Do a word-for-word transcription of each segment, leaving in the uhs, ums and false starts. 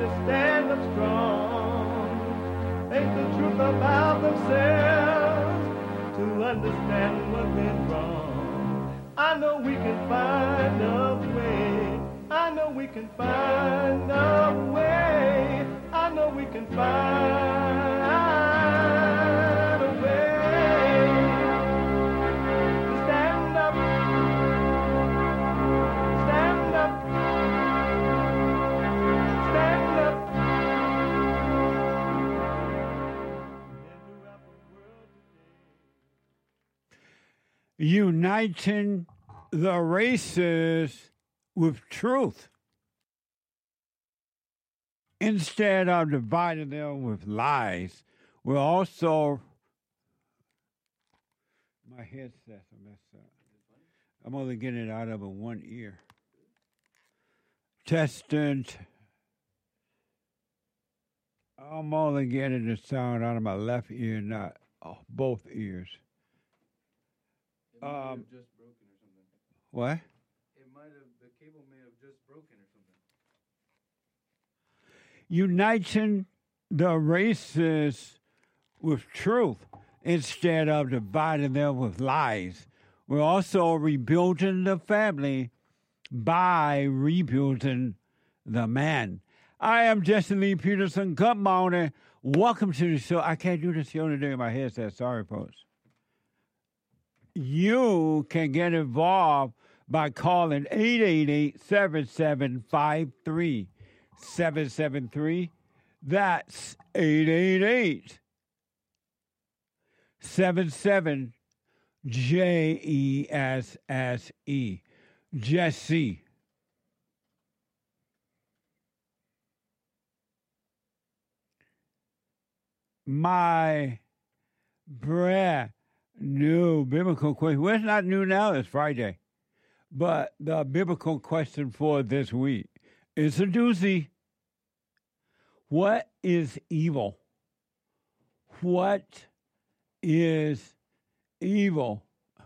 stand up strong, face the truth about themselves, to understand what went wrong. I know we can find a way. I know we can find a way. I know we can find a way to stand up, stand up, stand up. Uniting the races with truth instead of dividing them with lies. We're also, my headset's messed up. I'm only getting it out of a one ear. Testing. I'm only getting the sound out of my left ear, not oh, both ears. It might Um, have just broken or something. What? It might have, the cable may have just broken or something. Uniting the races with truth instead of dividing them with lies. We're also rebuilding the family by rebuilding the man. I am Jesse Lee Peterson. Good morning. Welcome to the show. I can't do the show today in my headset. Sorry, folks. You can get involved by calling eight eight eight, seven seven five, three seven seven three. That's eight eight eight, seven seven, J E S S E. Jesse. My brand new biblical question. Well, it's not new now. It's Friday. But the biblical question for this week is a doozy. What is evil? What is evil?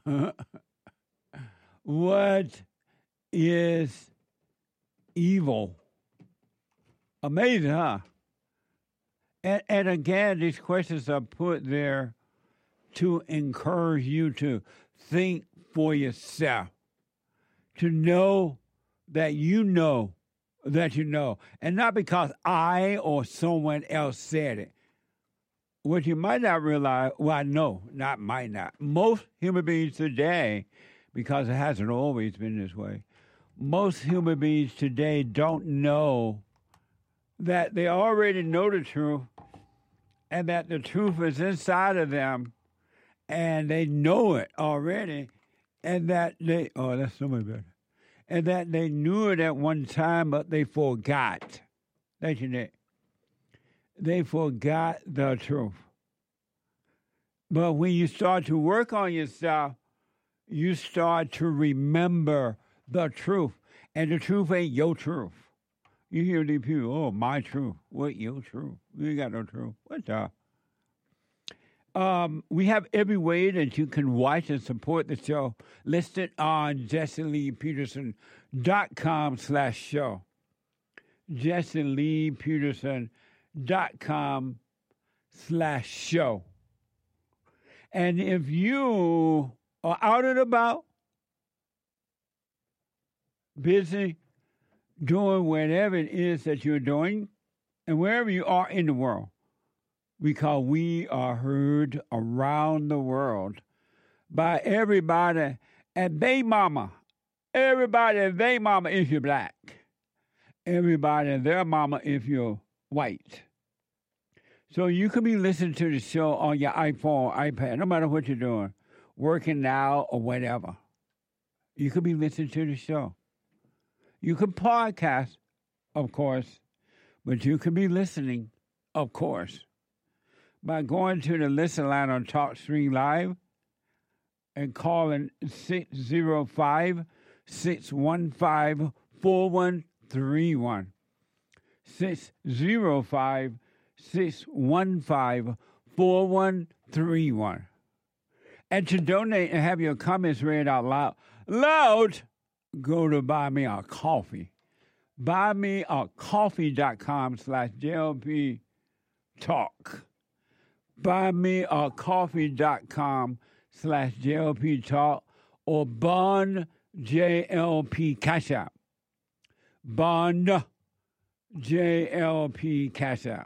What is evil? Amazing, huh? And, and again, these questions are put there to encourage you to think for yourself, to know that you know that you know, and not because I or someone else said it. What you might not realize, well, I know, not might not. Most human beings today, because it hasn't always been this way, most human beings today don't know that they already know the truth and that the truth is inside of them and they know it already and that they, oh, that's so much better, and that they knew it at one time, but they forgot. That's it. They forgot the truth. But when you start to work on yourself, you start to remember the truth. And the truth ain't your truth. You hear these people, oh, my truth. What your truth? You ain't got no truth. What the? Um, we have every way that you can watch and support the show listed on jesse lee peterson dot com slash show. jesse lee peterson dot com slash show. And if you are out and about, busy, doing whatever it is that you're doing, and wherever you are in the world, because we are heard around the world by everybody and they mama. Everybody and they mama if you're black. Everybody and their mama if you're white. So you could be listening to the show on your iPhone, iPad, no matter what you're doing, working now or whatever. You could be listening to the show. You can podcast, of course, but you could be listening, of course, by going to the listen line on TalkStream Live and calling six oh five, six one five, four one three one. six oh five, six one five, four one three one. And to donate and have your comments read out loud, loud, go to buy me a coffee. buymeacoffee.com slash JLP talk. Buymeacoffee.com slash JLP talk or Bond J L P Cash App. Bond J L P Cash App.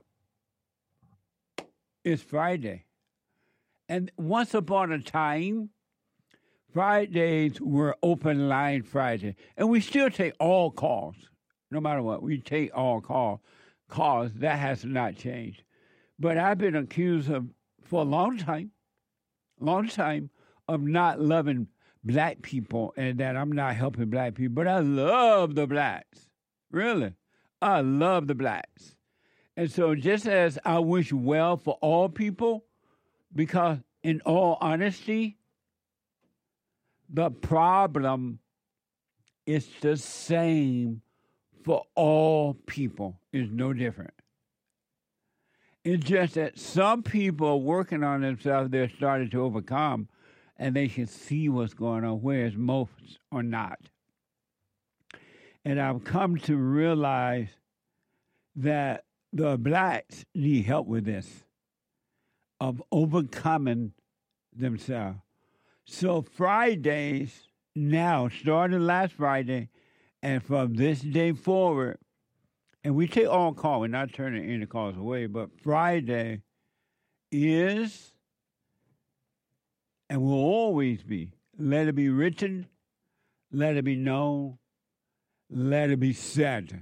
It's Friday. And once upon a time, Fridays were open line Friday. And we still take all calls, no matter what. We take all call, calls. That has not changed. But I've been accused of, for a long time, long time, of not loving black people and that I'm not helping black people. But I love the blacks. Really. I love the blacks. And so just as I wish well for all people, because in all honesty, the problem is the same for all people. It's no different. It's just that some people are working on themselves, they're starting to overcome, and they can see what's going on, whereas most are not. And I've come to realize that the blacks need help with this, of overcoming themselves. So Fridays now, starting last Friday, and from this day forward, and we take all calls, we're not turning any calls away, but Friday is, and will always be, let it be written, let it be known, let it be said.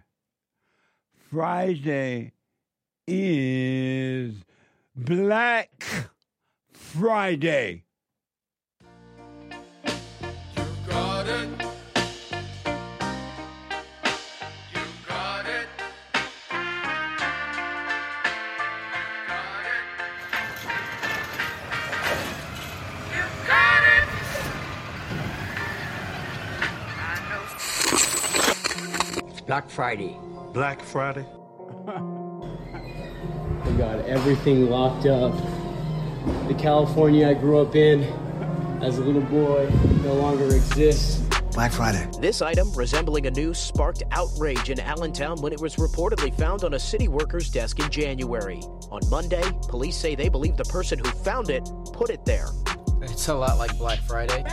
Friday is Black Friday. You got it. You got it. You got it. It's Black Friday. Black Friday. We got everything locked up. The California I grew up in as a little boy no longer exists. Black Friday. This item, resembling a noose, sparked outrage in Allentown when it was reportedly found on a city worker's desk in January. On Monday, police say they believe the person who found it put it there. It's a lot like Black Friday.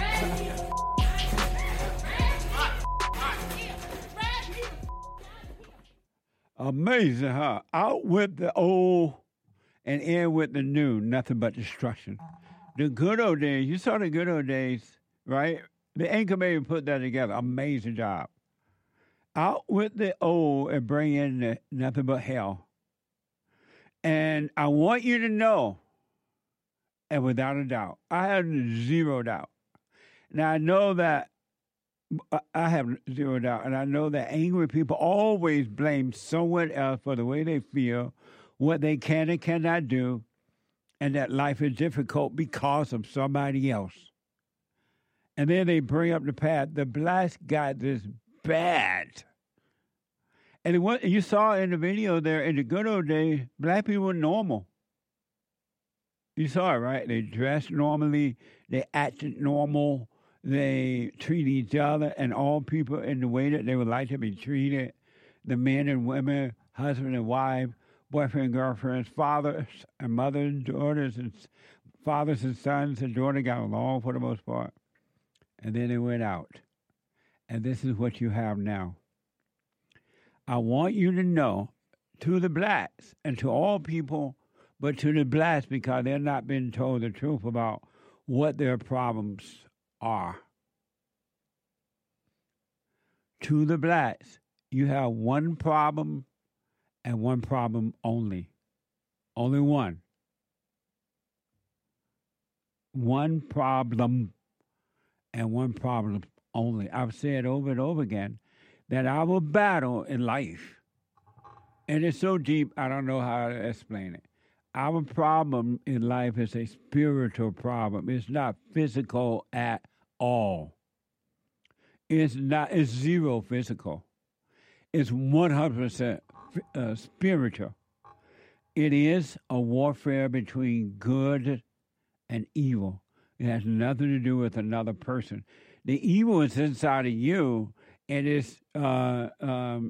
Amazing, huh? Out with the old and in with the new, nothing but destruction. The good old days, you saw the good old days, right? The Anchor Man put that together. Amazing job. Out with the old and bring in the nothing but hell. And I want you to know, and without a doubt, I have zero doubt. Now, I know that I have zero doubt, and I know that angry people always blame someone else for the way they feel, what they can and cannot do, and that life is difficult because of somebody else. And then they bring up the past. The blacks got this bad. And what you saw in the video there, in the good old days, black people were normal. You saw it, right? They dressed normally. They acted normal. They treat each other and all people in the way that they would like to be treated. The men and women, husband and wife, boyfriend and girlfriends, fathers and mothers, daughters and fathers and sons and daughters got along for the most part. And then they went out. And this is what you have now. I want you to know, to the blacks and to all people, but to the blacks because they're not being told the truth about what their problems are. To the blacks, you have one problem and one problem only. Only one. One problem and one problem only. I've said over and over again that our battle in life, and it's so deep, I don't know how to explain it. Our problem in life is a spiritual problem. It's not physical at all. It's not. It's zero physical. It's one hundred percent uh, spiritual. It is a warfare between good and evil. It has nothing to do with another person. The evil is inside of you, and it's uh, um,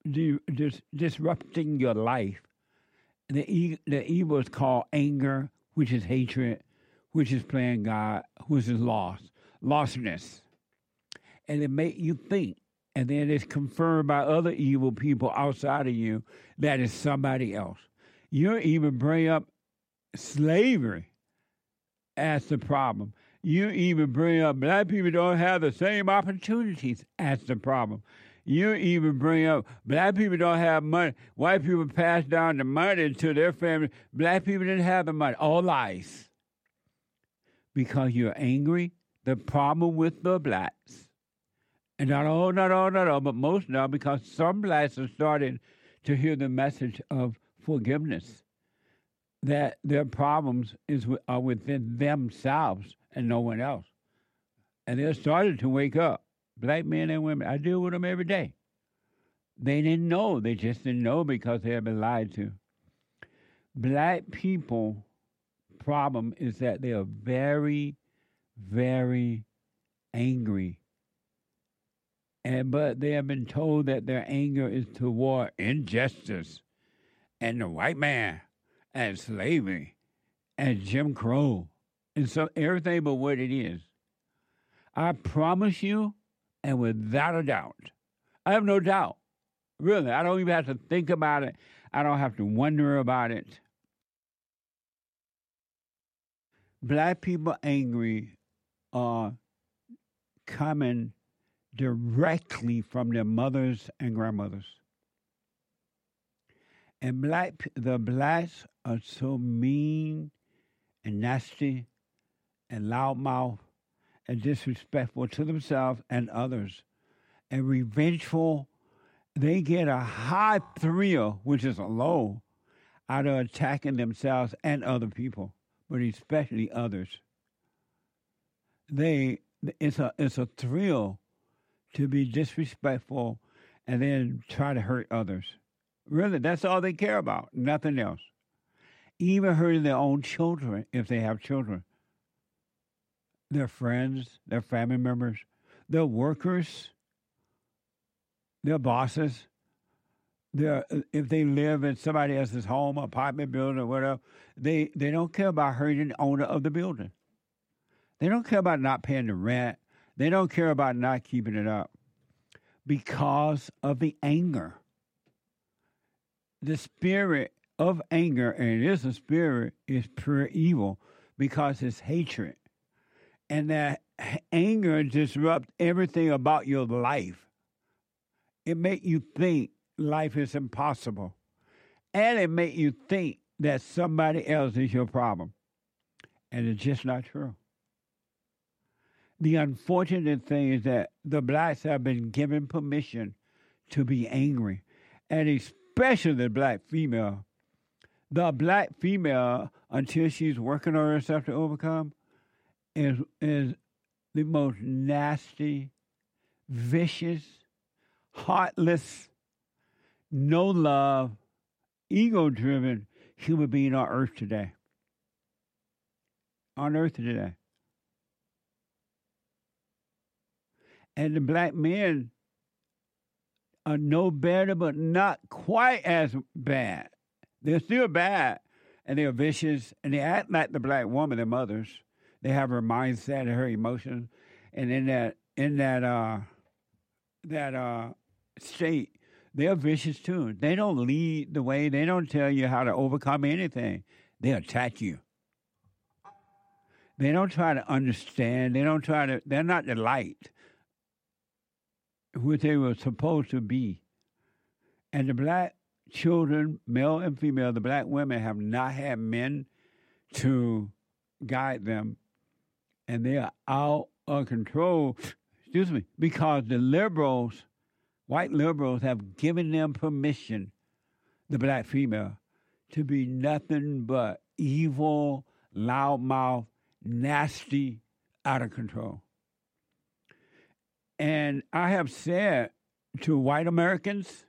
di- dis- disrupting your life. The, e- the evil is called anger, which is hatred, which is playing God, which is loss, lostness. And it make you think, and then it's confirmed by other evil people outside of you that it's somebody else. You even bring up slavery as the problem. You even bring up black people don't have the same opportunities as the problem. You even bring up black people don't have money. White people pass down the money to their family. Black people didn't have the money. All lies. Because you're angry. The problem with the blacks, and not all, not all, not all, but most now, because some blacks are starting to hear the message of forgiveness, that their problems is are within themselves and no one else. And they're starting to wake up. Black men and women, I deal with them every day. They didn't know. They just didn't know because they had been lied to. Black people problem is that they are very, very angry. And but they have been told that their anger is toward injustice and the white man and slavery and Jim Crow and so everything but what it is. I promise you, and without a doubt, I have no doubt, really, I don't even have to think about it. I don't have to wonder about it. Black people angry are coming directly from their mothers and grandmothers. And black, the blacks are so mean and nasty and loudmouth and disrespectful to themselves and others and revengeful. They get a high thrill, which is a low, out of attacking themselves and other people, but especially others. They, it's a, it's a thrill to be disrespectful and then try to hurt others. Really, that's all they care about, nothing else. Even hurting their own children, if they have children. Their friends, their family members, their workers, their bosses, their, if they live in somebody else's home, apartment building, or whatever, they, they don't care about hurting the owner of the building. They don't care about not paying the rent. They don't care about not keeping it up because of the anger. The spirit of anger, and it is a spirit, is pure evil because it's hatred. And that anger disrupts everything about your life. It makes you think life is impossible. And it makes you think that somebody else is your problem. And it's just not true. The unfortunate thing is that the blacks have been given permission to be angry, and especially the black female. The black female, until she's working on herself to overcome, is, is the most nasty, vicious, heartless, no love, ego-driven human being on earth today. On earth today. And the black men are no better, but not quite as bad. They're still bad, and they're vicious, and they act like the black woman, their mothers. They have her mindset and her emotions, and in that in that uh, that uh, state, they're vicious too. They don't lead the way. They don't tell you how to overcome anything. They attack you. They don't try to understand. They don't try to. They're not the light, which they were supposed to be. And the black children, male and female, the black women have not had men to guide them. And they are out of control, excuse me, because the liberals, white liberals, have given them permission, the black female, to be nothing but evil, loudmouth, nasty, out of control. And I have said to white Americans,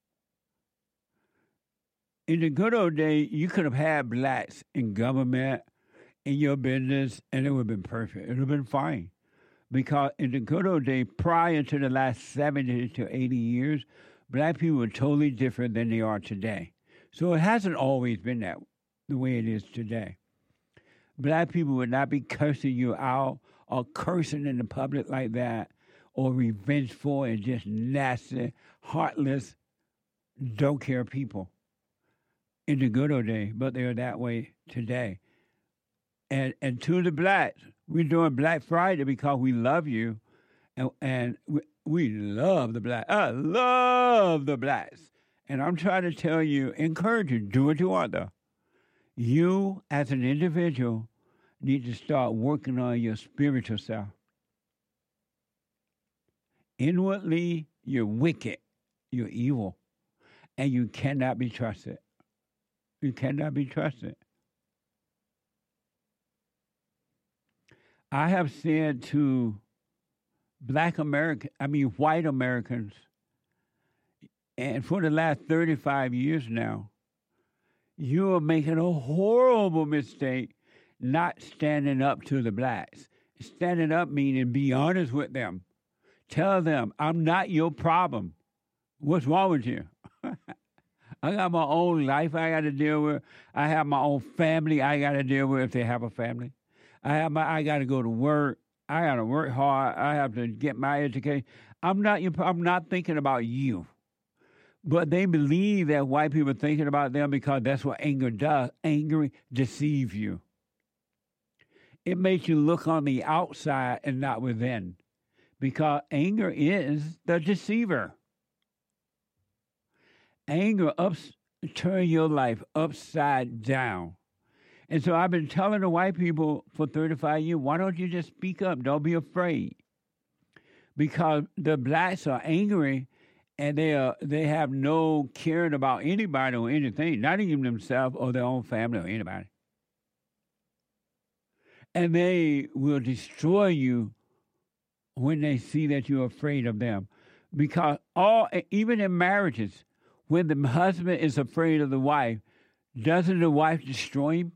in the good old days, you could have had blacks in government, in your business, and it would have been perfect. It would have been fine. Because in the good old days, prior to the last seventy to eighty years, black people are totally different than they are today. So it hasn't always been that the way it is today. Black people would not be cursing you out or cursing in the public like that, or revengeful and just nasty, heartless, don't care people in the good old days, but they're that way today. And and to the blacks, we're doing Black Friday because we love you, and and we, we love the black. I love the blacks, and I'm trying to tell you, encourage you, do what you want though. You as an individual need to start working on your spiritual self. Inwardly, you're wicked, you're evil, and you cannot be trusted. You cannot be trusted. I have said to black American, I mean white Americans, and for the last thirty-five years now, you are making a horrible mistake not standing up to the blacks. Standing up meaning be honest with them. Tell them, I'm not your problem. What's wrong with you? I got my own life I got to deal with. I have my own family I got to deal with if they have a family. I have my. I got to go to work. I got to work hard. I have to get my education. I'm not your. I'm not thinking about you. But they believe that white people are thinking about them because that's what anger does. Anger deceives you. It makes you look on the outside and not within, because anger is the deceiver. Anger ups, turn your life upside down. And so I've been telling the white people for thirty-five years, why don't you just speak up? Don't be afraid. Because the blacks are angry and they are they have no caring about anybody or anything, not even themselves or their own family or anybody. And they will destroy you when they see that you're afraid of them. Because all, even in marriages, when the husband is afraid of the wife, doesn't the wife destroy him?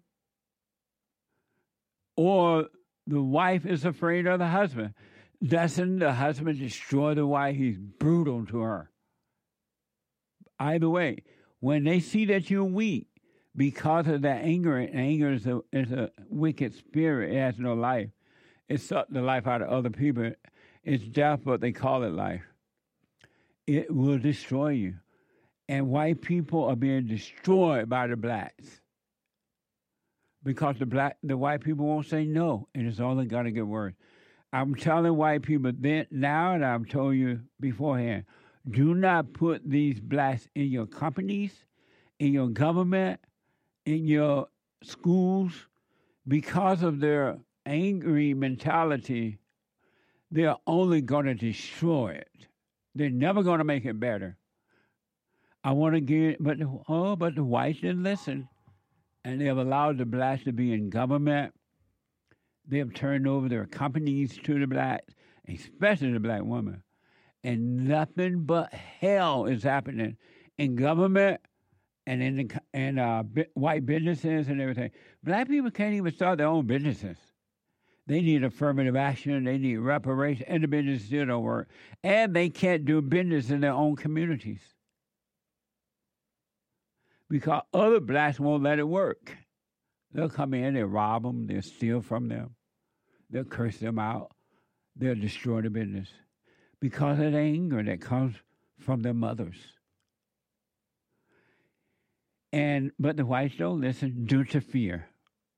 Or the wife is afraid of the husband. Doesn't the husband destroy the wife? He's brutal to her. Either way, when they see that you're weak, because of that anger, and anger is a, is a wicked spirit, it has no life. It sucks the life out of other people. It's death, but they call it life. It will destroy you. And white people are being destroyed by the blacks. Because the black, the white people won't say no, and it's only going to get worse. I'm telling white people then, now, and I've told you beforehand, do not put these blacks in your companies, in your government, in your schools. Because of their angry mentality, they're only going to destroy it. They're never going to make it better. I want to get, but oh, but the whites didn't listen. And they have allowed the blacks to be in government. They have turned over their companies to the blacks, especially the black woman. And nothing but hell is happening in government and in the and uh, bi- white businesses and everything. Black people can't even start their own businesses. They need affirmative action. They need reparation, and the business still don't work. And they can't do business in their own communities because other blacks won't let it work. They'll come in, they'll rob them, they'll steal from them, they'll curse them out, they'll destroy the business because of the anger that comes from their mothers. And but the whites don't listen due to fear.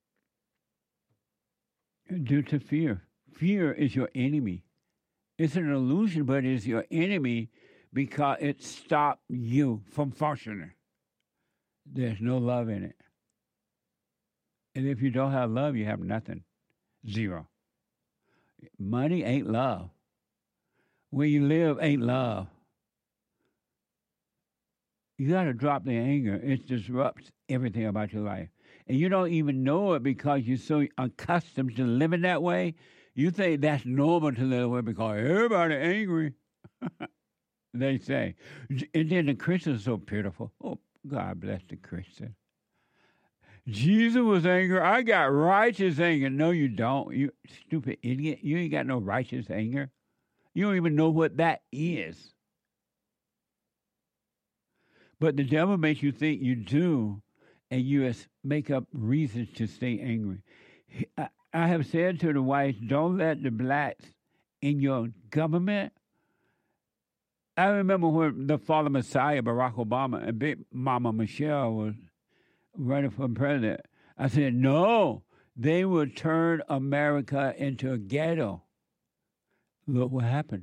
Due to fear. Fear is your enemy. It's an illusion, but it's your enemy because it stops you from functioning. There's no love in it. And if you don't have love, you have nothing. Zero. Money ain't love. Where you live ain't love. You got to drop the anger. It disrupts everything about your life. And you don't even know it because you're so accustomed to living that way. You think that's normal to live that way because everybody angry. They say. And then the Christians are so pitiful. Oh, God bless the Christian. Jesus was angry. I got righteous anger. No, you don't. You stupid idiot. You ain't got no righteous anger. You don't even know what that is. But the devil makes you think you do, and you es- make up reasons to stay angry. He- I, I have said to the whites, don't let the blacks in your government. I remember when the fallen Messiah, Barack Obama, and Big Mama Michelle was running for president. I said, no, they will turn America into a ghetto. Look what happened.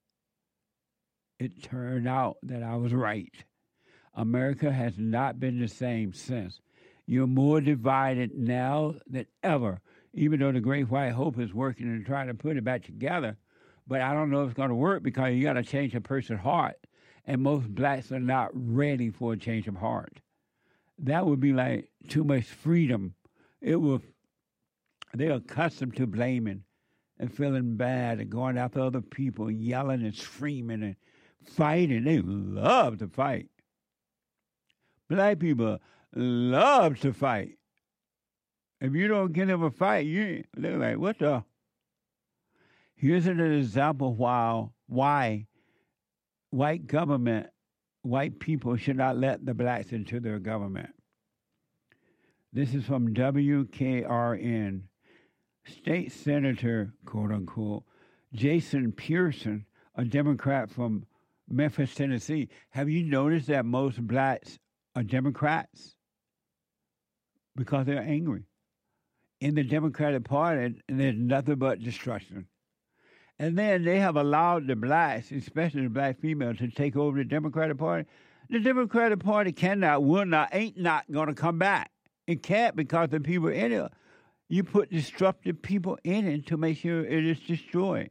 It turned out that I was right. America has not been the same since. You're more divided now than ever, even though the Great White Hope is working and trying to put it back together. But I don't know if it's going to work because you got to change a person's heart. And most blacks are not ready for a change of heart. That would be like too much freedom. It will, they're accustomed to blaming and feeling bad and going after other people and yelling and screaming and fighting. They love to fight. Black people love to fight. If you don't get them a fight, you they're like, what the? Here's an example why, why white government, white people should not let the blacks into their government. This is from W K R N. State Senator, quote unquote, Jason Pearson, a Democrat from Memphis, Tennessee. Have you noticed that most blacks are Democrats? Because they're angry. In the Democratic Party, there's nothing but destruction. And then they have allowed the blacks, especially the black females, to take over the Democratic Party. The Democratic Party cannot, will not, ain't not going to come back. It can't because the people in it, you put disruptive people in it to make sure it is destroyed.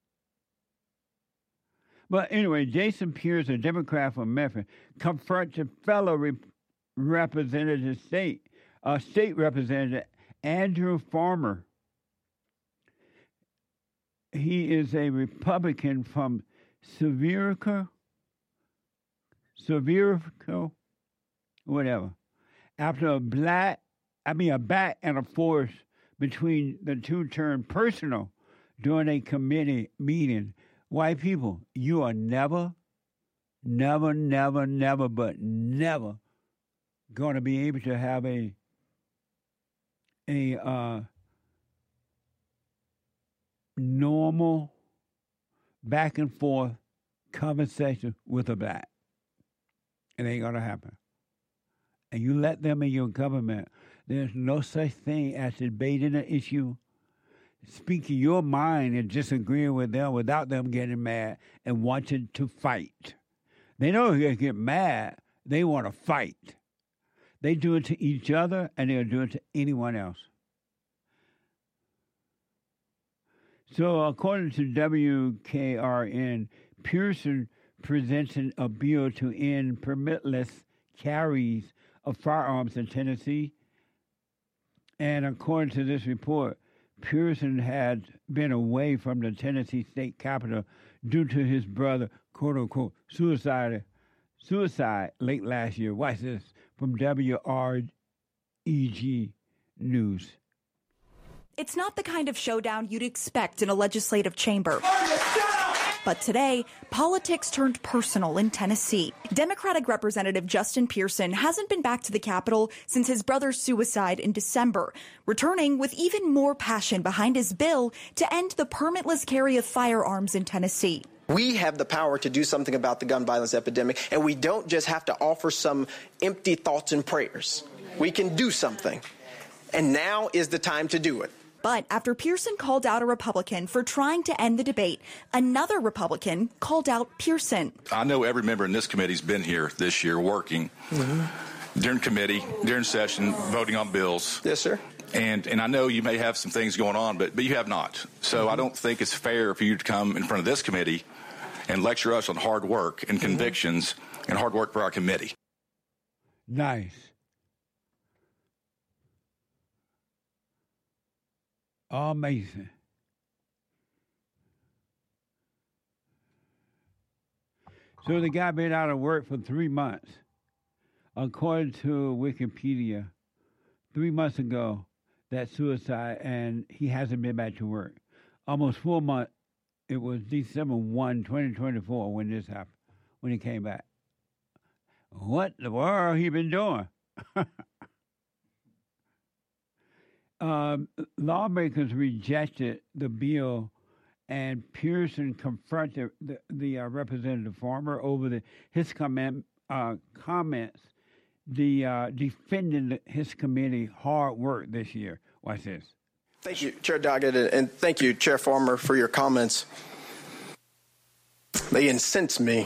But anyway, Jason Pierce, a Democrat from Memphis, confronts a fellow rep- representative state, uh, state representative Andrew Farmer. He is a Republican from Severico, Severico, whatever. After a black, I mean a back and a forth between the two turned personal during a committee meeting. White people, you are never, never, never, never, but never going to be able to have a a uh, normal back and forth conversation with a black. It ain't going to happen. And you let them in your government, there's no such thing as debating an issue, speaking your mind and disagreeing with them without them getting mad and wanting to fight. They don't get mad. They want to fight. They do it to each other, and they'll do it to anyone else. So according to W K R N, Pearson presented a bill to end permitless carries of firearms in Tennessee. And according to this report, Pearson had been away from the Tennessee state capitol due to his brother, quote unquote, suicide, suicide late last year. Watch this from W R E G News. It's not the kind of showdown you'd expect in a legislative chamber. But today, politics turned personal in Tennessee. Democratic Representative Justin Pearson hasn't been back to the Capitol since his brother's suicide in December, returning with even more passion behind his bill to end the permitless carry of firearms in Tennessee. We have the power to do something about the gun violence epidemic, and we don't just have to offer some empty thoughts and prayers. We can do something, and now is the time to do it. But after Pearson called out a Republican for trying to end the debate, another Republican called out Pearson. I know every member in this committee's been here this year working mm-hmm. during committee, during session, voting on bills. Yes, sir. And and I know you may have some things going on, but, but you have not. So mm-hmm. I don't think it's fair for you to come in front of this committee and lecture us on hard work and convictions mm-hmm. and hard work for our committee. Nice. Amazing. So the guy been out of work for three months. According to Wikipedia, three months ago, that suicide, and he hasn't been back to work. Almost four months. It was December first, twenty twenty-four when this happened, when he came back. What the world he been doing? um, lawmakers rejected the bill, and Pearson confronted the, the uh, Representative Farmer over the, his comment, uh, comments, the uh, defending the, his committee hard work this year. Watch this. Thank you, Chair Doggett, and thank you, Chair Farmer, for your comments. They incense me.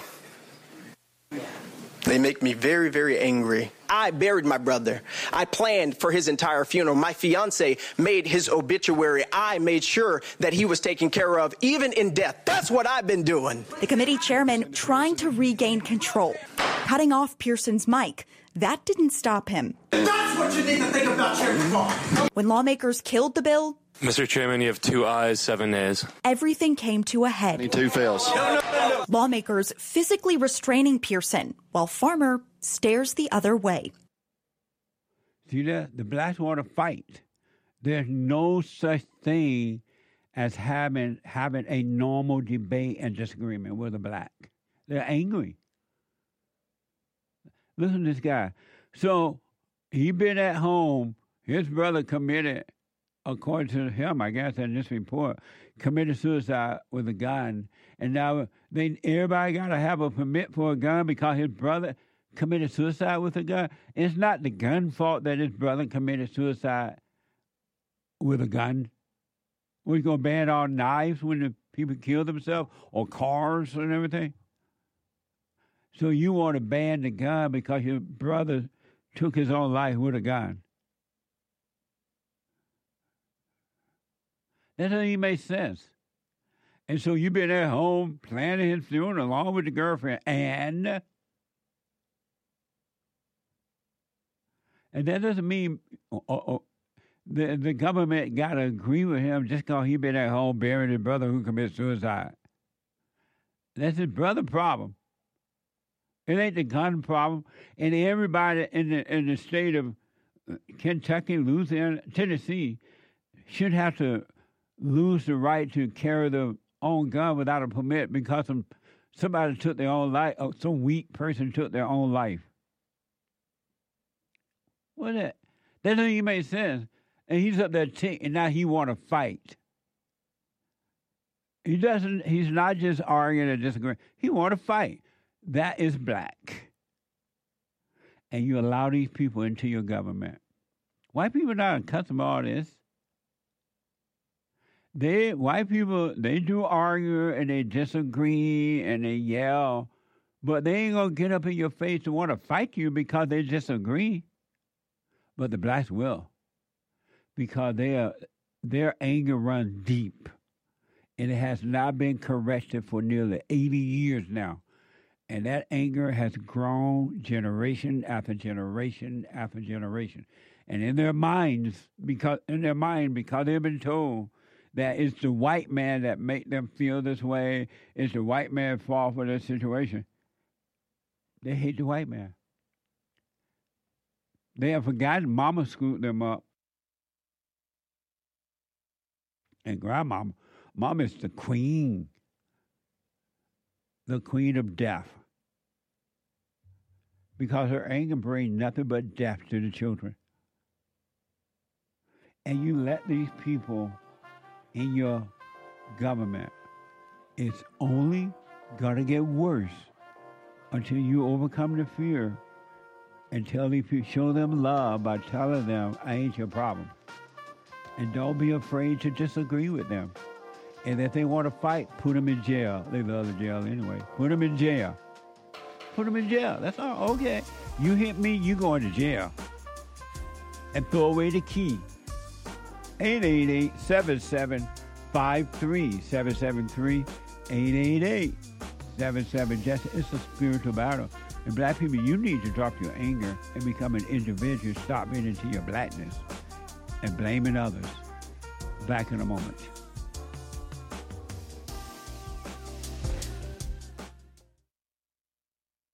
They make me very, very angry. I buried my brother. I planned for his entire funeral. My fiance made his obituary. I made sure that he was taken care of, even in death. That's what I've been doing. The committee chairman trying to regain control, cutting off Pearson's mic. That didn't stop him. That's what you need to think about, Chairman Farmer. When lawmakers killed the bill, Mister Chairman, you have two ayes, seven nays. Everything came to a head. Two fails. No, no, no. Lawmakers physically restraining Pearson while Farmer stares the other way. See that? The blacks want to fight. There's no such thing as having having a normal debate and disagreement with a black. They're angry. Listen to this guy. So he been at home. His brother committed, according to him, I guess, in this report, committed suicide with a gun. And now they everybody got to have a permit for a gun because his brother committed suicide with a gun. It's not the gun fault that his brother committed suicide with a gun. We're going to ban all knives when the people kill themselves, or cars and everything. So you want to ban the gun because your brother took his own life with a gun. That doesn't even make sense. And so you've been at home planning his funeral along with the girlfriend, and and that doesn't mean oh, oh, the the government got to agree with him just because he been at home burying his brother who committed suicide. That's his brother's problem. It ain't the gun problem. And everybody in the in the state of Kentucky, Louisiana, Tennessee should have to lose the right to carry their own gun without a permit because some, somebody took their own life, or some weak person took their own life. What that? That doesn't even make sense. And he's up there t- and now he want to fight. He doesn't. He's not just arguing or disagreeing. He want to fight. That is black. And you allow these people into your government. White people are not accustomed to all this. They white people, they do argue and they disagree and they yell, but they ain't gonna get up in your face and want to fight you because they disagree. But the blacks will, because they are, their anger runs deep, and it has not been corrected for nearly eighty years now, and that anger has grown generation after generation after generation, and in their minds, because in their mind, because they've been told that it's the white man that make them feel this way. It's the white man's fault for this situation. They hate the white man. They have forgotten mama screwed them up. And grandmama, mama is the queen. The queen of death. Because her anger brings nothing but death to the children. And you let these people in your government, it's only going to get worse until you overcome the fear and tell these people, show them love by telling them, I ain't your problem. And don't be afraid to disagree with them. And if they want to fight, put them in jail. They love the jail anyway. Put them in jail. Put them in jail. That's all. Okay. You hit me, you going to jail. And throw away the key. eight eight eight, seven seven five three, seven seven three, eight eight eight, seven seven. Just, it's a spiritual battle. And black people, you need to drop your anger and become an individual. Stop being into your blackness and blaming others. Back in a moment.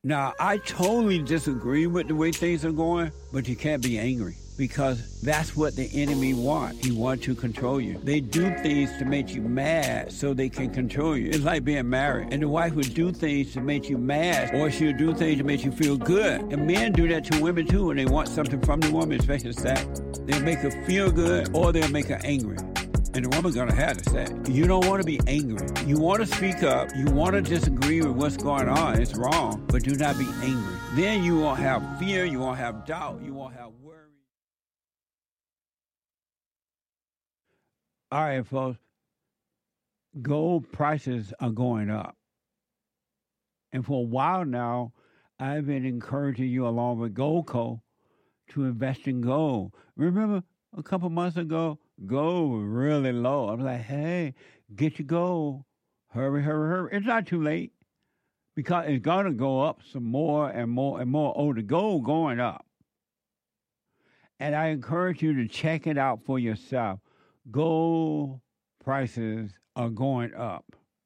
Now, I totally disagree with the way things are going, but you can't be angry because that's what the enemy wants. He wants to control you. They do things to make you mad so they can control you. It's like being married. And the wife would do things to make you mad, or she'll do things to make you feel good. And men do that to women too when they want something from the woman, especially sex. They'll make her feel good or they'll make her angry. And the woman's going to have to say, you don't want to be angry. You want to speak up. You want to disagree with what's going on. It's wrong, but do not be angry. Then you won't have fear. You won't have doubt. You won't have worry. All right, folks. Gold prices are going up. And for a while now, I've been encouraging you along with Goldco to invest in gold. Remember a couple months ago, gold was really low. I was like, hey, get your gold. Hurry, hurry, hurry. It's not too late because it's going to go up some more and more and more. Oh, the gold going up. And I encourage you to check it out for yourself. Gold prices are going up.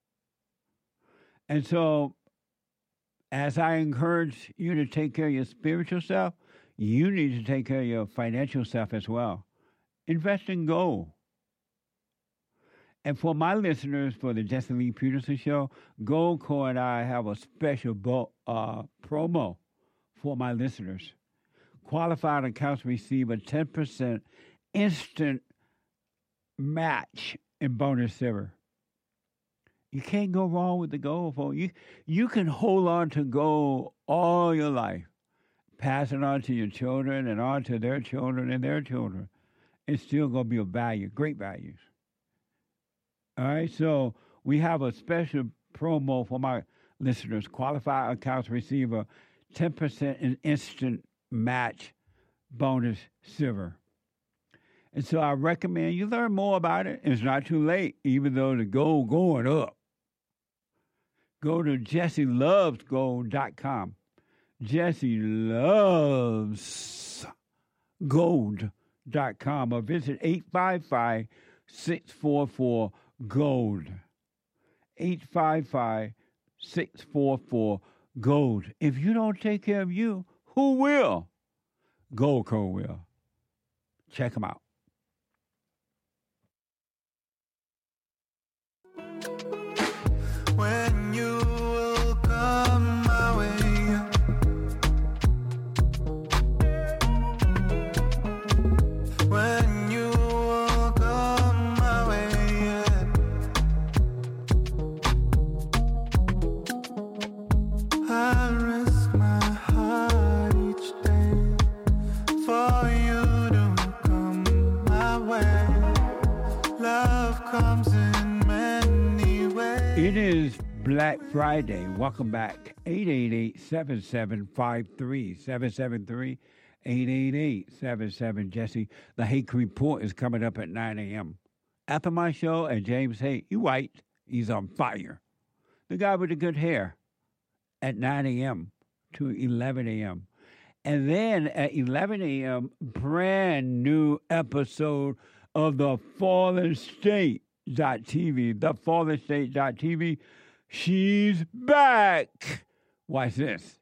And so as I encourage you to take care of your spiritual self, you need to take care of your financial self as well. Invest in gold. And for my listeners, for the Jesse Lee Peterson Show, Goldco and I have a special bo- uh, promo for my listeners. Qualified accounts receive a ten percent instant match in bonus silver. You can't go wrong with the gold, folks. You, you can hold on to gold all your life. Pass it on to your children and on to their children and their children. It's still going to be of value, great values. All right, so we have a special promo for my listeners. Qualified accounts receive a ten percent in instant match bonus silver. And so I recommend you learn more about it. It's not too late, even though the gold going up. Go to jesse loves gold dot com. Jesse Loves Gold dot com or visit eight five five, six four four, GOLD. eight five five, six four four, GOLD. If you don't take care of you, who will? Goldco will. Check them out. When you will come my way, when you will come my way, I risk my heart each day for you to come my way. Love comes in many ways. It is Black Friday. Welcome back. eight eight eight, seven seven five three, seven seven three, eight eight eight, seven seven, Jesse. The Hake Report is coming up at nine a.m. After my show, and James Hake, you white, he's on fire. The guy with the good hair at nine a.m. to eleven a.m. And then at eleven a.m., brand new episode of The Fallen State dot T V. The Fallen State dot T V. She's back. Watch this.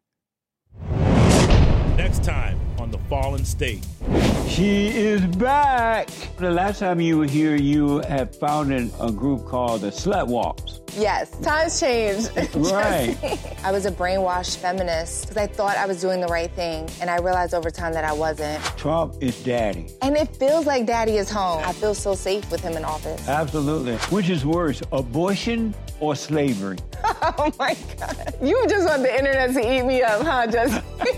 Next time on The Fallen State. She is back. The last time you were here, you had founded a group called the Slut Walks. Yes, times changed. Right. I was a brainwashed feminist because I thought I was doing the right thing, and I realized over time that I wasn't. Trump is daddy. And it feels like daddy is home. I feel so safe with him in office. Absolutely. Which is worse, abortion or slavery? Oh my God. You just want the internet to eat me up, huh, Jesse?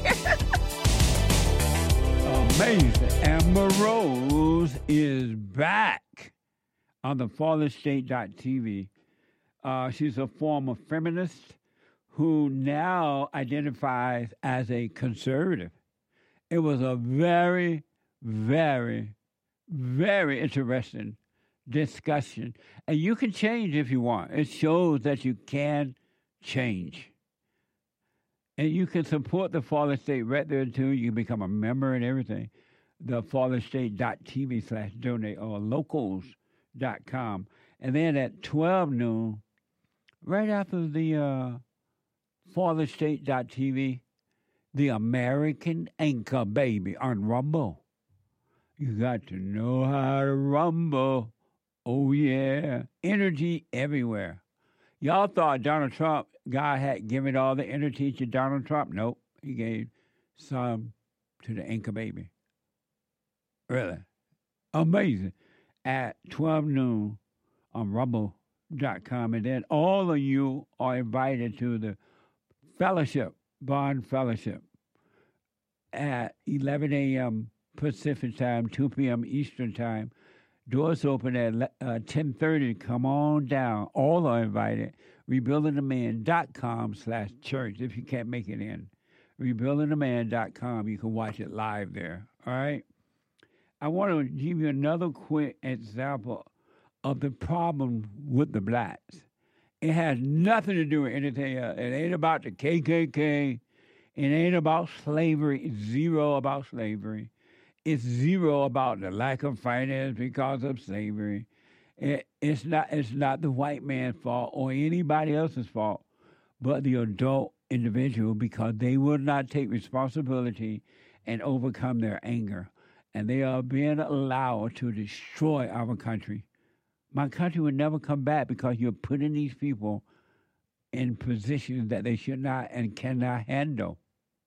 Amazing. Amber Rose is back on the Fallen State dot T V. Uh, she's a former feminist who now identifies as a conservative. It was a very, very, very interesting discussion. And you can change if you want. It shows that you can change. And you can support the Fallen State right there, too. You can become a member and everything. The Fallen State dot T V slash donate or locals dot com. And then at twelve noon, right after the uh, fallen state dot t v, the American Anchor Baby on Rumble. You got to know how to rumble. Oh, yeah. Energy everywhere. Y'all thought Donald Trump, God had given all the energy to Donald Trump. Nope. He gave some to the Anchor Baby. Really. Amazing. At twelve noon on rumble dot com. And then all of you are invited to the fellowship, Bond Fellowship, at eleven a.m. Pacific time, two p.m. Eastern time. Doors open at uh, ten thirty. Come on down. All are invited. rebuilding the man dot com slash church if you can't make it in. rebuilding the man dot com. You can watch it live there. All right? I want to give you another quick example of the problem with the blacks. It has nothing to do with anything else. It ain't about the K K K. It ain't about slavery. It's zero about slavery. It's zero about the lack of finance because of slavery. It, it's not it's not the white man's fault or anybody else's fault, but the adult individual, because they will not take responsibility and overcome their anger. And they are being allowed to destroy our country. My country will never come back because you're putting these people in positions that they should not and cannot handle.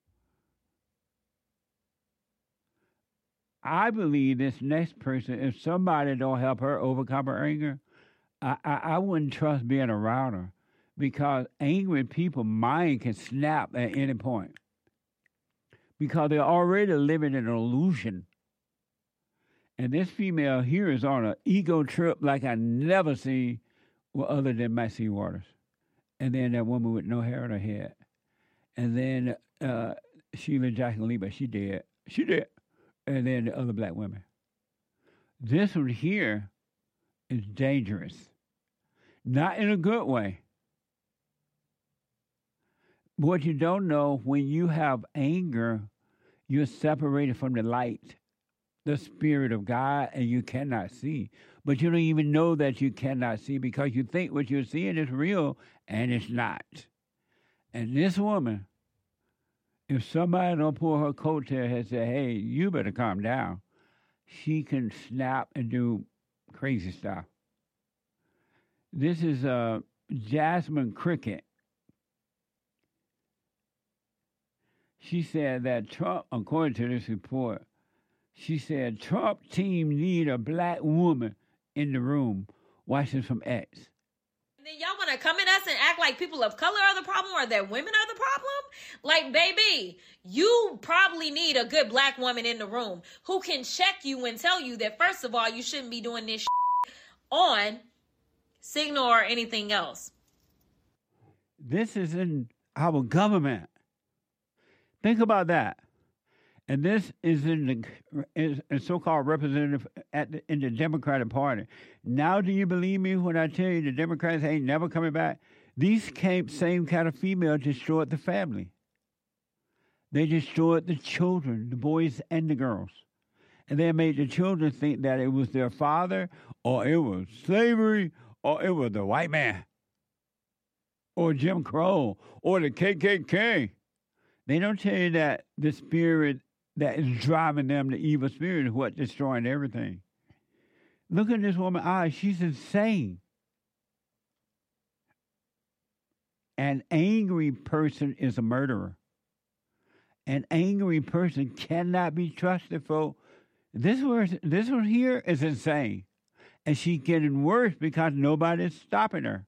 I believe this next person, if somebody don't help her overcome her anger, I, I, I wouldn't trust being around her, because angry people, mind can snap at any point because they're already living in an illusion. And this female here is on an ego trip like I never seen with other than Maxine Waters. And then that woman with no hair on her head. And then uh, Sheila Jackson Lee, but she dead. She dead. And then the other black women. This one here is dangerous. Not in a good way. What you don't know, when you have anger, you're separated from the light, the Spirit of God, and you cannot see. But you don't even know that you cannot see because you think what you're seeing is real, and it's not. And this woman, if somebody don't pull her coattail and say, hey, you better calm down, she can snap and do crazy stuff. This is uh, Jasmine Cricket. She said that Trump, according to this report, she said Trump team need a black woman in the room. Watching from X. And then y'all want to come at us and act like people of color are the problem or that women are the problem? Like, baby, you probably need a good black woman in the room who can check you and tell you that, first of all, you shouldn't be doing this shit on Signal or anything else. This is in our government. Think about that. And this is in the is a so-called representative at the, in the Democratic Party. Now, do you believe me when I tell you the Democrats ain't never coming back? These came, same kind of female destroyed the family. They destroyed the children, the boys and the girls. And they made the children think that it was their father, or it was slavery, or it was the white man, or Jim Crow, or the K K K. They don't tell you that the spirit that is driving them, the evil spirit, is what destroying everything. Look at this woman's eyes. She's insane. An angry person is a murderer. An angry person cannot be trusted, folks. This one, this one here is insane. And she's getting worse because nobody's stopping her.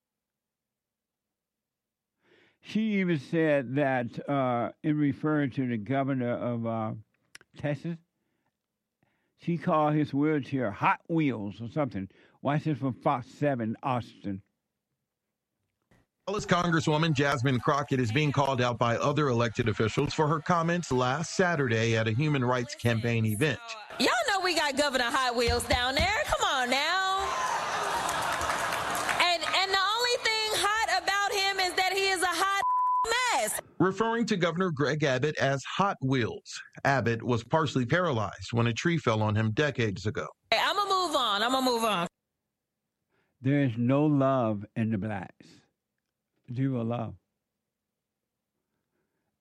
She even said that, uh, in referring to the governor of uh, Texas, she called his wheelchair Hot Wheels or something. Watch this from Fox seven, Austin. Dallas Congresswoman Jasmine Crockett is being called out by other elected officials for her comments last Saturday at a human rights campaign event. Y'all know we got Governor Hot Wheels down there. Come on now. And and the only thing hot about him is that he is a hot mess. Referring to Governor Greg Abbott as Hot Wheels. Abbott was partially paralyzed when a tree fell on him decades ago. Hey, I'm going to move on. I'm going to move on. There is no love in the blacks. Zero love.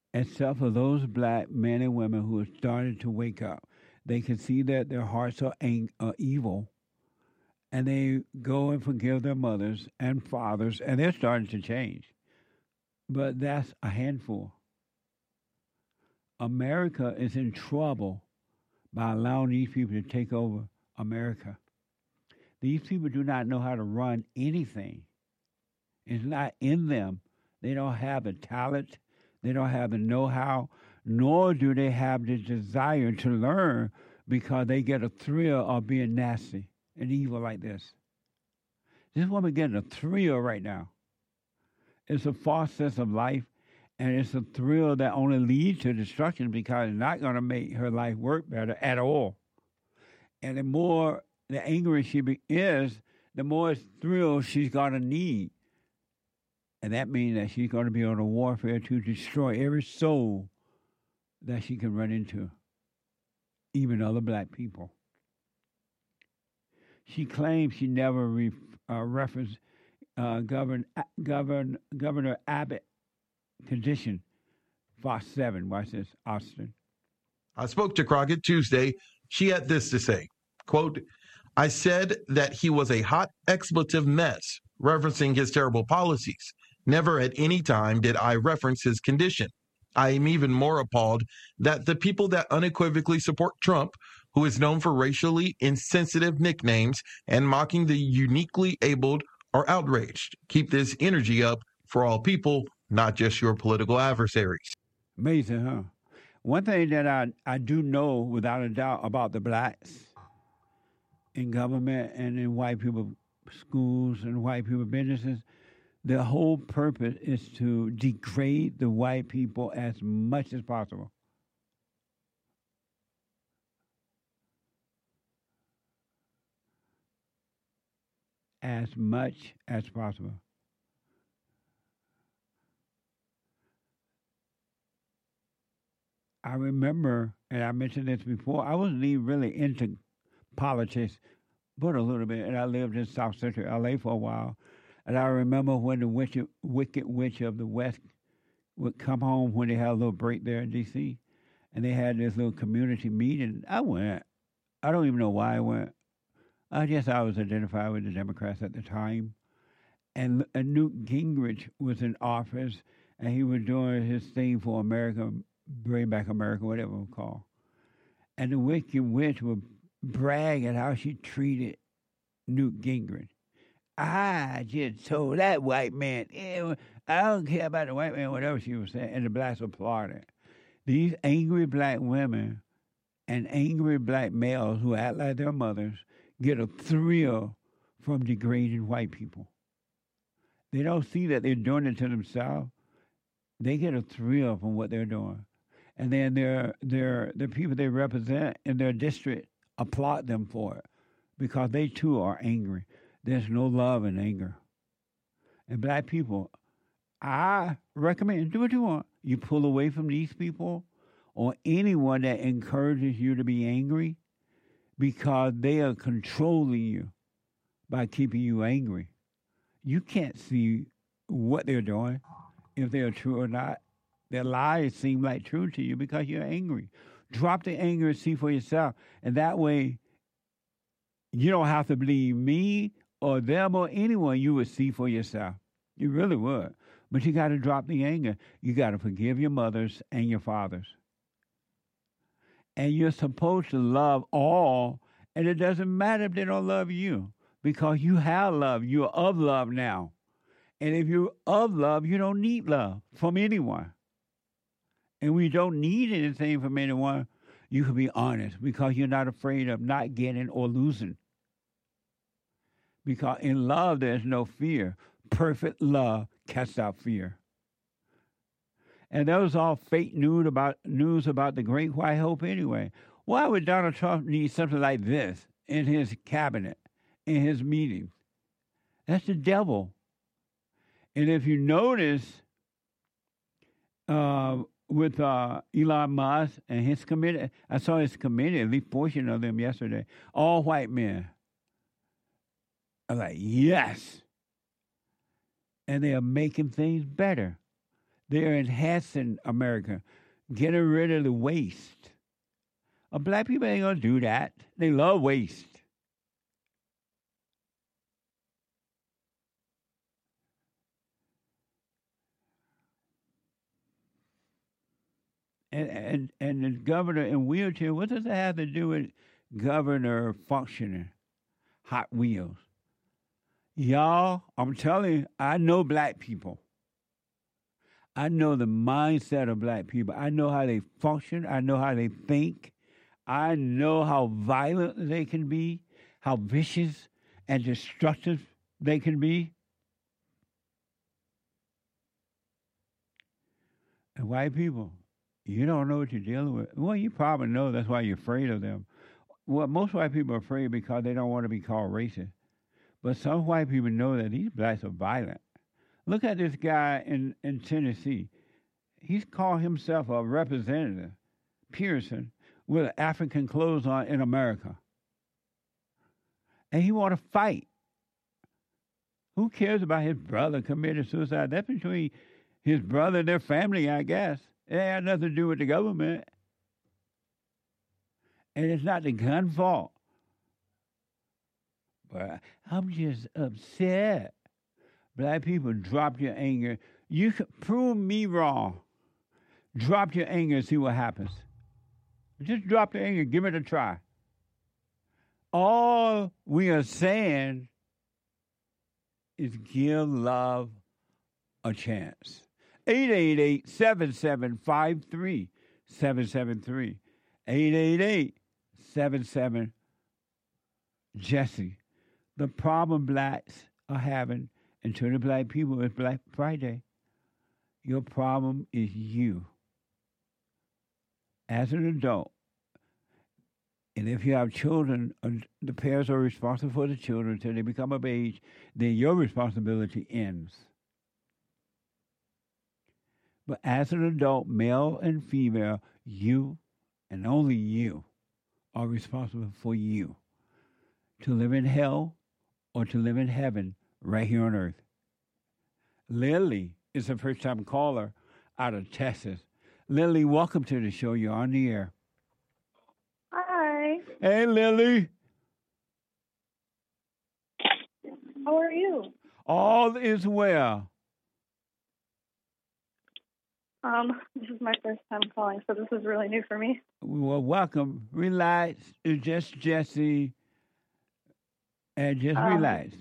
except for those black men and women who have started to wake up. They can see that their hearts are, ang- are evil, and they go and forgive their mothers and fathers, and they're starting to change. But that's a handful. America is in trouble by allowing these people to take over America. These people do not know how to run anything. It's not in them. They don't have the talent. They don't have the know-how, nor do they have the desire to learn because they get a thrill of being nasty and evil like this. This woman getting a thrill right now. It's a false sense of life, and it's a thrill that only leads to destruction because it's not going to make her life work better at all. And the more the angrier she be, is, the more thrill she's going to need. And that means that she's going to be on a warfare to destroy every soul that she can run into, even other black people. She claims she never re, uh, referenced uh, Govern, Govern, Governor Abbott's condition. Fox seven, watch this, Austin. I spoke to Crockett Tuesday. She had this to say, quote, I said that he was a hot expletive mess, referencing his terrible policies. Never at any time did I reference his condition. I am even more appalled that the people that unequivocally support Trump, who is known for racially insensitive nicknames and mocking the uniquely abled, are outraged. Keep this energy up for all people, not just your political adversaries. Amazing, huh? One thing that I, I do know without a doubt about the blacks in government and in white people schools and white people businesses, the whole purpose is to degrade the white people as much as possible. As much as possible. I remember, and I mentioned this before, I wasn't even really into politics, but a little bit, and I lived in South Central L A for a while. And I remember when the wicked, wicked witch of the West would come home when they had a little break there in D C, and they had this little community meeting. I went. I don't even know why I went. I guess I was identified with the Democrats at the time. And, and Newt Gingrich was in office, and he was doing his thing for America, Bring Back America, whatever it was called. And the wicked witch would brag at how she treated Newt Gingrich. I just told that white man, eh, I don't care about the white man, whatever she was saying, and the blacks applauded. These angry black women and angry black males who act like their mothers get a thrill from degrading white people. They don't see that they're doing it to themselves. They get a thrill from what they're doing. And then their their the people they represent in their district applaud them for it because they too are angry. There's no love in anger. And black people, I recommend, do what you want. You pull away from these people or anyone that encourages you to be angry because they are controlling you by keeping you angry. You can't see what they're doing, if they're true or not. Their lies seem like true to you because you're angry. Drop the anger and see for yourself. And that way, you don't have to believe me or them or anyone. You would see for yourself. You really would. But you got to drop the anger. You got to forgive your mothers and your fathers. And you're supposed to love all, and it doesn't matter if they don't love you because you have love. You're of love now. And if you're of love, you don't need love from anyone. And when you don't need anything from anyone, you can be honest because you're not afraid of not getting or losing. Because in love, there's no fear. Perfect love casts out fear. And that was all fake news about news about the Great White Hope anyway. Why would Donald Trump need something like this in his cabinet, in his meetings? That's the devil. And if you notice, uh, with uh, Elon Musk and his committee, I saw his committee, at least portion of them yesterday, all white men. I'm like, yes. And they are making things better. They're enhancing America, getting rid of the waste. Uh, black people ain't going to do that. They love waste. And, and and the governor in wheelchair, what does that have to do with governor functioning? Hot Wheels. Y'all, I'm telling you, I know black people. I know the mindset of black people. I know how they function. I know how they think. I know how violent they can be, how vicious and destructive they can be. And white people, you don't know what you're dealing with. Well, you probably know. That's why you're afraid of them. Well, most white people are afraid because they don't want to be called racist. But some white people know that these blacks are violent. Look at this guy in, in Tennessee. He's called himself a representative, Pearson, with African clothes on in America. And he want to fight. Who cares about his brother committing suicide? That's between his brother and their family, I guess. It had nothing to do with the government. And it's not the gun fault. But I'm just upset. Black people, drop your anger. You can prove me wrong. Drop your anger and see what happens. Just drop your anger. Give it a try. All we are saying is give love a chance. eight eight eight, seven seven five, three seven seven three. eight eight eight, seven seven, Jesse. The problem blacks are having, and to the black people, is Black Friday. Your problem is you. As an adult, and if you have children, the parents are responsible for the children until they become of age, then your responsibility ends. But as an adult, male and female, you and only you are responsible for you to live in hell or to live in heaven right here on earth. Lily is a first-time caller out of Texas. Lily, welcome to the show. You're on the air. Hi. Hey, Lily. How are you? All is well. Um, this is my first time calling, so this is really new for me. Well, welcome. Relax. It's just Jesse. And just Um, relax.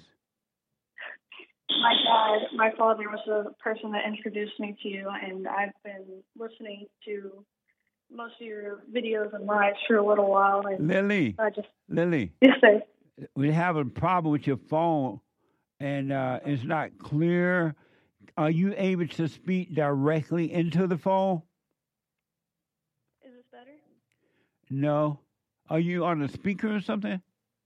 My dad, my father was the person that introduced me to you, and I've been listening to most of your videos and lives for a little while. And Lily. I just Lily. Yes, sir. We have a problem with your phone, and uh, it's not clear. Are you able to speak directly into the phone? Is this better? No. Are you on a speaker or something?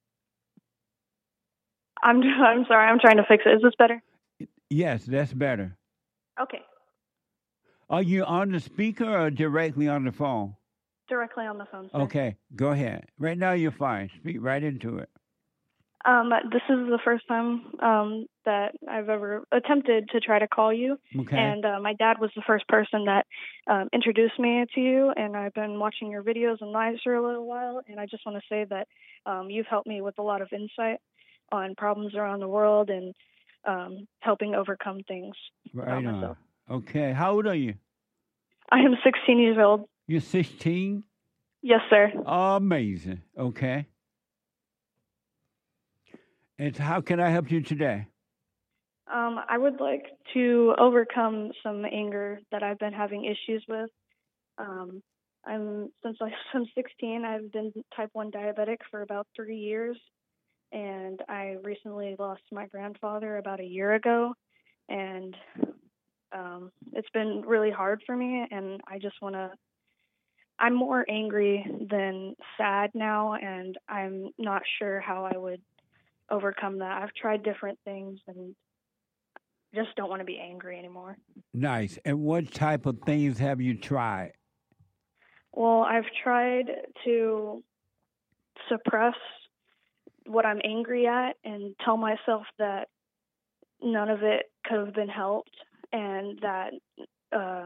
I'm I'm sorry. I'm trying to fix it. Is this better? Yes, that's better. Okay. Are you on the speaker or directly on the phone? Directly on the phone, sir. Okay, go ahead. Right now you're fine. Speak right into it. Um, this is the first time um, that I've ever attempted to try to call you. Okay. And uh, my dad was the first person that um, introduced me to you, and I've been watching your videos and lives for a little while, and I just want to say that um, you've helped me with a lot of insight on problems around the world and um, helping overcome things. Right on. Okay, how old are you? I am sixteen years old. You're sixteen? Yes, sir. Amazing. Okay. And how can I help you today? Um, I would like to overcome some anger that I've been having issues with. Um, I'm since I'm sixteen, I've been type one diabetic for about three years, and I recently lost my grandfather about a year ago, and um, it's been really hard for me, and I just want to. I'm more angry than sad now, and I'm not sure how I would overcome that. I've tried different things and just don't want to be angry anymore. Nice. And what type of things have you tried? Well, I've tried to suppress what I'm angry at and tell myself that none of it could have been helped and that uh,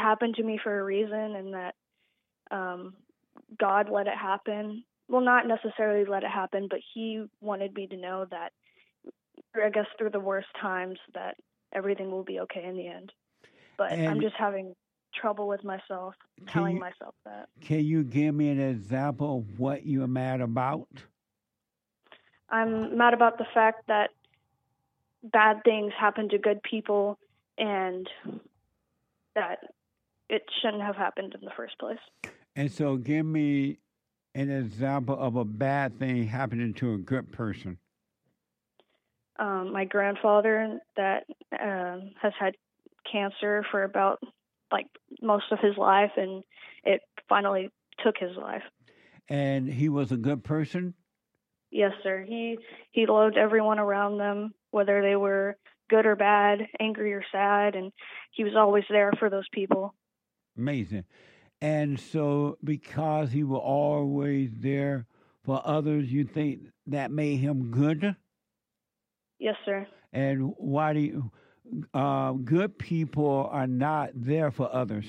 happened to me for a reason, and that um, God let it happen. Well, not necessarily let it happen, but he wanted me to know that, I guess through the worst times, that everything will be okay in the end. But And- I'm just having trouble with myself, telling you- myself that. Can you give me an example of what you're mad about? I'm mad about the fact that bad things happen to good people and that it shouldn't have happened in the first place. And so give me an example of a bad thing happening to a good person. Um, my grandfather that um, has had cancer for about like most of his life, and it finally took his life. And he was a good person? Yes, sir. He he loved everyone around them, whether they were good or bad, angry or sad, and he was always there for those people. Amazing. And so because he was always there for others, you think that made him good? Yes, sir. And why do you, uh, good people are not there for others.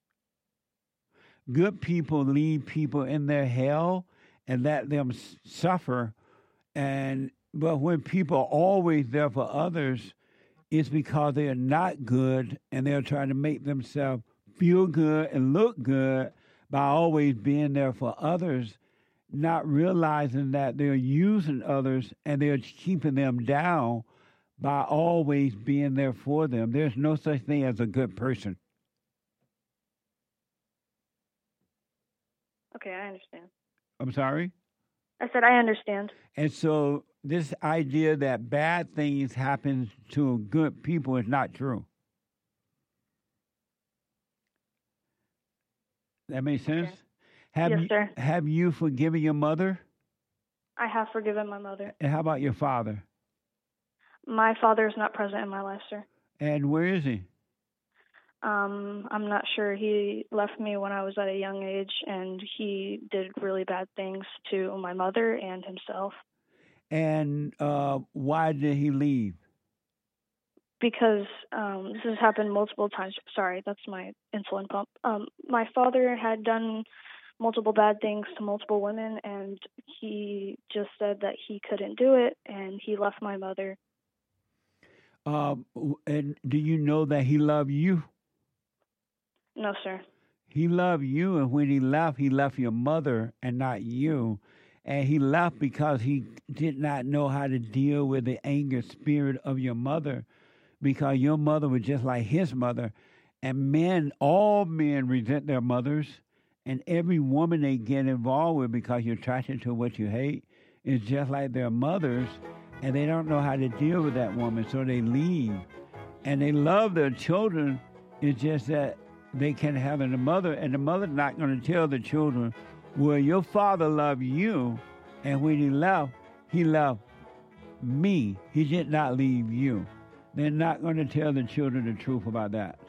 Good people leave people in their hell and let them s- suffer. And but when people are always there for others, it's because they are not good and they're trying to make themselves feel good and look good by always being there for others, not realizing that they're using others and they're keeping them down by always being there for them. There's no such thing as a good person. Okay, I understand. I'm sorry? I said I understand. And so this idea that bad things happen to good people is not true. That makes sense? Okay. Have Yes, you, sir. Have you forgiven your mother? I have forgiven my mother. And how about your father? My father is not present in my life, sir. And where is he? Um, I'm not sure. He left me when I was at a young age, and he did really bad things to my mother and himself. And uh, why did he leave? Because um, this has happened multiple times. Sorry, that's my insulin pump. Um, my father had done multiple bad things to multiple women, and he just said that he couldn't do it, and he left my mother. Um, and do you know that he loved you? No, sir. He loved you, and when he left, he left your mother and not you. And he left because he did not know how to deal with the anger spirit of your mother, because your mother was just like his mother. And men, all men resent their mothers, and every woman they get involved with because you're attracted to what you hate is just like their mothers, and they don't know how to deal with that woman, so they leave. And they love their children, it's just that they can have a mother, and the mother's not going to tell the children, well, your father loved you, and when he left, he loved me. He did not leave you. They're not going to tell the children the truth about that.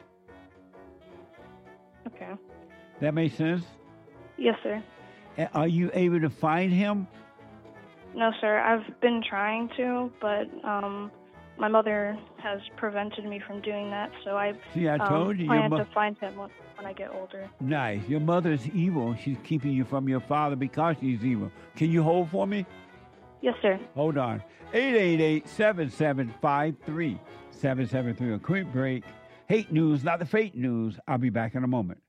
Okay. That makes sense? Yes, sir. And are you able to find him? No, sir. I've been trying to, but um, my mother has prevented me from doing that. So I, See, I um, told you, your plan mo- to find him when, when I get older. Nice. Your mother's evil. She's keeping you from your father because she's evil. Can you hold for me? Yes, sir. Hold on. eight eight eight, seven seven five, three seven seven three. A quick break. Hate news, not the fake news. I'll be back in a moment.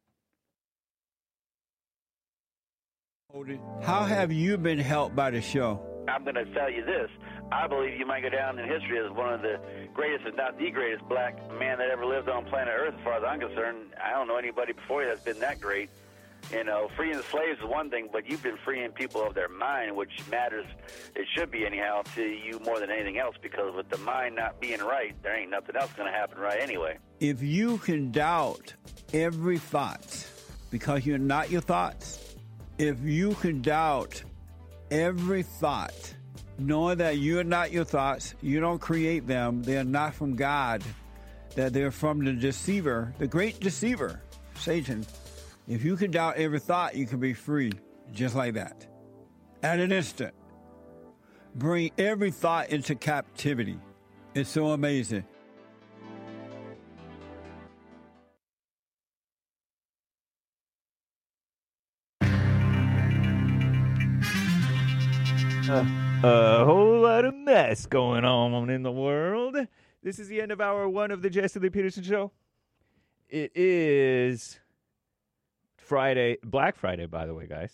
How have you been helped by the show? I'm going to tell you this. I believe you might go down in history as one of the greatest, if not the greatest, black man that ever lived on planet Earth, as far as I'm concerned. I don't know anybody before you that's been that great. You know, freeing the slaves is one thing, but you've been freeing people of their mind, which matters, it should be anyhow, to you more than anything else, because with the mind not being right, there ain't nothing else going to happen right anyway. If you can doubt every thought because you're not your thoughts, if you can doubt every thought, knowing that you're not your thoughts, you don't create them, they're not from God, that they're from the deceiver, the great deceiver, Satan. If you can doubt every thought, you can be free just like that. At an instant. Bring every thought into captivity. It's so amazing. Uh, a whole lot of mess going on in the world. This is the end of hour one of the Jesse Lee Peterson Show. It is Friday, Black Friday, by the way, guys.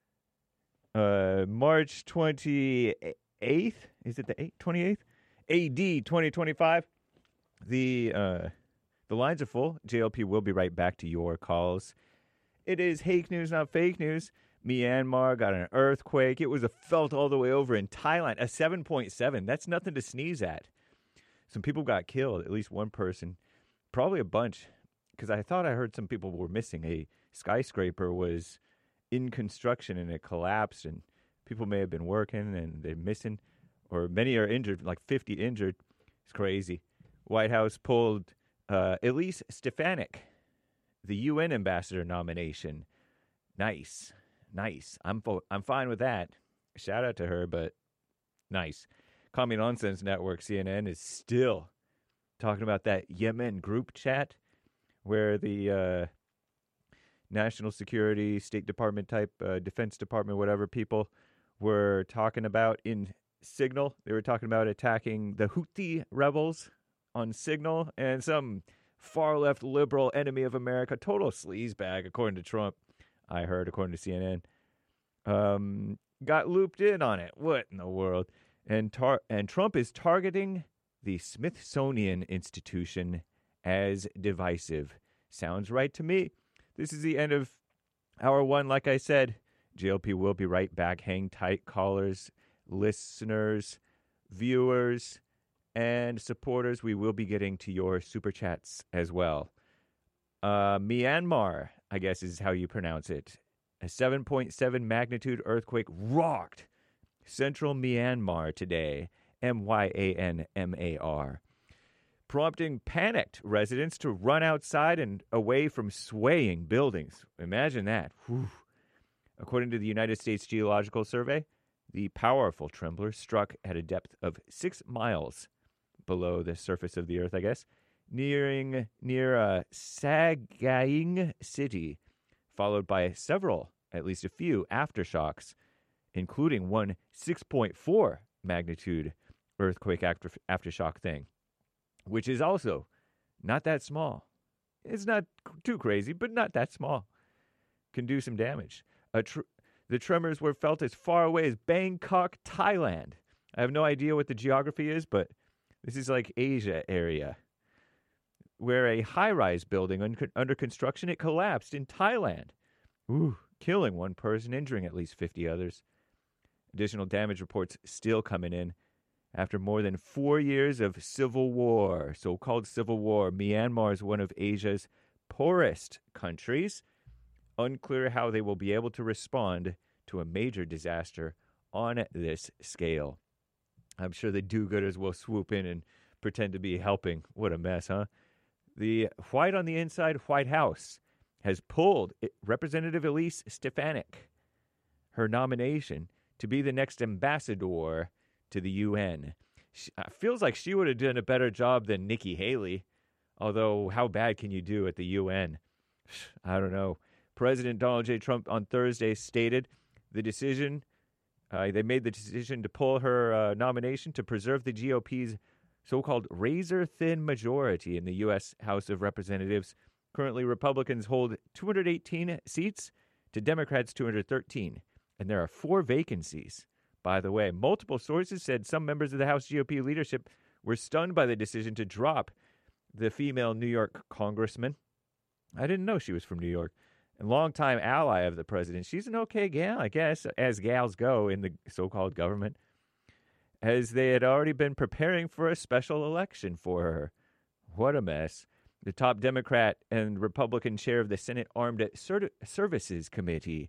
Uh, March twenty-eighth. Is it the eighth, twenty-eighth? A D twenty twenty-five. The, uh, the lines are full. J L P will be right back to your calls. It is Hake News, not fake news. Myanmar got an earthquake. It was a felt all the way over in Thailand. A seven point seven. That's nothing to sneeze at. Some people got killed, at least one person. Probably a bunch, because I thought I heard some people were missing. A skyscraper was in construction and it collapsed, and people may have been working and they're missing, or many are injured, like fifty injured. It's crazy. White House pulled uh, Elise Stefanik, the U N ambassador nomination. Nice. Nice. I'm fo- I'm fine with that. Shout out to her, but nice. Commie Nonsense Network, C N N, is still talking about that Yemen group chat where the uh, national security, State Department type, uh, Defense Department, whatever people were talking about in Signal. They were talking about attacking the Houthi rebels on Signal, and some far-left liberal enemy of America, total sleazebag, according to Trump, I heard, according to C N N, um, got looped in on it. What in the world? And tar- and Trump is targeting the Smithsonian Institution as divisive. Sounds right to me. This is the end of hour one. Like I said, J L P will be right back. Hang tight, callers, listeners, viewers, and supporters. We will be getting to your super chats as well. Uh, Myanmar, I guess is how you pronounce it. A seven point seven magnitude earthquake rocked central Myanmar today, M Y A N M A R, prompting panicked residents to run outside and away from swaying buildings. Imagine that. Whew. According to the United States Geological Survey, the powerful trembler struck at a depth of six miles below the surface of the earth, I guess, nearing near uh, Sagaing City, followed by several, at least a few, aftershocks, including one six point four magnitude earthquake after, aftershock thing, which is also not that small. It's not too crazy, but not that small. Can do some damage. A tr- the tremors were felt as far away as Bangkok, Thailand. I have no idea what the geography is, but this is like Asia area, where a high-rise building un- under construction, it collapsed in Thailand, Ooh, killing one person, injuring at least fifty others. Additional damage reports still coming in. After more than four years of civil war, so-called civil war, Myanmar is one of Asia's poorest countries. Unclear how they will be able to respond to a major disaster on this scale. I'm sure the do-gooders will swoop in and pretend to be helping. What a mess, huh? The white on the inside White House has pulled Representative Elise Stefanik, her nomination to be the next ambassador to the U N. She, uh, feels like she would have done a better job than Nikki Haley, although how bad can you do at the U N? I don't know. President Donald J. Trump on Thursday stated the decision, uh, they made the decision to pull her uh, nomination to preserve the G O P's so-called razor-thin majority in the U S House of Representatives. Currently, Republicans hold two hundred eighteen seats to Democrats' two hundred thirteen, and there are four vacancies. By the way, multiple sources said some members of the House G O P leadership were stunned by the decision to drop the female New York congressman. I didn't know she was from New York. A longtime ally of the president. She's an okay gal, I guess, as gals go in the so-called government, as they had already been preparing for a special election for her. What a mess. The top Democrat and Republican chair of the Senate Armed Ser- Services Committee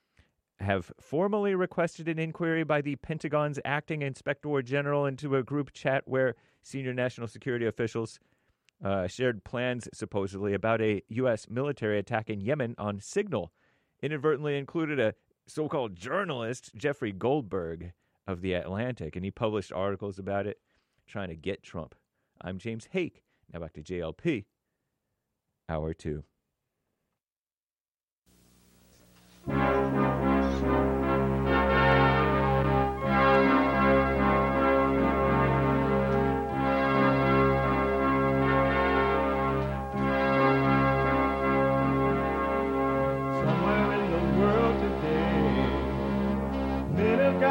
have formally requested an inquiry by the Pentagon's acting inspector general into a group chat where senior national security officials uh, shared plans, supposedly, about a U S military attack in Yemen on Signal. Inadvertently included a so-called journalist, Jeffrey Goldberg of The Atlantic, and he published articles about it, trying to get Trump. I'm James Hake. Now back to J L P. Hour two.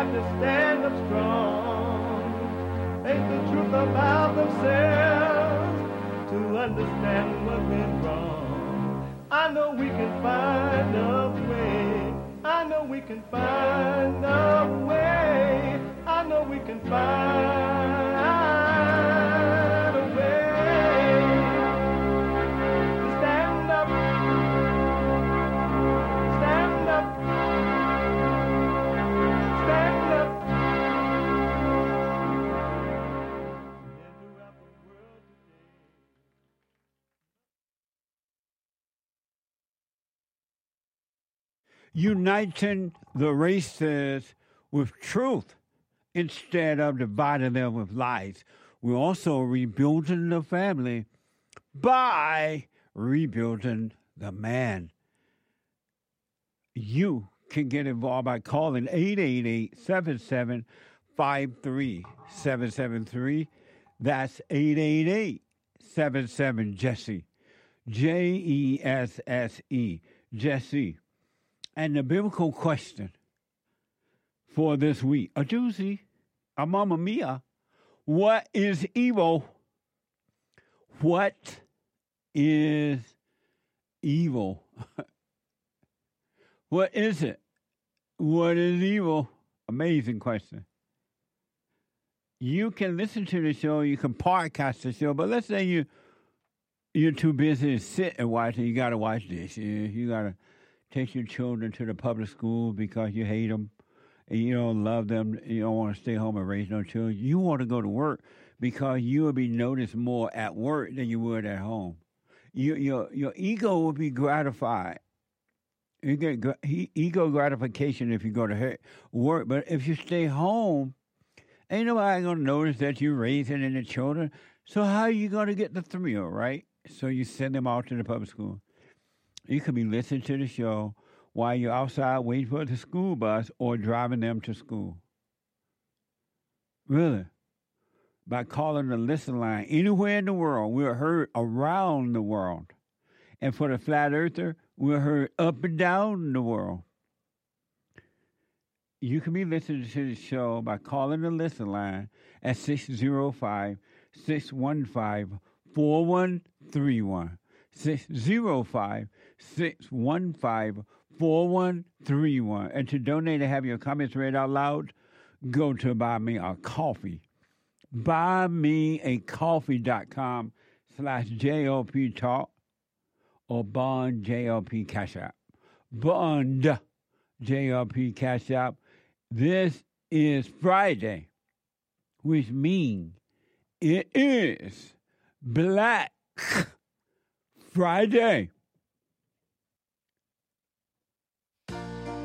got to stand up strong. Face the truth about themselves to understand what's been wrong. I know we can find a way. I know we can find a way. I know we can find a way to stand up, stand up, stand up. Uniting the races with truth instead of dividing them with lies. We're also rebuilding the family by rebuilding the man. You can get involved by calling eight eight eight, seven seven five three seven seven three. That's eight eight eight, seven seven, Jesse. J E S S E, Jesse. And the biblical question for this week, a doozy, a mamma mia, what is evil? What is evil? What is it? What is evil? Amazing question. You can listen to the show, you can podcast the show, but let's say you, you're too busy to sit and watch it. You got to watch this. You, you got to take your children to the public school because you hate them and you don't love them. You don't want to stay home and raise no children. You want to go to work because you will be noticed more at work than you would at home. You, your your ego will be gratified. You get gra- ego gratification if you go to work, but if you stay home, ain't nobody going to notice that you're raising any children. So how are you going to get the thrill, right? So you send them out to the public school. You could be listening to the show while you're outside waiting for the school bus or driving them to school. Really. By calling the listen line anywhere in the world, we're heard around the world. And for the flat earther, we're heard up and down the world. You can be listening to the show by calling the listen line at six oh five, six one five, four one three one. six oh five, six one five, four one three one. And to donate and have your comments read out loud, go to Buy Me a Coffee. buymeacoffee.com slash JLP Talk or Bond J L P Cash App. Bond J L P Cash App. This is Friday, which means it is Black Friday. You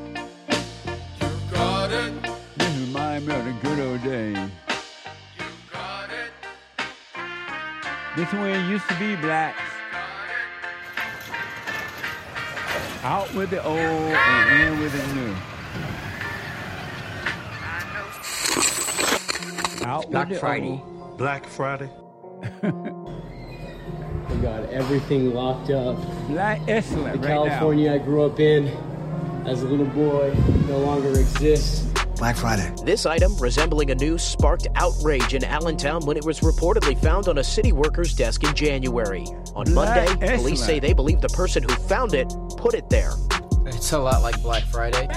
got it. This reminds me of the good old days. You got it. This is when it used to be blacks. Out with the old and in with the new. Out Black with the Friday. old. Black Friday. We got everything locked up. Black excellent The right California I grew up in as a little boy no longer exists. Black Friday. This item, resembling a noose, sparked outrage in Allentown when it was reportedly found on a city worker's desk in January. On Black Monday, police excellent. say they believe the person who found it put it there. It's a lot like Black Friday.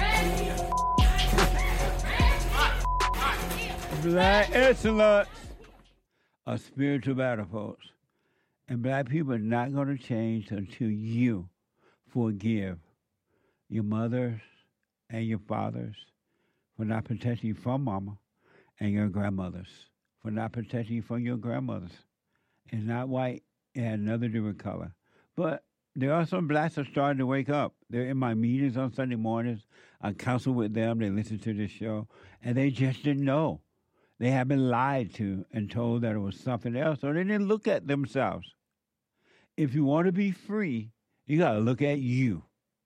Black excellence. A spiritual battle, folks. And black people are not going to change until you forgive your mothers and your fathers for not protecting you from mama and your grandmothers for not protecting you from your grandmothers. It's not white. It had another different color. But there are some blacks that are starting to wake up. They're in my meetings on Sunday mornings. I counsel with them. They listen to this show. And they just didn't know. They have been lied to and told that it was something else, or they didn't look at themselves. If you want to be free, you got to look at you.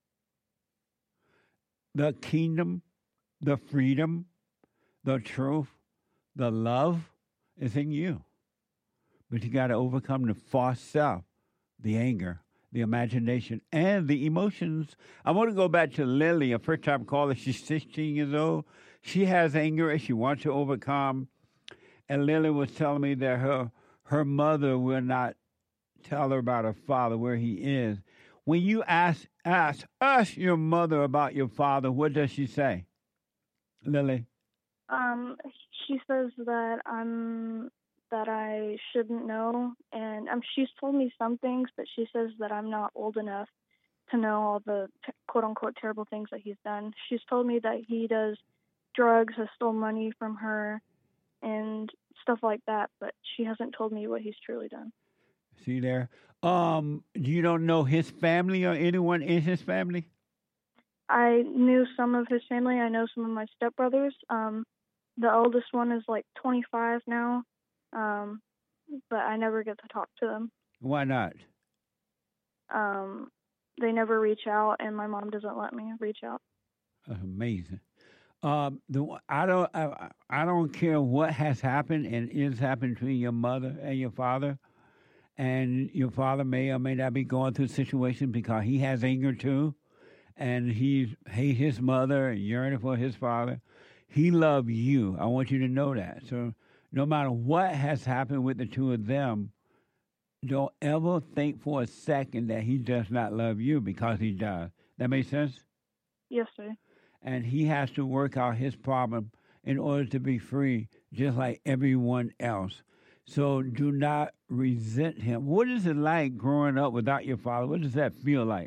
The kingdom, the freedom, the truth, the love is in you. But you got to overcome the false self, the anger, the imagination, and the emotions. I want to go back to Lily, a first-time caller. She's sixteen years old. she has anger and she wants to overcome. And Lily was telling me that her her mother will not tell her about her father, where he is. When you ask ask ask your mother about your father, what does she say, Lily? Um, she says that I'm that I shouldn't know, and um, she's told me some things, but she says that I'm not old enough to know all the t- quote-unquote terrible things that he's done. She's told me that he does drugs, has stolen money from her, and stuff like that, but she hasn't told me what he's truly done. See there? Um, you don't know his family or anyone in his family? I knew some of his family. I know some of my stepbrothers. Um, the oldest one is like twenty-five now, um, but I never get to talk to them. Why not? Um, they never reach out, and my mom doesn't let me reach out. That's amazing. Um, the I don't I, I don't care what has happened and is happening between your mother and your father, and your father may or may not be going through situations because he has anger too, and he hates his mother and yearning for his father. He loves you. I want you to know that. So no matter what has happened with the two of them, don't ever think for a second that he does not love you, because he does. That makes sense? Yes, sir. And he has to work out his problem in order to be free, just like everyone else. So do not resent him. What is it like growing up without your father? What does that feel like?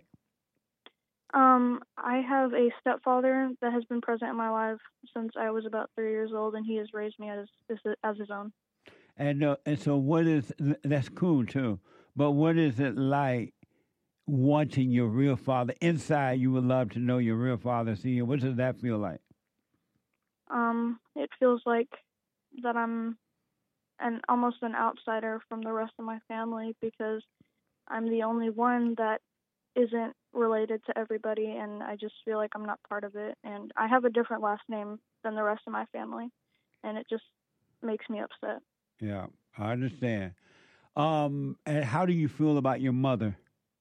Um, I have a stepfather that has been present in my life since I was about three years old, and he has raised me as as his own. And uh, and so what is, that's cool too, but what is it like wanting your real father? Inside, you would love to know your real father. See, what does that feel like? Um, it feels like that I'm an almost an outsider from the rest of my family, because I'm the only one that isn't related to everybody, and I just feel like I'm not part of it. And I have a different last name than the rest of my family, and it just makes me upset. Yeah, I understand. Um, and how do you feel about your mother?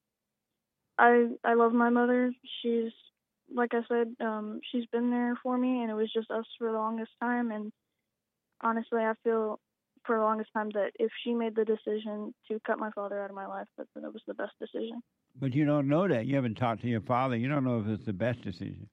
I I love my mother. She's, like I said, um, she's been there for me, and it was just us for the longest time. And honestly, I feel for the longest time that if she made the decision to cut my father out of my life, that that was the best decision. But you don't know that. You haven't talked to your father. You don't know if it's the best decision.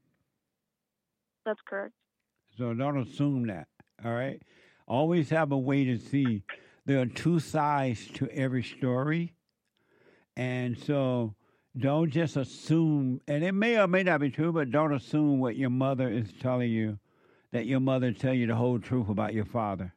That's correct. So don't assume that, all right? Always have a way to see. There are two sides to every story. And so don't just assume, and it may or may not be true, but don't assume what your mother is telling you, that your mother tell you the whole truth about your father.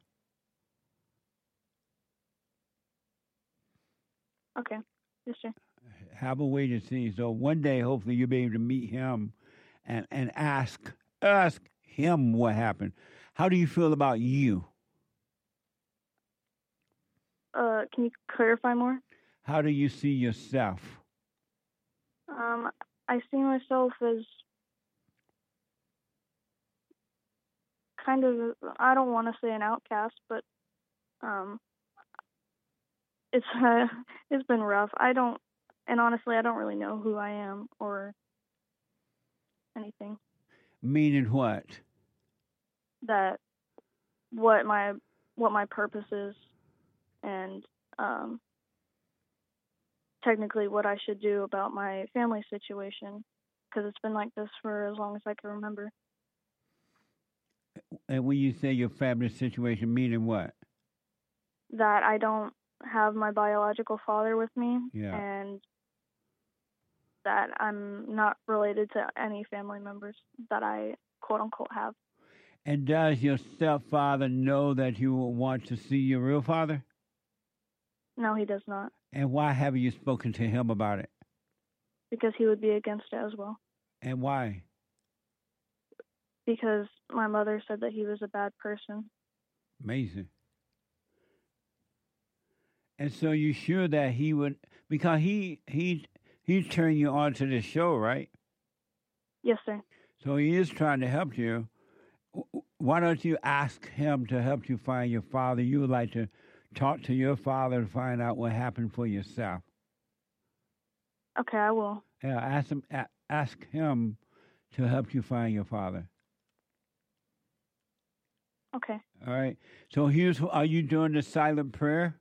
Okay. Yes, sir. Have a way to see. So one day, hopefully, you'll be able to meet him and, and ask, ask him what happened. How do you feel about you? Uh, can you clarify more? How do you see yourself? Um, I see myself as kind of, I don't want to say an outcast, but um, it's uh, it's been rough. I don't, and honestly, I don't really know who I am or anything. Meaning what? That what my what my purpose is, and um, technically what I should do about my family situation, because it's been like this for as long as I can remember. And when you say your family situation, meaning what? That I don't have my biological father with me, Yeah. and that I'm not related to any family members that I quote unquote have. And does your stepfather know that you want to see your real father? No, he does not, And why haven't you spoken to him about it? because he would be against it as well. And why? Because my mother said that he was a bad person. Amazing. And so you sure that he would, because he he he turned you on to this show, right? Yes, sir. So he is trying to help you. Why don't you ask him to help you find your father? You would like to talk to your father to find out what happened for yourself. Okay, I will. Yeah, ask him. Ask him to help you find your father. Okay. All right. So here's, are you doing the silent prayer?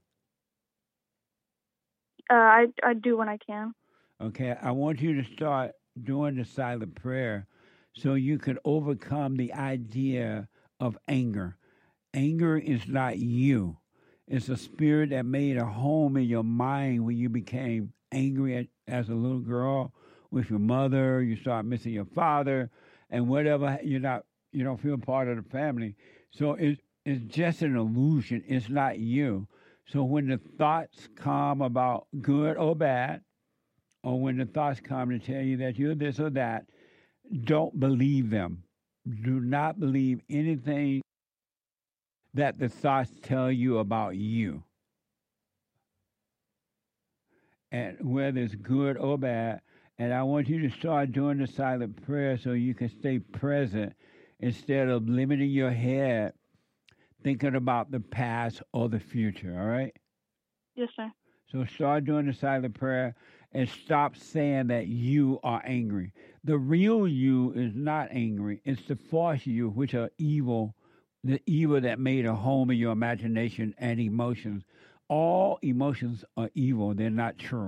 Uh, I I do when I can. Okay. I want you to start doing the silent prayer so you can overcome the idea of anger. Anger is not you. It's a spirit that made a home in your mind when you became angry at, as a little girl with your mother. You start missing your father, and whatever, you're not, you don't feel part of the family. So it, it's just an illusion. It's not you. So when the thoughts come about good or bad, or when the thoughts come to tell you that you're this or that, don't believe them. Do not believe anything that the thoughts tell you about you. And whether it's good or bad. And I want you to start doing the silent prayer so you can stay present instead of limiting your head thinking about the past or the future, all right? Yes, sir. So start doing the silent prayer and stop saying that you are angry. The real you is not angry. It's the false you, which are evil, the evil that made a home in your imagination and emotions. All emotions are evil. They're not true.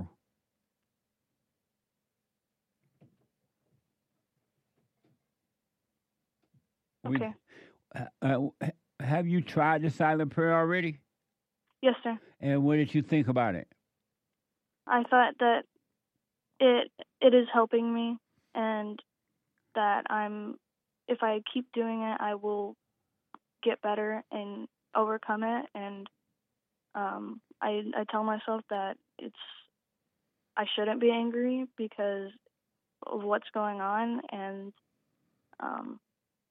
Okay. We, uh, have you tried the silent prayer already? Yes, sir. And what did you think about it? I thought that it it is helping me, and that I'm, if I keep doing it, I will get better and overcome it. And um, I I tell myself that it's I shouldn't be angry because of what's going on, and um,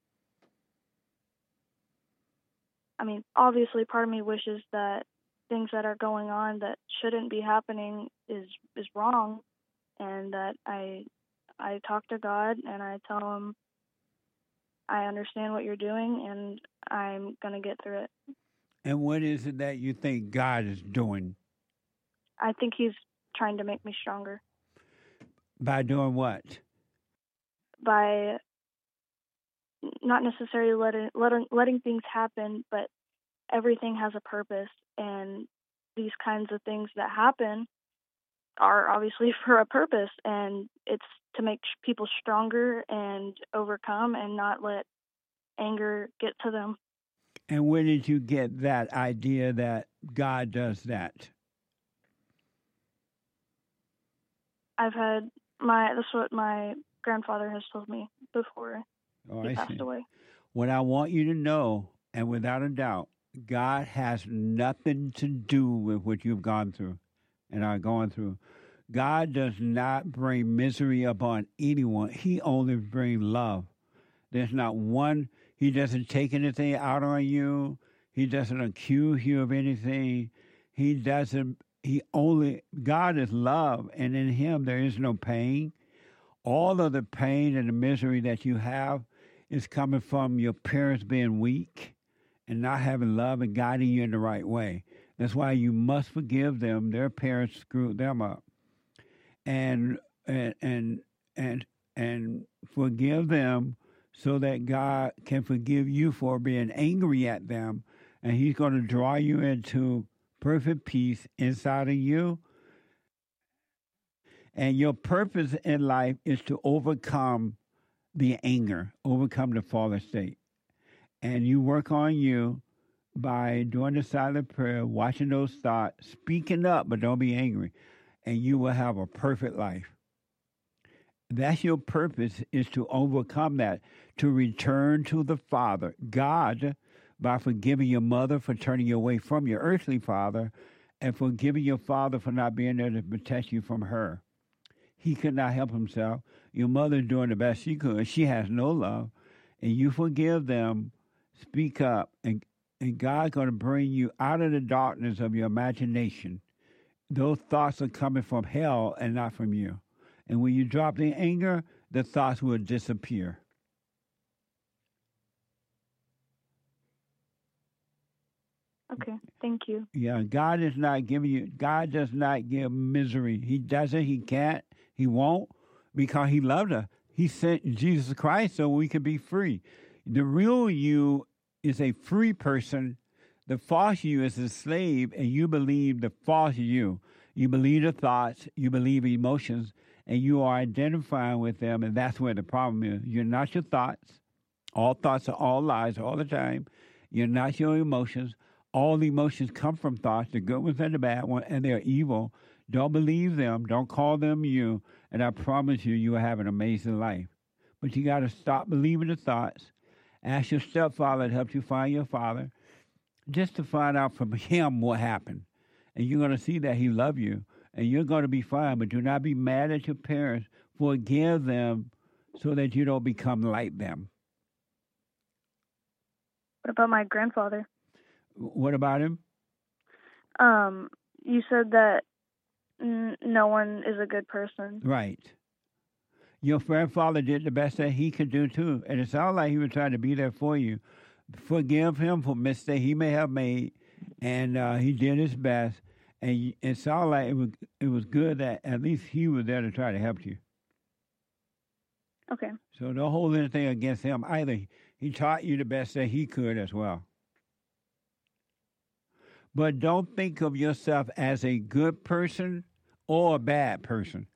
I mean, obviously, part of me wishes that things that are going on that shouldn't be happening is is wrong, and that I I talk to God and I tell him I understand what you're doing and I'm gonna get through it. And what is it that you think God is doing? I think he's trying to make me stronger. By doing what? By not necessarily letting letting letting things happen, but everything has a purpose, and these kinds of things that happen are obviously for a purpose, and it's to make people stronger and overcome and not let anger get to them. And where did you get that idea that God does that? I've had my, that's what my grandfather has told me before Oh, he I passed see. away. What I want you to know, and without a doubt, God has nothing to do with what you've gone through and are going through. God does not bring misery upon anyone. He only brings love. There's not one, he doesn't take anything out on you. He doesn't accuse you of anything. He doesn't, he only, God is love, and in him there is no pain. All of the pain and the misery that you have is coming from your parents being weak and not having love and guiding you in the right way. That's why you must forgive them. Their parents screwed them up. And and and and, and forgive them so that God can forgive you for being angry at them. And he's going to draw you into perfect peace inside of you. And your purpose in life is to overcome the anger, overcome the fallen state. And you work on you by doing the silent prayer, watching those thoughts, speaking up, but don't be angry. And you will have a perfect life. That's your purpose, is to overcome that, to return to the Father, God, by forgiving your mother for turning you away from your earthly father, and forgiving your father for not being there to protect you from her. He could not help himself. Your mother's doing the best she could. She has no love. And you forgive them, speak up, and, and God's going to bring you out of the darkness of your imagination. Those thoughts are coming from hell and not from you. And when you drop the anger, the thoughts will disappear. Okay, thank you. Yeah, God is not giving you, God does not give misery. He doesn't, he can't, he won't, because he loved us. He sent Jesus Christ so we could be free. The real you is a free person. The false you is a slave, and you believe the false you. You believe the thoughts, you believe emotions, and you are identifying with them, and that's where the problem is. You're not your thoughts. All thoughts are all lies all the time. You're not your emotions. All the emotions come from thoughts, the good ones and the bad ones, and they're evil. Don't believe them. Don't call them you, and I promise you, you will have an amazing life. But you got to stop believing the thoughts. Ask your stepfather to help you find your father, just to find out from him what happened. And you're going to see that he loves you, and you're going to be fine. But do not be mad at your parents. Forgive them so that you don't become like them. What about my grandfather? What about him? Um, you said that n- no one is a good person. Right. Your grandfather did the best that he could do, too. And it sounds like he was trying to be there for you. Forgive him for mistakes he may have made, and uh, he did his best. And it sounded like it was, it was good that at least he was there to try to help you. Okay. So don't hold anything against him either. He taught you the best that he could as well. But don't think of yourself as a good person or a bad person.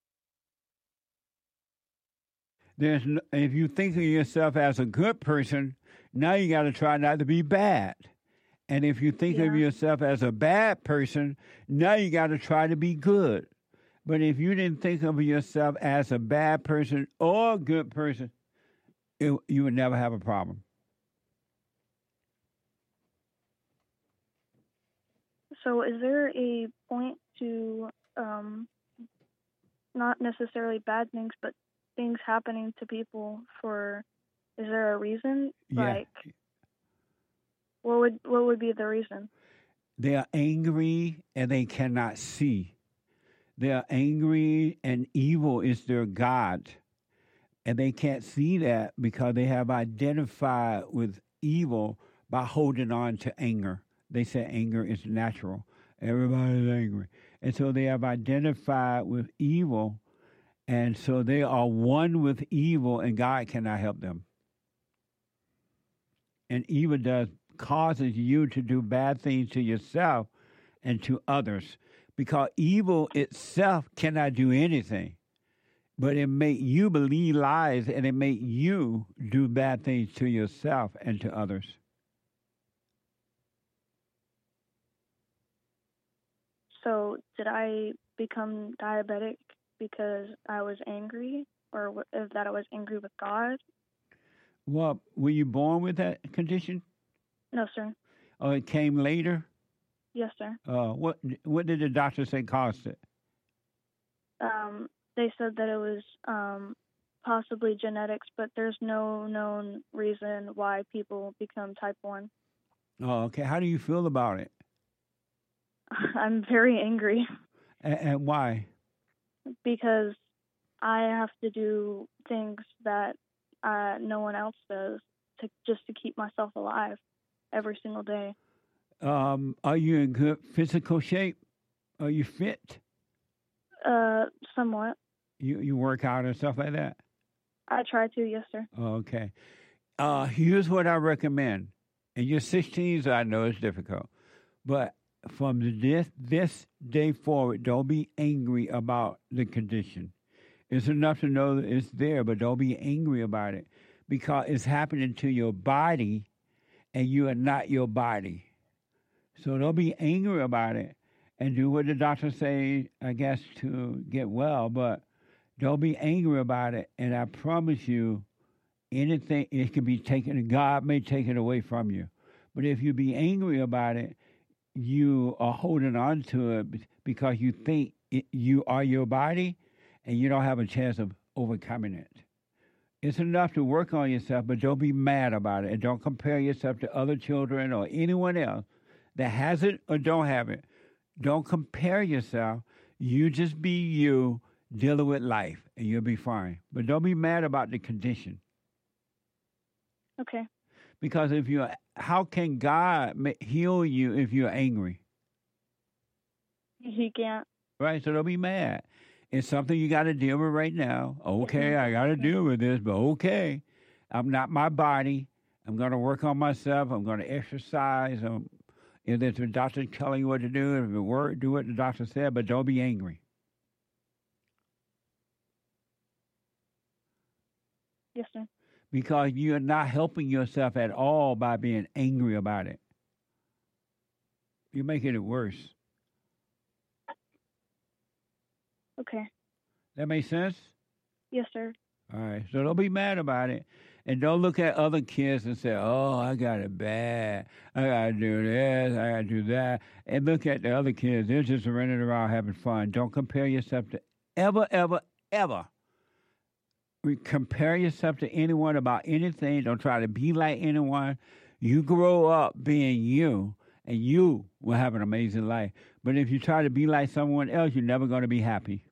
There's no, if you think of yourself as a good person, now you got to try not to be bad. And if you think Yeah. of yourself as a bad person, now you got to try to be good. But if you didn't think of yourself as a bad person or a good person, it, you would never have a problem. So is there a point to um, not necessarily bad things, but things happening to people for, is there a reason? Yeah. Like, what would what would be the reason? They are angry and they cannot see. They are angry and evil is their God. And they can't see that because they have identified with evil by holding on to anger. They say anger is natural. Everybody's angry. And so they have identified with evil. And so they are one with evil, and God cannot help them. And evil does causes you to do bad things to yourself and to others, because evil itself cannot do anything, but it make you believe lies, and it make you do bad things to yourself and to others. So did I become diabetic because I was angry, or w- if that I was angry with God? Well, were you born with that condition? No, sir. Or it came later? Yes, sir. Uh, what what did the doctor say caused it? Um, they said that it was um, possibly genetics, but there's no known reason why people become type one. Oh, okay. How do you feel about it? I'm very angry And, and why? because I have to do things that uh, no one else does to just to keep myself alive every single day. Um, are you in good physical shape? Are you fit? Uh, somewhat. You you work out and stuff like that? I try to, yes, sir. Okay. Uh, here's what I recommend. In your sixteens, I know it's difficult, but from this this day forward, don't be angry about the condition. It's enough to know that it's there, but don't be angry about it because it's happening to your body, and you are not your body. So don't be angry about it, and do what the doctor say, I guess, to get well. But don't be angry about it, and I promise you, anything it can be taken. God may take it away from you, but if you be angry about it, you are holding on to it because you think it, you are your body, and you don't have a chance of overcoming it. It's enough to work on yourself, but don't be mad about it, and don't compare yourself to other children or anyone else that has it or don't have it. Don't compare yourself. You just be you dealing with life, and you'll be fine. But don't be mad about the condition. Okay. Because if you, how can God ma- heal you if you're angry? He can't. Right? So don't be mad. It's something you got to deal with right now. Okay, I got to deal with this, but okay. I'm not my body. I'm going to work on myself. I'm going to exercise. Um, if there's a doctor telling you what to do, if it work, do what the doctor said, but don't be angry. Yes, sir. Because you're not helping yourself at all by being angry about it. You're making it worse. Okay. That make sense? Yes, sir. All right. So don't be mad about it. And don't look at other kids and say, oh, I got it bad. I got to do this. I got to do that. And look at the other kids. They're just running around having fun. Don't compare yourself to ever, ever, ever. Compare yourself to anyone about anything. Don't try to be like anyone. You grow up being you, and you will have an amazing life. But if you try to be like someone else, you're never going to be happy.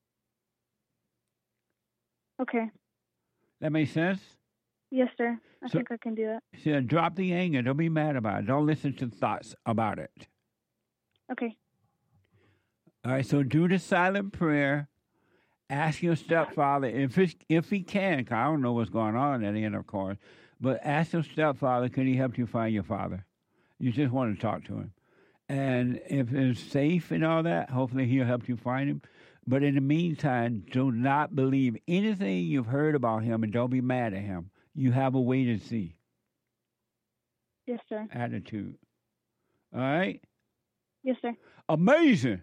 Okay. That makes sense? Yes, sir. I So- think I can do that. So drop the anger. Don't be mad about it. Don't listen to thoughts about it. Okay. All right, so do the silent prayer. Ask your stepfather if it's, if he can, 'cause I don't know what's going on at the end, of course, but ask your stepfather, can he help you find your father? You just want to talk to him. And if it's safe and all that, hopefully he'll help you find him. But in the meantime, do not believe anything you've heard about him and don't be mad at him. You have a wait and see Yes, sir. attitude. All right? Yes, sir. Amazing.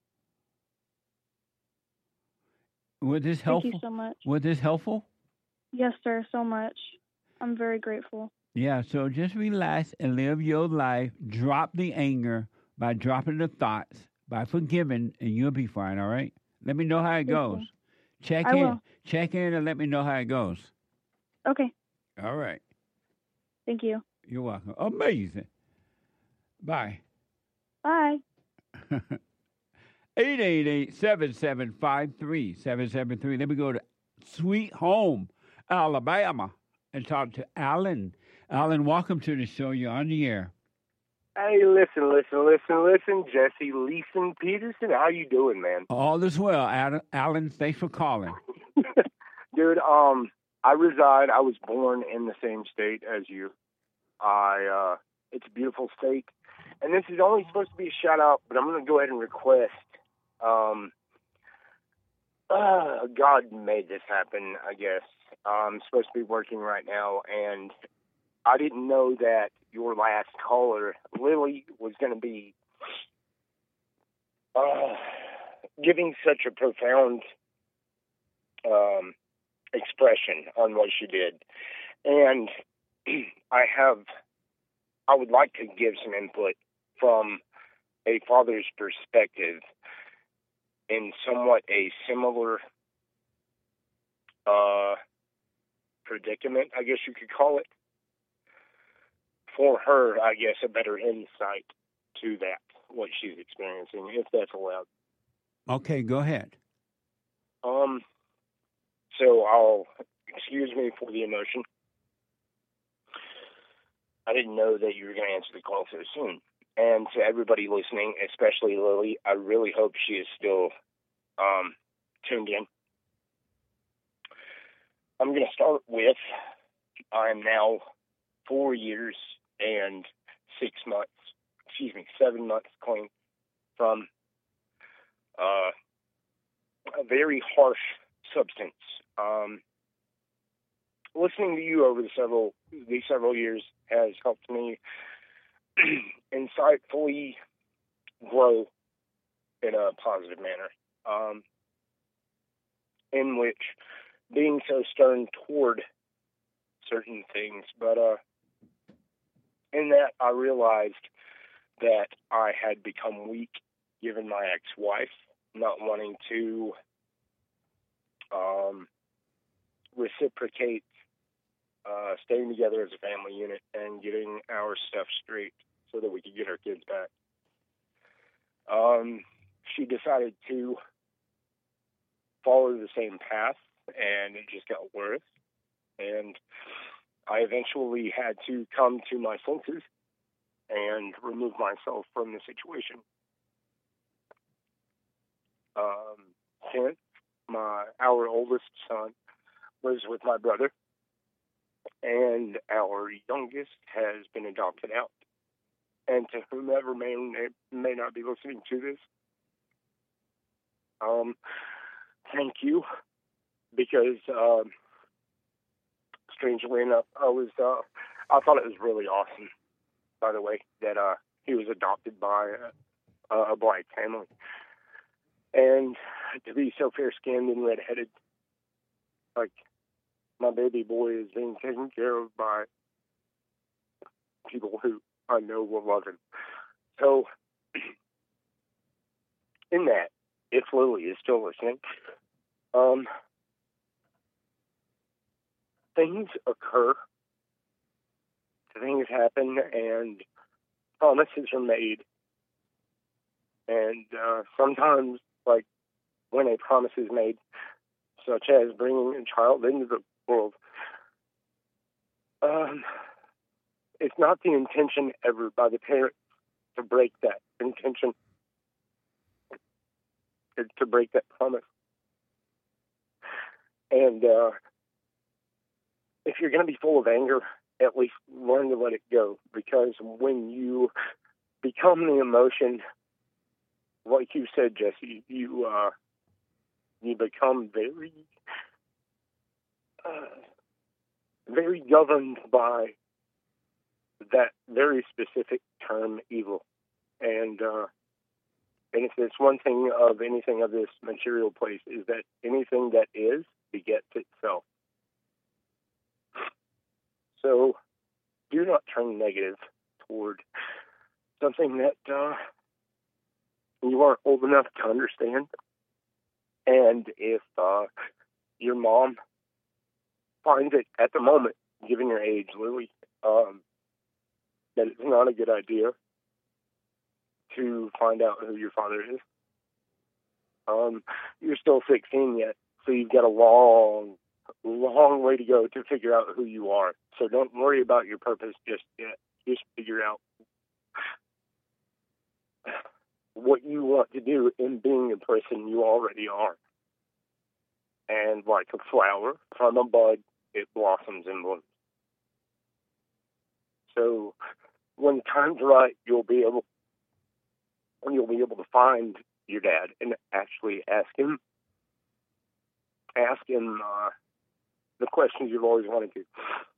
Was this Thank helpful? you so much. Was this helpful? Yes, sir. So much. I'm very grateful. Yeah, so just relax and live your life. Drop the anger by dropping the thoughts, by forgiving, and you'll be fine, all right? Let me know how it Yes, goes. sir. Check I in. will. Check in and let me know how it goes. Okay. All right. Thank you. You're welcome. Amazing. Bye. Bye. eight eight eight, seven seven five, three seven seven three. Let me go to Sweet Home, Alabama, and talk to Alan. Alan, welcome to the show. You're on the air. Hey, listen, listen, listen, listen. Jesse Leeson Peterson, how you doing, man? All is well, Alan. Alan, thanks for calling. Dude, um, I reside, I was born in the same state as you. I, uh, it's a beautiful state. And this is only supposed to be a shout out, but I'm going to go ahead and request, um, uh, God made this happen, I guess. I'm supposed to be working right now, and I didn't know that your last caller, Lily, was going to be uh, giving such a profound um, expression on what she did. And I have, I would like to give some input from a father's perspective in somewhat a similar uh, predicament, I guess you could call it. For her, I guess, a better insight to that, what she's experiencing, if that's allowed. Okay, go ahead. Um, so I'll, excuse me for the emotion. I didn't know that you were going to answer the call so soon. And to everybody listening, especially Lily, I really hope she is still um, tuned in. I'm going to start with, I'm now four years and six months, excuse me, seven months clean from uh, a very harsh substance. Um, listening to you over the several these several years has helped me insightfully grow in a positive manner, um, in which being so stern toward certain things, but uh, in that I realized that I had become weak given my ex-wife not wanting to um, reciprocate uh, staying together as a family unit and getting our stuff straight so that we could get our kids back. Um, she decided to follow the same path, and it just got worse. And I eventually had to come to my senses and remove myself from the situation. Um, hence, my our oldest son lives with my brother, and our youngest has been adopted out. And to whomever may may not be listening to this, um, thank you, because um, strangely enough, I was uh, I thought it was really awesome, by the way, that uh, he was adopted by a, a black family, and to be so fair-skinned and red-headed, like my baby boy is being taken care of by people who I know will love him. So, in that, if Lily is still listening, um, things occur, things happen, and promises are made. And uh, sometimes, like, when a promise is made, such as bringing a child into the world, um, it's not the intention ever by the parent to break that intention, to break that promise. And uh, if you're going to be full of anger, at least learn to let it go, because when you become the emotion, like you said, Jesse, you uh, you become very, uh, very governed by that very specific term, evil. And uh, and if there's one thing of anything of this material place, is that anything that is begets itself. So do not turn negative toward something that uh, you aren't old enough to understand. And if uh, your mom finds it at the moment, given your age, Lily, um, that it's not a good idea to find out who your father is. Um, you're still sixteen yet, so you've got a long, long way to go to figure out who you are. So don't worry about your purpose just yet. Just figure out what you want to do in being a person you already are. And like a flower from a bud, it blossoms and blooms. So when the time's right, you'll be able you'll be able to find your dad and actually ask him ask him uh, the questions you've always wanted to.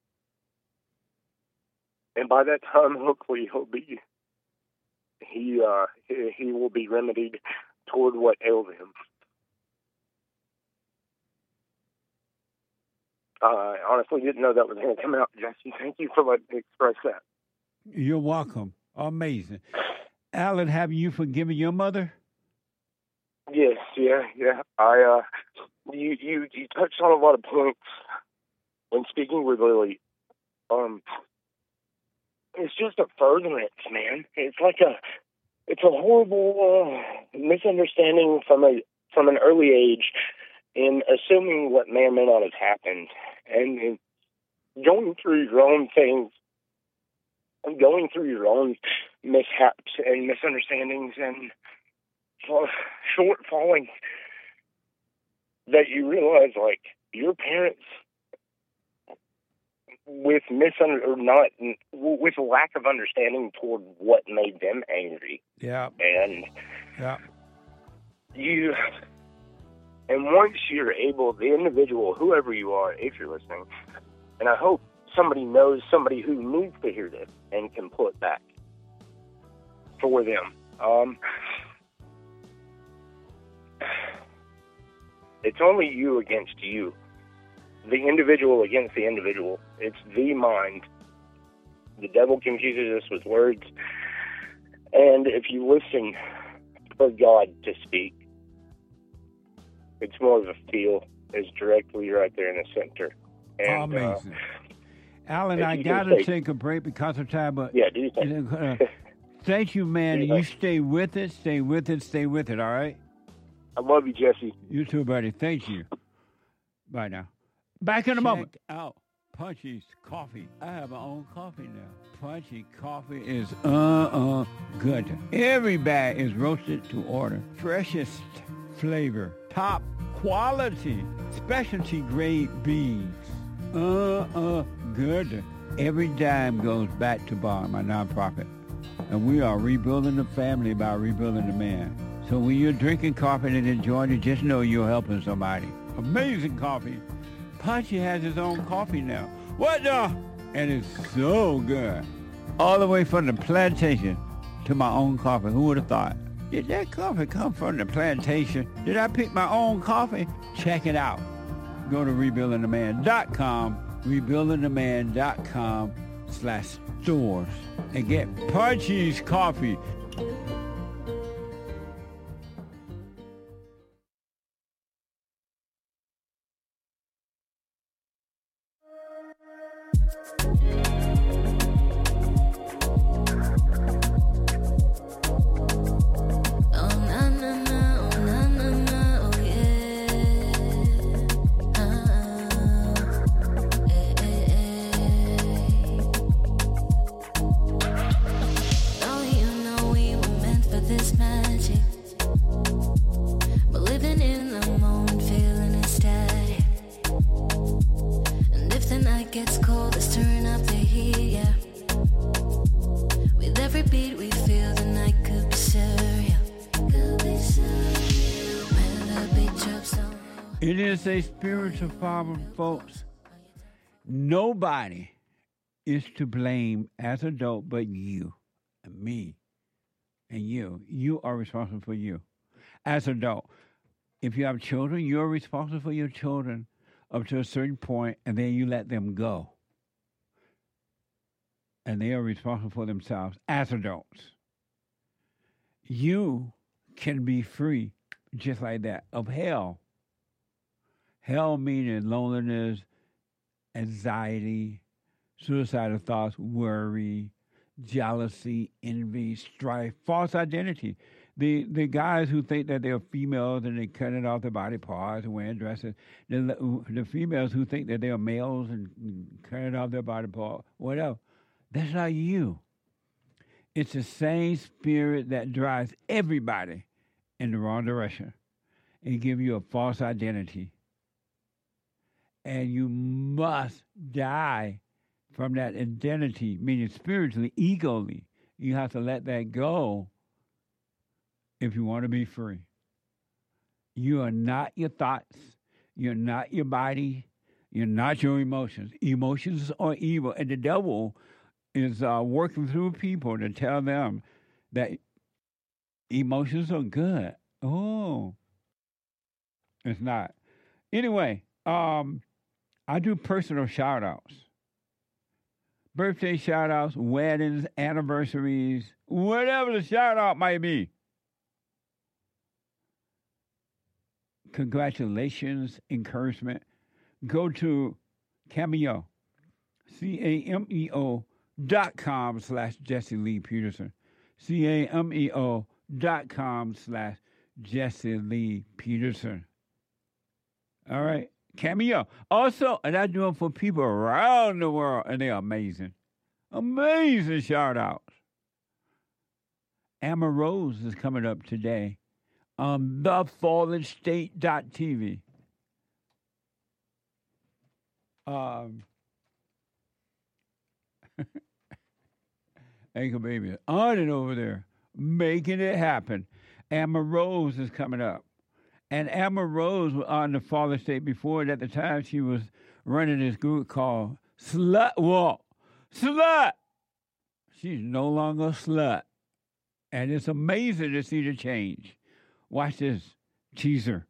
And by that time, hopefully, he'll be he uh, he, he will be remedied toward what ails him. Uh, I honestly didn't know that was going to come out, Jesse. Thank you for letting me express that. You're welcome. Amazing. Alan, have you forgiven your mother? Yes, yeah, yeah. I, uh, you, you, you touched on a lot of points when speaking with Lily. Um, it's just a furtherance, man. It's like a, it's a horrible uh, misunderstanding from a from an early age, in assuming what may or may not have happened, and, and going through your own things, and going through your own mishaps and misunderstandings and shortfalling, that you realize, like, your parents, with misunder or not, with a lack of understanding toward what made them angry. Yeah. And yeah. you, and once you're able, the individual, whoever you are, if you're listening, and I hope somebody knows somebody who needs to hear this and can pull it back for them. Um, it's only you against you. The individual against the individual. It's the mind. The devil confuses us with words. And if you listen for God to speak, it's more of a feel. It's directly right there in the center. And, amazing. Uh, Alan, I got to take a break because of time. But yeah, do you think? Uh, thank you, man. You, you stay with it, stay with it, stay with it, all right? I love you, Jesse. You too, buddy. Thank you. Bye now. Back in a Check moment. out Punchy's Coffee. I have my own coffee now. Punchy Coffee is uh-uh good. Every bag is roasted to order. Freshest flavor. Top quality. Specialty grade beans. uh, uh, good. Every dime goes back to Bar, my nonprofit. And we are rebuilding the family by rebuilding the man. So when you're drinking coffee and enjoying it, just know you're helping somebody. Amazing coffee. Punchy has his own coffee now. What the? And it's so good. All the way from the plantation to my own coffee. Who would have thought? Did that coffee come from the plantation? Did I pick my own coffee? Check it out. Go to rebuilding the man dot com, rebuilding the man dot com slash stores, and get Punchy's coffee. It is a spiritual problem, folks. Nobody is to blame as an adult but you and me and you. You are responsible for you as an adult. If you have children, you're responsible for your children up to a certain point, and then you let them go. And they are responsible for themselves as adults. You can be free just like that of hell. Hell meaning loneliness, anxiety, suicidal thoughts, worry, jealousy, envy, strife, false identity. The the guys who think that they're females and they cut it off their body parts and wearing dresses. The, the females who think that they're males and cut it off their body parts, whatever. That's not you. It's the same spirit that drives everybody in the wrong direction and give you a false identity. And you must die from that identity, meaning spiritually, egally. You have to let that go if you want to be free. You are not your thoughts. You're not your body. You're not your emotions. Emotions are evil. And the devil is uh, working through people to tell them that emotions are good. Oh, it's not. Anyway, um, I do personal shout-outs. Birthday shout-outs, weddings, anniversaries, whatever the shout-out might be. Congratulations, encouragement. Go to Cameo, C A M E O dot com slash Jesse Lee Peterson. C A M E O dot com slash Jesse Lee Peterson. All right. Cameo. Also, and I do them for people around the world, and they're amazing. Amazing shout-outs. Amber Rose is coming up today on the fallen state dot t v. Um, Anchor Baby on and over there, making it happen. Amber Rose is coming up. And Amber Rose was on the Fallen State before. And at the time, she was running this group called Slut Walk. Slut! She's no longer a slut. And it's amazing to see the change. Watch this teaser.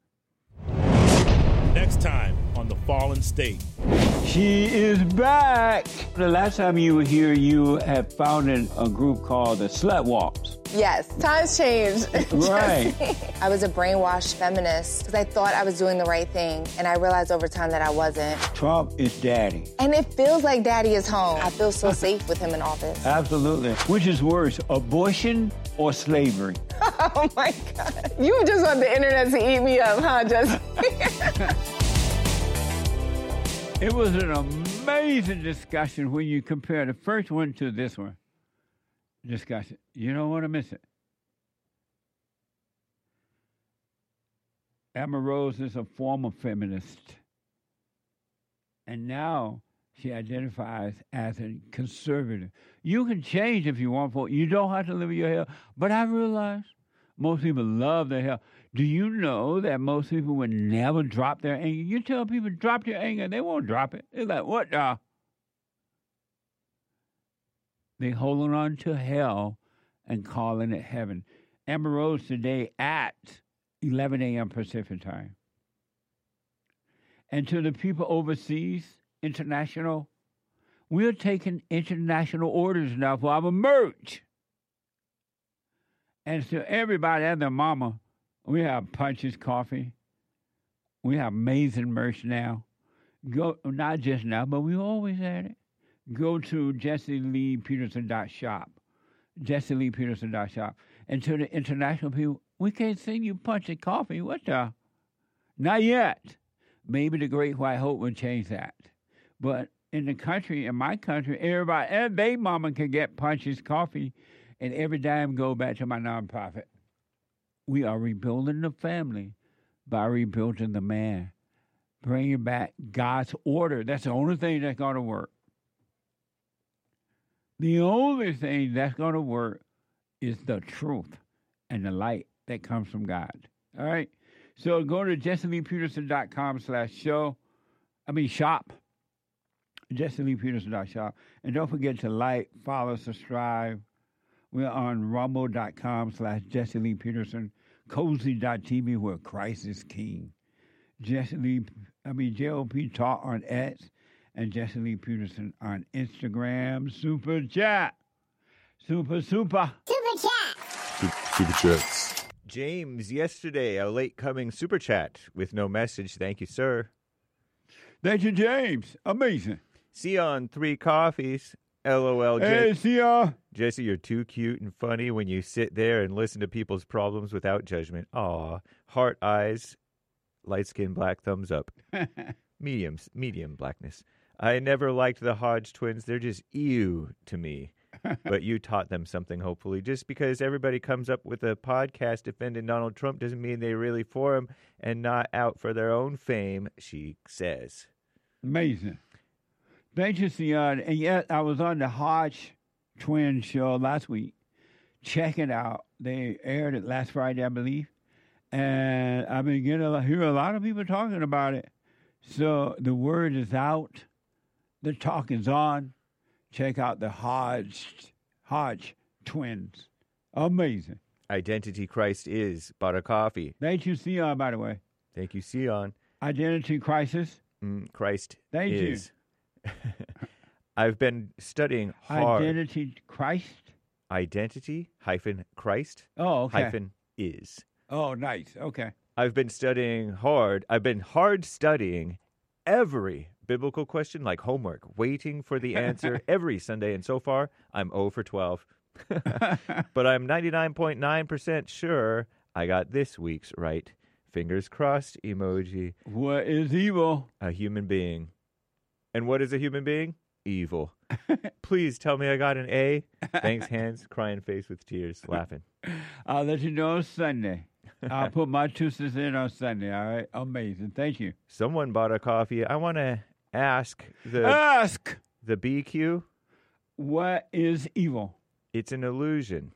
Next time on The Fallen State. She is back. The last time you were here, you had founded a group called the Slut Walks. Yes, times change. Right. I was a brainwashed feminist because I thought I was doing the right thing, and I realized over time that I wasn't. Trump is daddy. And it feels like daddy is home. I feel so safe with him in office. Absolutely. Which is worse, abortion or slavery? Oh, my God. You just want the internet to eat me up, huh, Jesse? It was an amazing discussion when you compare the first one to this one. Discussion. You don't want to miss it. Amber Rose is a former feminist. And now she identifies as a conservative. You can change if you want for. You don't have to live your hell. But I realize most people love their hell. Do you know that most people would never drop their anger? You tell people drop your anger, they won't drop it. They're like, what the? They holding on to hell and calling it heaven. Amber Rose today at eleven a.m. Pacific time. And to the people overseas, international, we're taking international orders now for our merch. And to everybody and their mama, we have Punches Coffee. We have amazing merch now. Go not just now, but we always had it. Go to jesse lee peterson dot shop. jesse lee peterson dot shop. And to the international people, we can't send you Punches Coffee. What the? Not yet. Maybe the Great White Hope will change that. But in the country, in my country, everybody and they mama can get Punches Coffee, and every dime go back to my nonprofit. We are rebuilding the family by rebuilding the man, bringing back God's order. That's the only thing that's going to work. The only thing that's going to work is the truth and the light that comes from God. All right? So go to jesse lee peterson dot com slash show. I mean, shop. jesse lee peterson dot shop. And don't forget to like, follow, subscribe. We're on rumble dot com slash Jesse Lee Peterson. Cozy dot t v where Christ is King. Jesse Lee, I mean, J O P Talk on X. And Jesse Lee Peterson on Instagram. Super chat. Super, super. Super chat. Super chats. James, yesterday, a late coming super chat with no message. Thank you, sir. Thank you, James. Amazing. Sion, three coffees. LOL. Hey, Sion. Jesse, you're too cute and funny when you sit there and listen to people's problems without judgment. Aw. Heart eyes. Light skin, black thumbs up. Mediums, medium blackness. I never liked the Hodge twins. They're just ew to me. But you taught them something, hopefully. Just because everybody comes up with a podcast defending Donald Trump doesn't mean they're really for him and not out for their own fame, she says. Amazing. Thank you, Sion. And yet, I was on the Hodge twin show last week. Check it out. They aired it last Friday, I believe. And I've been getting a, hear a lot of people talking about it. So the word is out. The talk is on. Check out the Hodge, Hodge twins. Amazing. Identity Christ is. Bought a coffee. Thank you, Sion, by the way. Thank you, Sion. Identity crisis. Mm, Christ Thank is. you. I've been studying hard. Identity Christ? Identity hyphen Christ. Oh, okay. Hyphen is. Oh, nice. Okay. I've been studying hard. I've been hard studying every biblical question, like homework, waiting for the answer every Sunday. And so far, I'm zero for twelve. But I'm ninety-nine point nine percent sure I got this week's right. Fingers crossed emoji. What is evil? A human being. And what is a human being? Evil. Please tell me I got an A. Thanks, hands, crying face with tears, laughing. I'll let you know Sunday. I'll put my two cents in on Sunday, all right? Amazing. Thank you. Someone bought a coffee. I want to ask the... Ask! The B Q. What is evil? It's an illusion.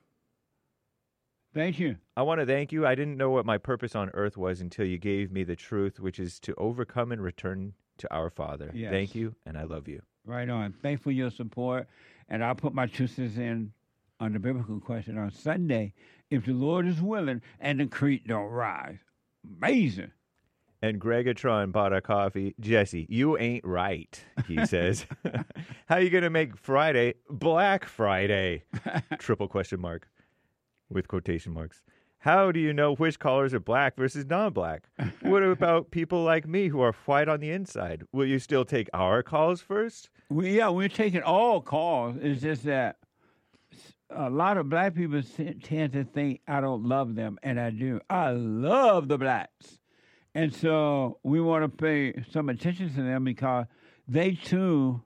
Thank you. I want to thank you. I didn't know what my purpose on earth was until you gave me the truth, which is to overcome and return to our Father. Yes. Thank you, and I love you. Right on. Thanks for your support. And I'll put my two cents in on the biblical question on Sunday, if the Lord is willing and the creek don't rise. Amazing. And Gregatron bought a coffee. Jesse, you ain't right, he says. How you going to make Friday Black Friday? Triple question mark with quotation marks. How do you know which colors are black versus non-black? What about people like me who are white on the inside? Will you still take our calls first? We, yeah, we're taking all calls. It's just that a lot of black people tend to think I don't love them, and I do. I love the blacks. And so we want to pay some attention to them because they, too,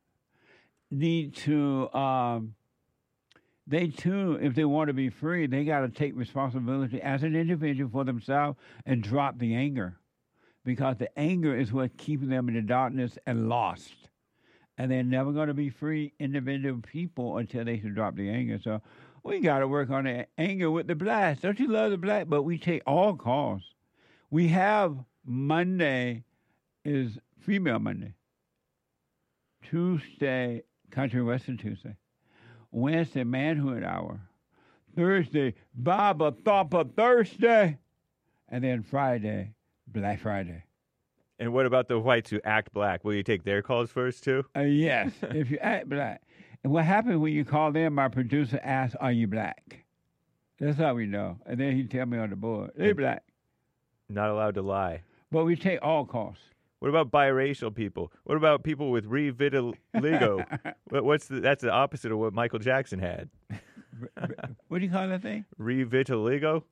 need to... Um, They, too, if they want to be free, they got to take responsibility as an individual for themselves and drop the anger. because the anger is what keeps them in the darkness and lost. And they're never going to be free individual people until they can drop the anger. So we got to work on the anger with the blacks. Don't you love the black? But we take all calls. We have Monday is Female Monday. Tuesday, Country Western Tuesday. Wednesday, Manhood Hour. Thursday, Baba Thumper Thursday. And then Friday, Black Friday. And what about the whites who act black? Will you take their calls first, too? Uh, yes, if you act black. And what happens when you call them, my producer asks, are you black? That's how we know. And then he tell me on the board, they black. Not allowed to lie. But we take all calls. What about biracial people? What about people with revitiligo? What- What's the, that's the opposite of what Michael Jackson had. What do you call that thing? Revitiligo?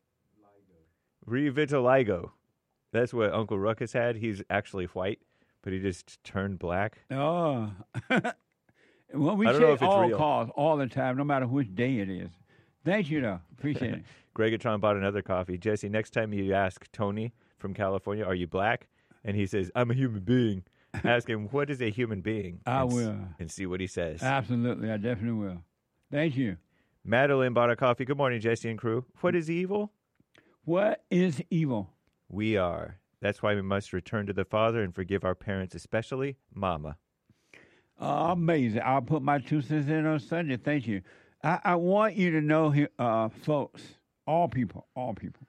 Revitiligo. That's what Uncle Ruckus had. He's actually white, but he just turned black. Oh. Well, we I don't know take if it's all real. calls all the time, no matter which day it is. Thank you, though. Appreciate it. Gregatron bought another coffee. Jesse, next time you ask Tony from California, are you black? And he says, I'm a human being. Ask him, what is a human being? I and, s- will. And see what he says. Absolutely. I definitely will. Thank you. Madeline bought a coffee. Good morning, Jesse and crew. What is evil? What is evil? We are. That's why we must return to the Father and forgive our parents, especially Mama. Uh, amazing. I'll put my two cents in on Sunday. Thank you. I, I want you to know, here, uh, folks, all people, all people,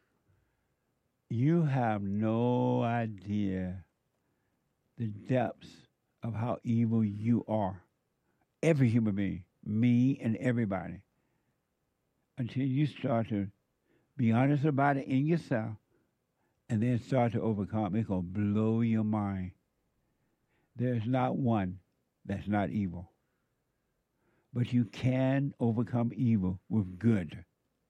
you have no idea the depths of how evil you are. Every human being, me and everybody. Until you start to be honest about it in yourself and then start to overcome, it's going to blow your mind. There's not one that's not evil. But you can overcome evil with good.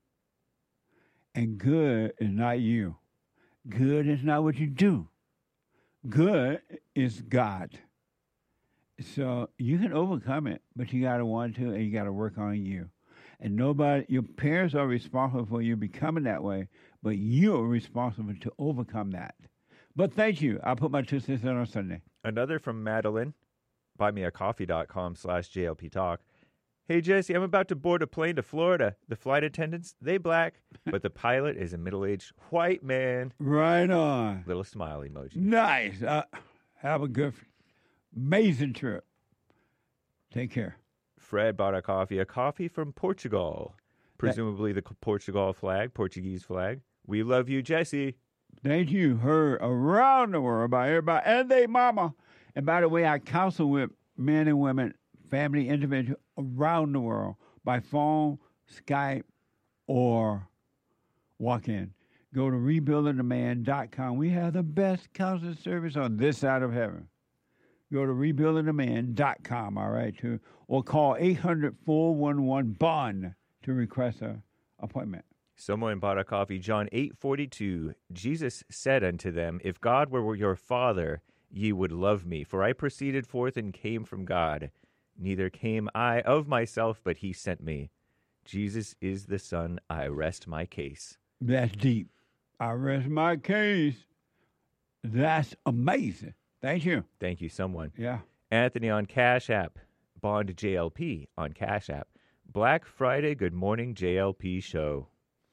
And good is not you. Good is not what you do. Good is God. So you can overcome it, but you got to want to, and you got to work on you. And nobody, your parents are responsible for you becoming that way, but you are responsible to overcome that. But thank you. I'll put my two cents in on Sunday. Another from Madeline, buymeacoffee.com slash JLP Talk. Hey, Jesse, I'm about to board a plane to Florida. The flight attendants, they black, but the pilot is a middle-aged white man. Right on. Little smile emoji. Nice. Uh, have a good, amazing trip. Take care. Fred bought a coffee, a coffee from Portugal. Presumably the Portugal flag, Portuguese flag. We love you, Jesse. Thank you. Heard around the world by everybody and they mama. And by the way, I counsel with men and women, family, individuals around the world by phone, Skype, or walk-in. Go to rebuilding the man dot com. We have the best counseling service on this side of heaven. Go to rebuilding the man dot com, all right, too, or call eight hundred, four one one, B O N to request an appointment. Someone bought a coffee. John eight forty-two. Jesus said unto them, If God were your Father, ye would love me, for I proceeded forth and came from God. Neither came I of myself, but he sent me. Jesus is the Son. I rest my case. That's deep. I rest my case. That's amazing. Thank you. Thank you, someone. Yeah. Anthony on Cash App. Bond J L P on Cash App. Black Friday Good Morning J L P Show.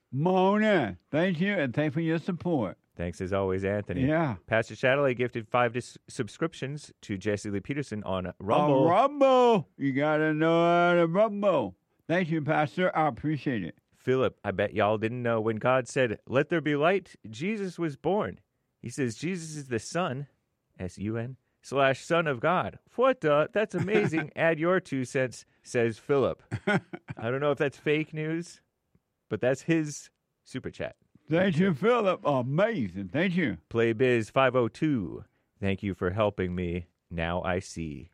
Mona, thank you, and thank you for your support. Thanks as always, Anthony. Yeah. Pastor Chatterley gifted five dis- subscriptions to Jesse Lee Peterson on Rumble. On Rumble. You got to know how to Rumble. Thank you, Pastor. I appreciate it. Philip, I bet y'all didn't know when God said, let there be light, Jesus was born. He says Jesus is the Son, S U N, slash Son of God. What the? That's amazing. Add your two cents, says Philip. I don't know if that's fake news, but that's his super chat. Thank you, Philip. Amazing. Thank you. Playbiz five oh two. Thank you for helping me. Now I see.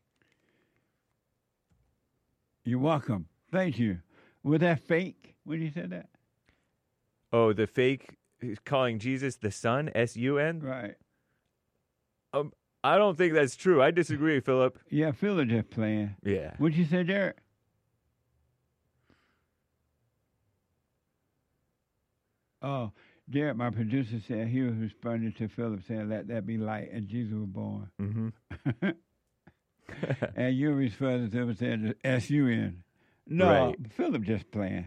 You're welcome. Thank you. Was that fake when you said that? Oh, the fake calling Jesus the Son, S U N? Right. Um, I don't think that's true. I disagree, Philip. Yeah, Philip just playing. Yeah. What'd you say, Derek? Oh, Derek, my producer, said he was responding to Philip saying, let that be light, and Jesus was born. Mm-hmm. And you responded to him saying, S U N. No, Right. Philip just playing.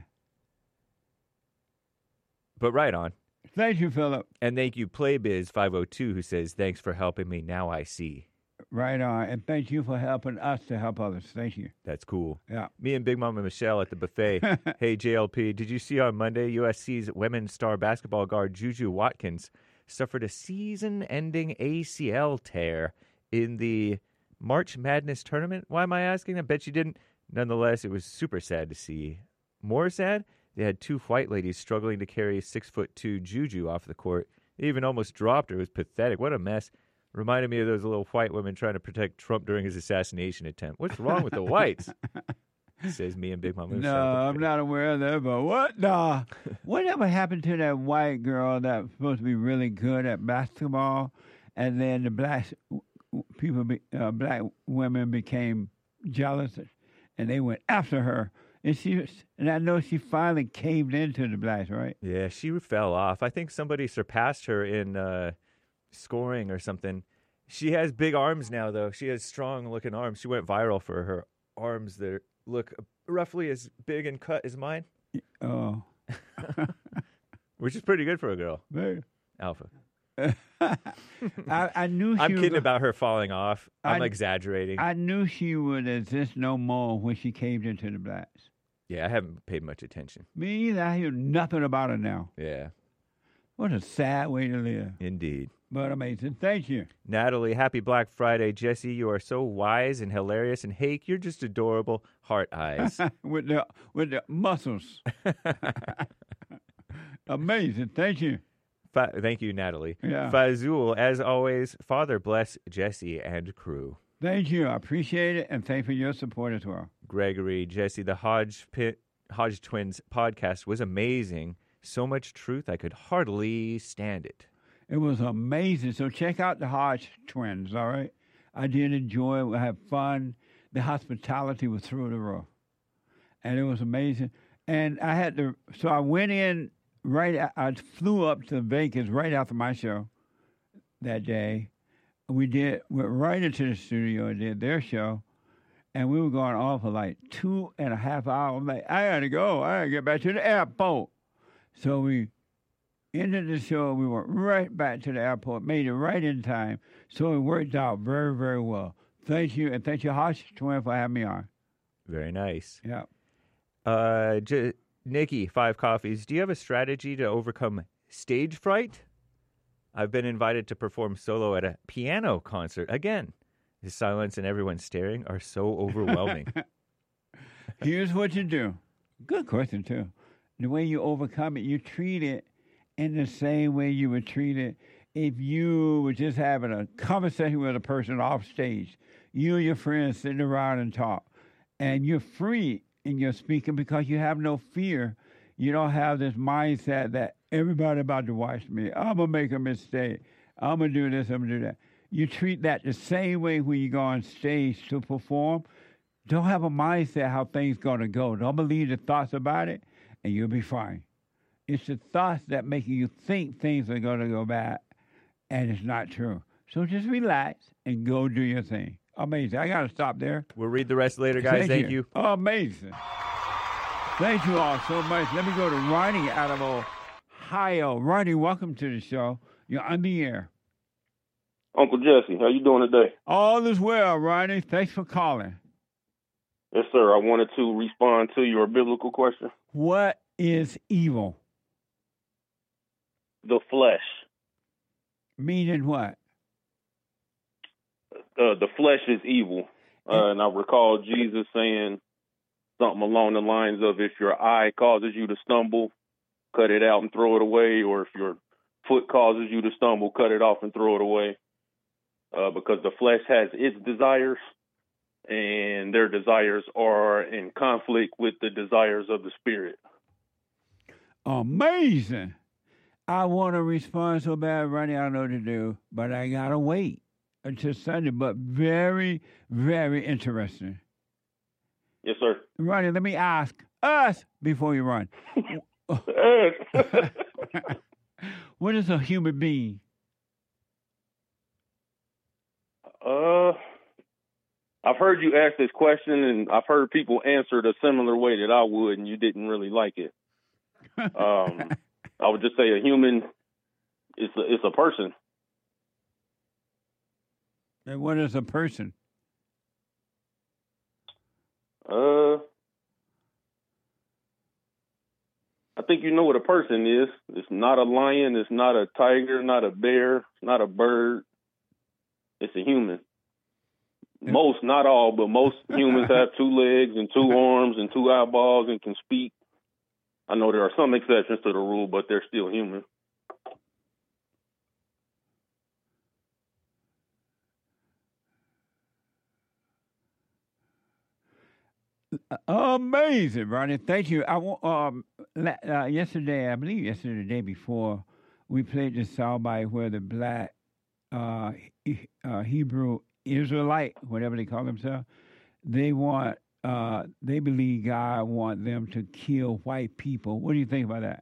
But right on. Thank you, Philip. And thank you, Playbiz five oh two, who says, thanks for helping me. Now I see. Right on. And thank you for helping us to help others. Thank you. That's cool. Yeah. Me and Big Mama Michelle at the buffet. Hey, J L P, did you see on Monday U S C's women's star basketball guard Juju Watkins suffered a season-ending A C L tear in the March Madness tournament? Why am I asking? I bet you didn't. Nonetheless, it was super sad to see. More sad, they had two white ladies struggling to carry six foot two Juju off the court. They even almost dropped her. It was pathetic. What a mess. Reminded me of those little white women trying to protect Trump during his assassination attempt. What's wrong with the whites? Says me and Big Mama. No, I'm not aware of that, but what? Nah. Whatever happened to that white girl that was supposed to be really good at basketball, and then the black people, be, uh, black women became jealous, and they went after her. And she, was, and I know she finally caved into the blacks, right? Yeah, she fell off. I think somebody surpassed her in uh, scoring or something. She has big arms now, though. She has strong-looking arms. She went viral for her arms that look roughly as big and cut as mine. Oh. Which is pretty good for a girl. Very. Alpha. I, I knew she I'm was kidding a- about her falling off. I'm I- exaggerating. I knew she would exist no more when she caved into the blacks. yeah, I haven't paid much attention. Me either. I hear nothing about her now. Yeah, What a sad way to live. indeed. But amazing. Thank you. Natalie, happy Black Friday. Jesse, you are so wise and hilarious. And Hake, you're just adorable. Heart eyes. with the with the muscles. Amazing. Thank you. Fa- Thank you, Natalie. Yeah. Fazul, as always, Father bless Jesse and crew. Thank you. I appreciate it, and thank you for your support as well. Gregory, Jesse, the Hodge, Pit, Hodge Twins podcast was amazing. So much truth, I could hardly stand it. It was amazing. So check out the Hodge Twins, all right? I did enjoy it. We had fun. The hospitality was through the roof. And it was amazing. And I had to, so I went in right, I flew up to Vegas right after my show that day. We did, went right into the studio and did their show. And we were going on for like two and a half hours. I'm like, I gotta go. I gotta get back to the airport. So we ended the show. We went right back to the airport, made it right in time. So it worked out very, very well. Thank you. And thank you, Hodge Twin, for having me on. Very nice. Yeah. Uh, J- Nikki, Five Coffees, do you have a strategy to overcome stage fright? I've been invited to perform solo at a piano concert. Again, the silence and everyone staring are so overwhelming. Here's what you do. Good question, too. The way you overcome it, you treat it in the same way you would treat it if you were just having a conversation with a person off stage. You and your friends sitting around and talk. And you're free in your speaking because you have no fear. You don't have this mindset that everybody about to watch me. I'm going to make a mistake. I'm going to do this, I'm going to do that. You treat that the same way when you go on stage to perform. Don't have a mindset how things going to go. Don't believe the thoughts about it, and you'll be fine. It's the thoughts that make you think things are going to go bad, and it's not true. So just relax and go do your thing. Amazing. I got to stop there. We'll read the rest later, guys. Thank, you. Oh, amazing. Thank you all so much. Let me go to Ronnie out of Ohio. Ronnie, welcome to the show. You're on the air. Uncle Jesse, how you doing today? All is well, Ronnie. Thanks for calling. Yes, sir. I wanted to respond to your biblical question. What is evil? The flesh. Meaning what? Uh, the flesh is evil. Uh, and I recall Jesus saying something along the lines of, if your eye causes you to stumble, cut it out and throw it away. Or if your foot causes you to stumble, cut it off and throw it away. Uh, because the flesh has its desires, and their desires are in conflict with the desires of the spirit. Amazing. I want to respond so bad, Ronnie, I don't know what to do, but I got to wait until Sunday. But very, very interesting. Yes, sir. Ronnie, let me ask us before you run. What is a human being? Uh, I've heard you ask this question, and I've heard people answer it a similar way that I would, and you didn't really like it. Um, I would just say a human is a, it's a person. And what is a person? Uh, I think you know what a person is. It's not a lion. It's not a tiger. Not a bear. It's not a bird. It's a human. Most, not all, but most humans have two legs and two arms and two eyeballs and can speak. I know there are some exceptions to the rule, but they're still human. Amazing, Ronnie. Thank you. I want um uh, yesterday, I believe yesterday, the day before, we played this soundbite where the black uh, he- uh, Hebrew Israelite, whatever they call themselves, they want uh, they believe God want them to kill white people. What do you think about that?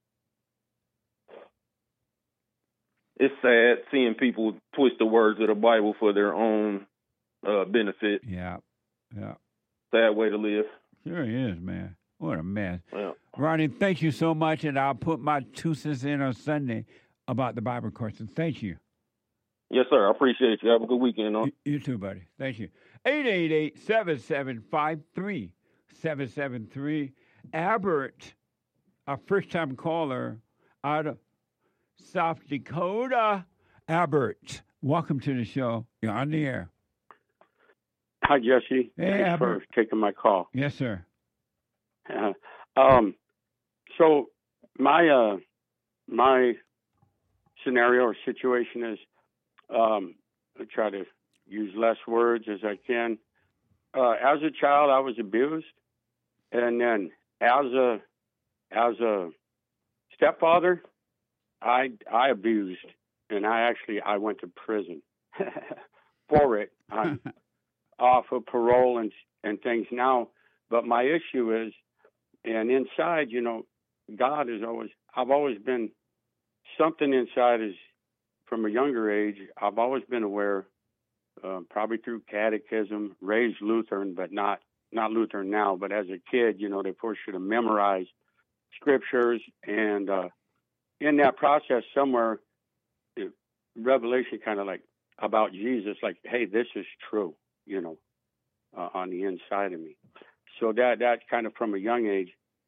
It's sad seeing people twist the words of the Bible for their own uh, benefit. Yeah, yeah. Sad way to live. Sure is, man. What a mess. Yeah. Ronnie, thank you so much, and I'll put my two cents in on Sunday about the Bible question. Thank you. Yes, sir. I appreciate you. Have a good weekend. Huh? You, you too, buddy. Thank you. eight eight eight, seven seven five, three seven seven three. Albert, a first-time caller out of South Dakota. Albert, welcome to the show. You're on the air. Hi, Jesse. Hey, Thanks Albert. for taking my call. Yes, sir. Uh, um, so my uh, my scenario or situation is, um, I try to use less words as I can. Uh, as a child, I was abused, and then as a as a stepfather, I I abused, and I actually I went to prison for it. I'm off of parole and and things now, but my issue is, and inside, you know, God is always. I've always been something inside is from a younger age. I've always been aware, uh, probably through catechism, raised Lutheran, but not not Lutheran now. But as a kid, you know, they force you to memorize scriptures, and uh, in that process, somewhere, the revelation kind of like about Jesus, like, hey, this is true, you know, uh, on the inside of me. So that that kind of from a young age.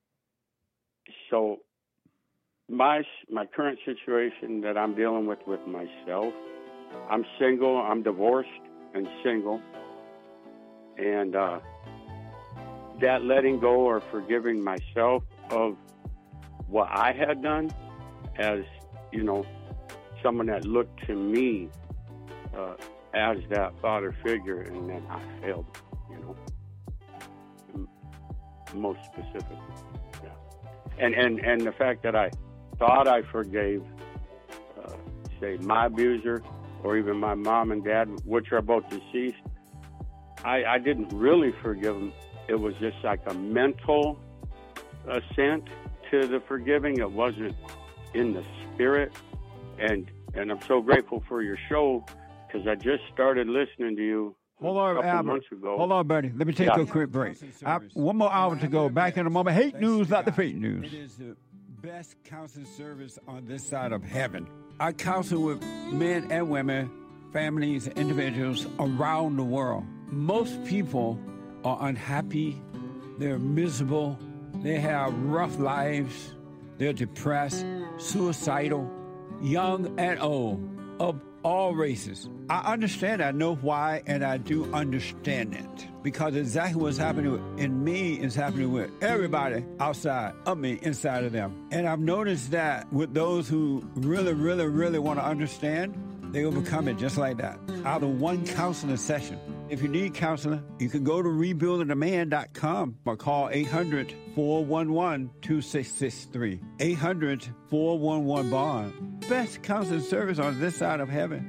So my my current situation that I'm dealing with with myself, I'm single, I'm divorced and single, and uh, that letting go or forgiving myself of what I had done, as you know, someone that looked to me uh, as that father figure, and then I failed, you know, m- most specifically, yeah. And and and the fact that I thought I forgave, uh, say, my abuser, or even my mom and dad, which are both deceased, I, I didn't really forgive them. It was just like a mental assent to the forgiving. It wasn't in the spirit. And and I'm so grateful for your show, because I just started listening to you Hold a on, couple Albert. months ago. Hold on, buddy. Let me take Yeah. a quick break. I, one more hour to go. Back in a moment. Hate news, not the fake news. It is the best counseling service on this side of heaven. I counsel with men and women, families, individuals around the world. Most people are unhappy. They're miserable. They have rough lives. They're depressed, suicidal, young and old, of all races. I understand, I know why, and I do understand it. Because exactly what's happening in me is happening with everybody outside of me, inside of them. And I've noticed that with those who really, really, really want to understand, they overcome it just like that, out of one counseling session. If you need counseling, you can go to rebuilding a man dot com or call eight hundred, four one one, two six six three. eight hundred, four one one, bond. Best counseling service on this side of heaven.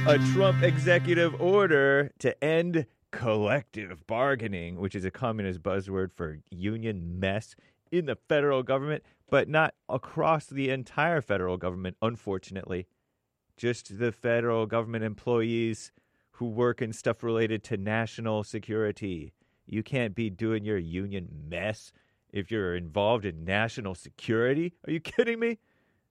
a Trump executive order to end collective bargaining, which is a communist buzzword for union mess in the federal government, but not across the entire federal government, unfortunately. Just the federal government employees who work in stuff related to national security. You can't be doing your union mess if you're involved in national security. Are you kidding me?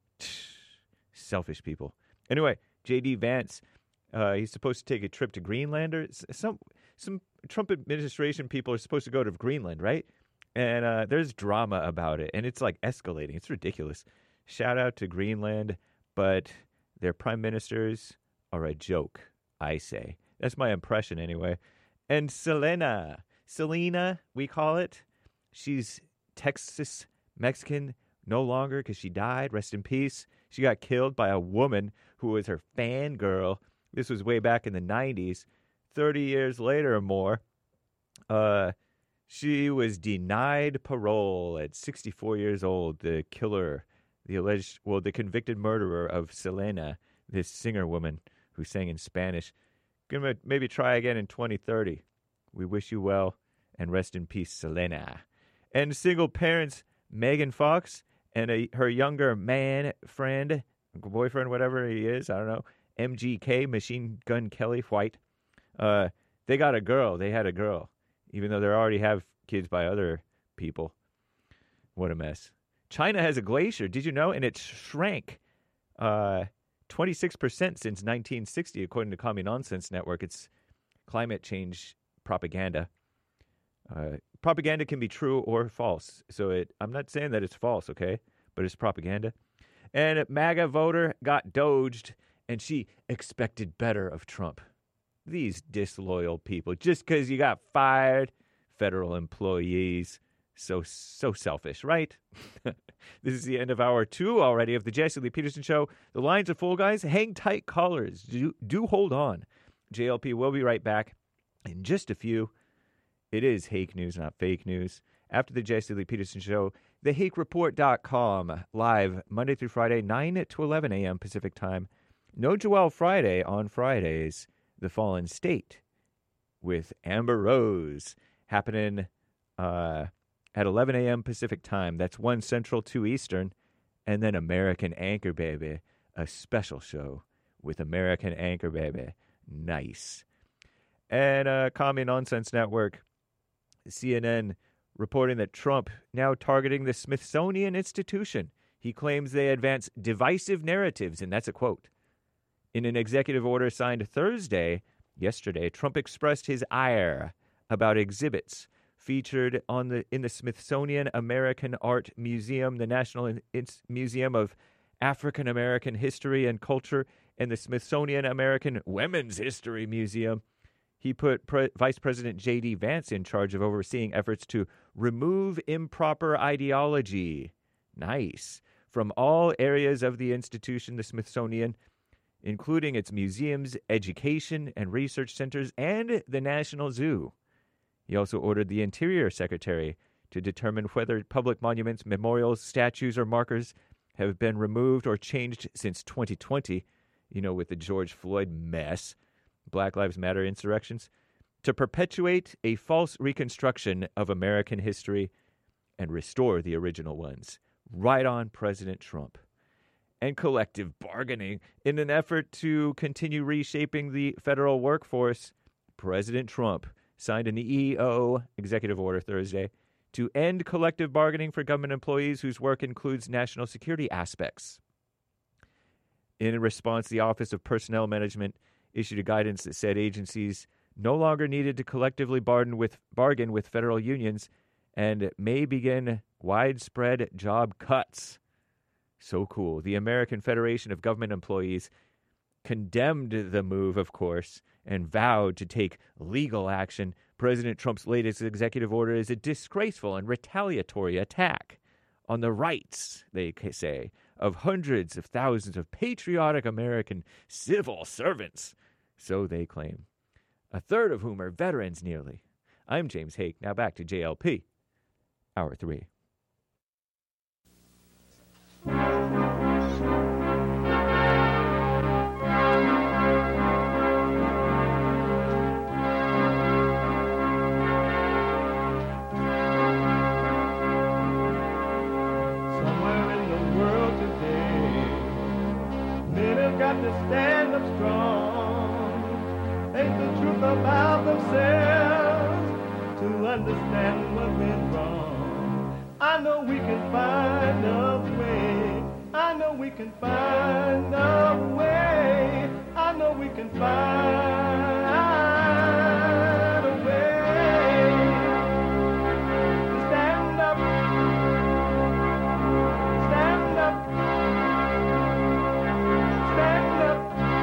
Selfish people. Anyway, J D Vance, uh, he's supposed to take a trip to Greenland. Or some some Trump administration people are supposed to go to Greenland, right? And uh, there's drama about it, and it's like escalating. It's ridiculous. Shout out to Greenland, but their prime ministers are a joke, I say. That's my impression anyway. And Selena, Selena, we call it. She's Texas Mexican no longer because she died. Rest in peace. She got killed by a woman who was her fangirl. This was way back in the nineties. thirty years later or more, uh, she was denied parole at sixty-four years old. The killer, the alleged, well, the convicted murderer of Selena, this singer woman who sang in Spanish. Gonna maybe try again in twenty thirty. We wish you well, and rest in peace, Selena. And single parents Megan Fox and a, her younger man friend, boyfriend, whatever he is, I don't know, M G K, Machine Gun Kelly White. Uh, they got a girl. They had a girl, even though they already have kids by other people. What a mess. China has a glacier. Did you know? And it shrank uh, twenty-six percent since nineteen sixty, according to Commie Nonsense Network. It's climate change propaganda. Uh, propaganda can be true or false. So it, I'm not saying that it's false, okay? But it's propaganda. And MAGA voter got doged, and she expected better of Trump. These disloyal people, just because you got fired, federal employees, so, so selfish, right? This is the end of hour two already of the Jesse Lee Peterson Show. The lines are full, guys. Hang tight, callers. Do, do hold on. J L P will be right back in just a few. It is Hake News, not fake news. After the Jesse Lee Peterson Show, the hake report dot com, live Monday through Friday, nine to eleven a.m. Pacific Time. No Joel Friday on Fridays. The Fallen State with Amber Rose happening uh, at eleven a.m. Pacific Time. That's one Central, two Eastern. And then American Anchor Baby, a special show with American Anchor Baby. Nice. And uh, Commie Nonsense Network, C N N, reporting that Trump now targeting the Smithsonian Institution. He claims they advance divisive narratives, and that's a quote. In an executive order signed Thursday, yesterday, Trump expressed his ire about exhibits featured on the in the Smithsonian American Art Museum, the National in, in, Museum of African American History and Culture, and the Smithsonian American Women's History Museum. He put Pre- Vice President J D Vance in charge of overseeing efforts to remove improper ideology. Nice. From all areas of the institution, the Smithsonian, including its museums, education, and research centers, and the National Zoo. He also ordered the Interior Secretary to determine whether public monuments, memorials, statues, or markers have been removed or changed since twenty twenty, you know, with the George Floyd mess, Black Lives Matter insurrections, to perpetuate a false reconstruction of American history and restore the original ones. Right on, President Trump. And collective bargaining. In an effort to continue reshaping the federal workforce, President Trump signed an E O executive order Thursday to end collective bargaining for government employees whose work includes national security aspects. In response, the Office of Personnel Management issued a guidance that said agencies no longer needed to collectively bargain with, bargain with federal unions and may begin widespread job cuts. So cool. The American Federation of Government Employees condemned the move, of course, and vowed to take legal action. President Trump's latest executive order is a disgraceful and retaliatory attack on the rights, they say, of hundreds of thousands of patriotic American civil servants. So they claim. A third of whom are veterans nearly. I'm James Hake. Now back to J L P. Hour three. got to stand up strong. Face the truth about themselves to understand what went wrong. I know we can find a way. I know we can find a way. I know we can find a way to stand up, stand up, stand up.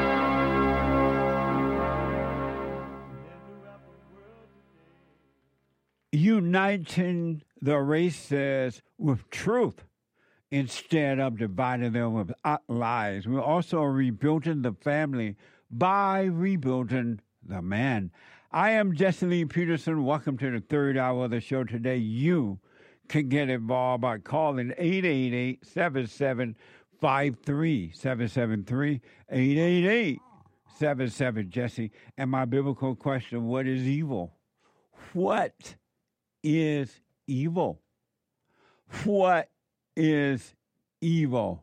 Uniting the races with truth instead of dividing them with lies. We're also rebuilding the family by rebuilding the man. I am Jesse Lee Peterson. Welcome to the third hour of the show today. You can get involved by calling eight eight eight, seven seven five three, seven seven three, eight eight eight, seven seven Jesse. And my biblical question, what is evil? What is evil? What is evil?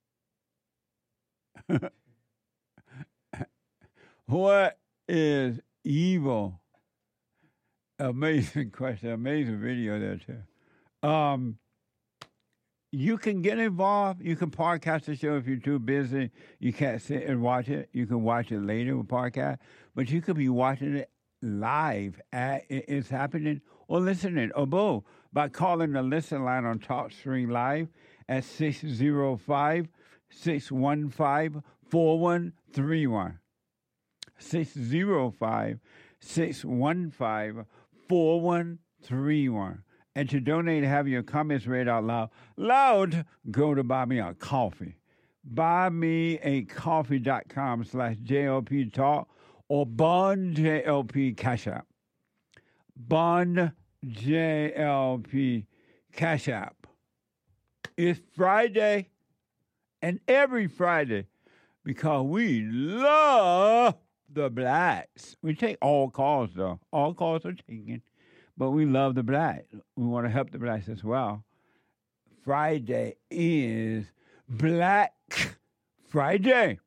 What is evil? Amazing question. Amazing video there, too. Um, you can get involved. You can podcast the show if you're too busy. You can't sit and watch it. You can watch it later with podcast. But you could be watching it live. At, it's happening or listening or both by calling the listen line on TalkStream Live at six oh five, six one five, four one three one. six oh five, six one five, four one three one. And to donate and have your comments read out loud, loud, go to Buy Me a Coffee. buymeacoffee.com slash JLP Talk or Bond J L P Cash App. Bond J L P Cash App. It's Friday, and every Friday, because we love the blacks. We take all calls, though. All calls are taken, but we love the blacks. We want to help the blacks as well. Friday is Black Friday.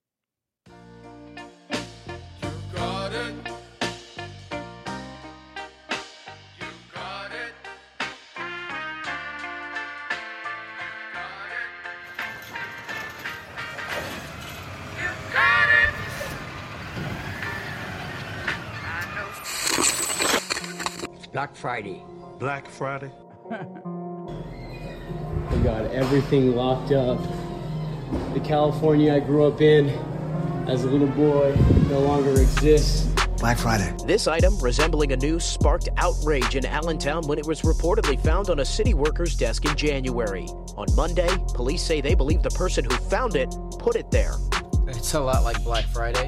Got it. Black Friday. Black Friday. We got everything locked up. The California I grew up in as a little boy no longer exists. Black Friday. This item, resembling a noose, sparked outrage in Allentown when it was reportedly found on a city worker's desk in January. On Monday, police say they believe the person who found it put it there. It's a lot like Black Friday.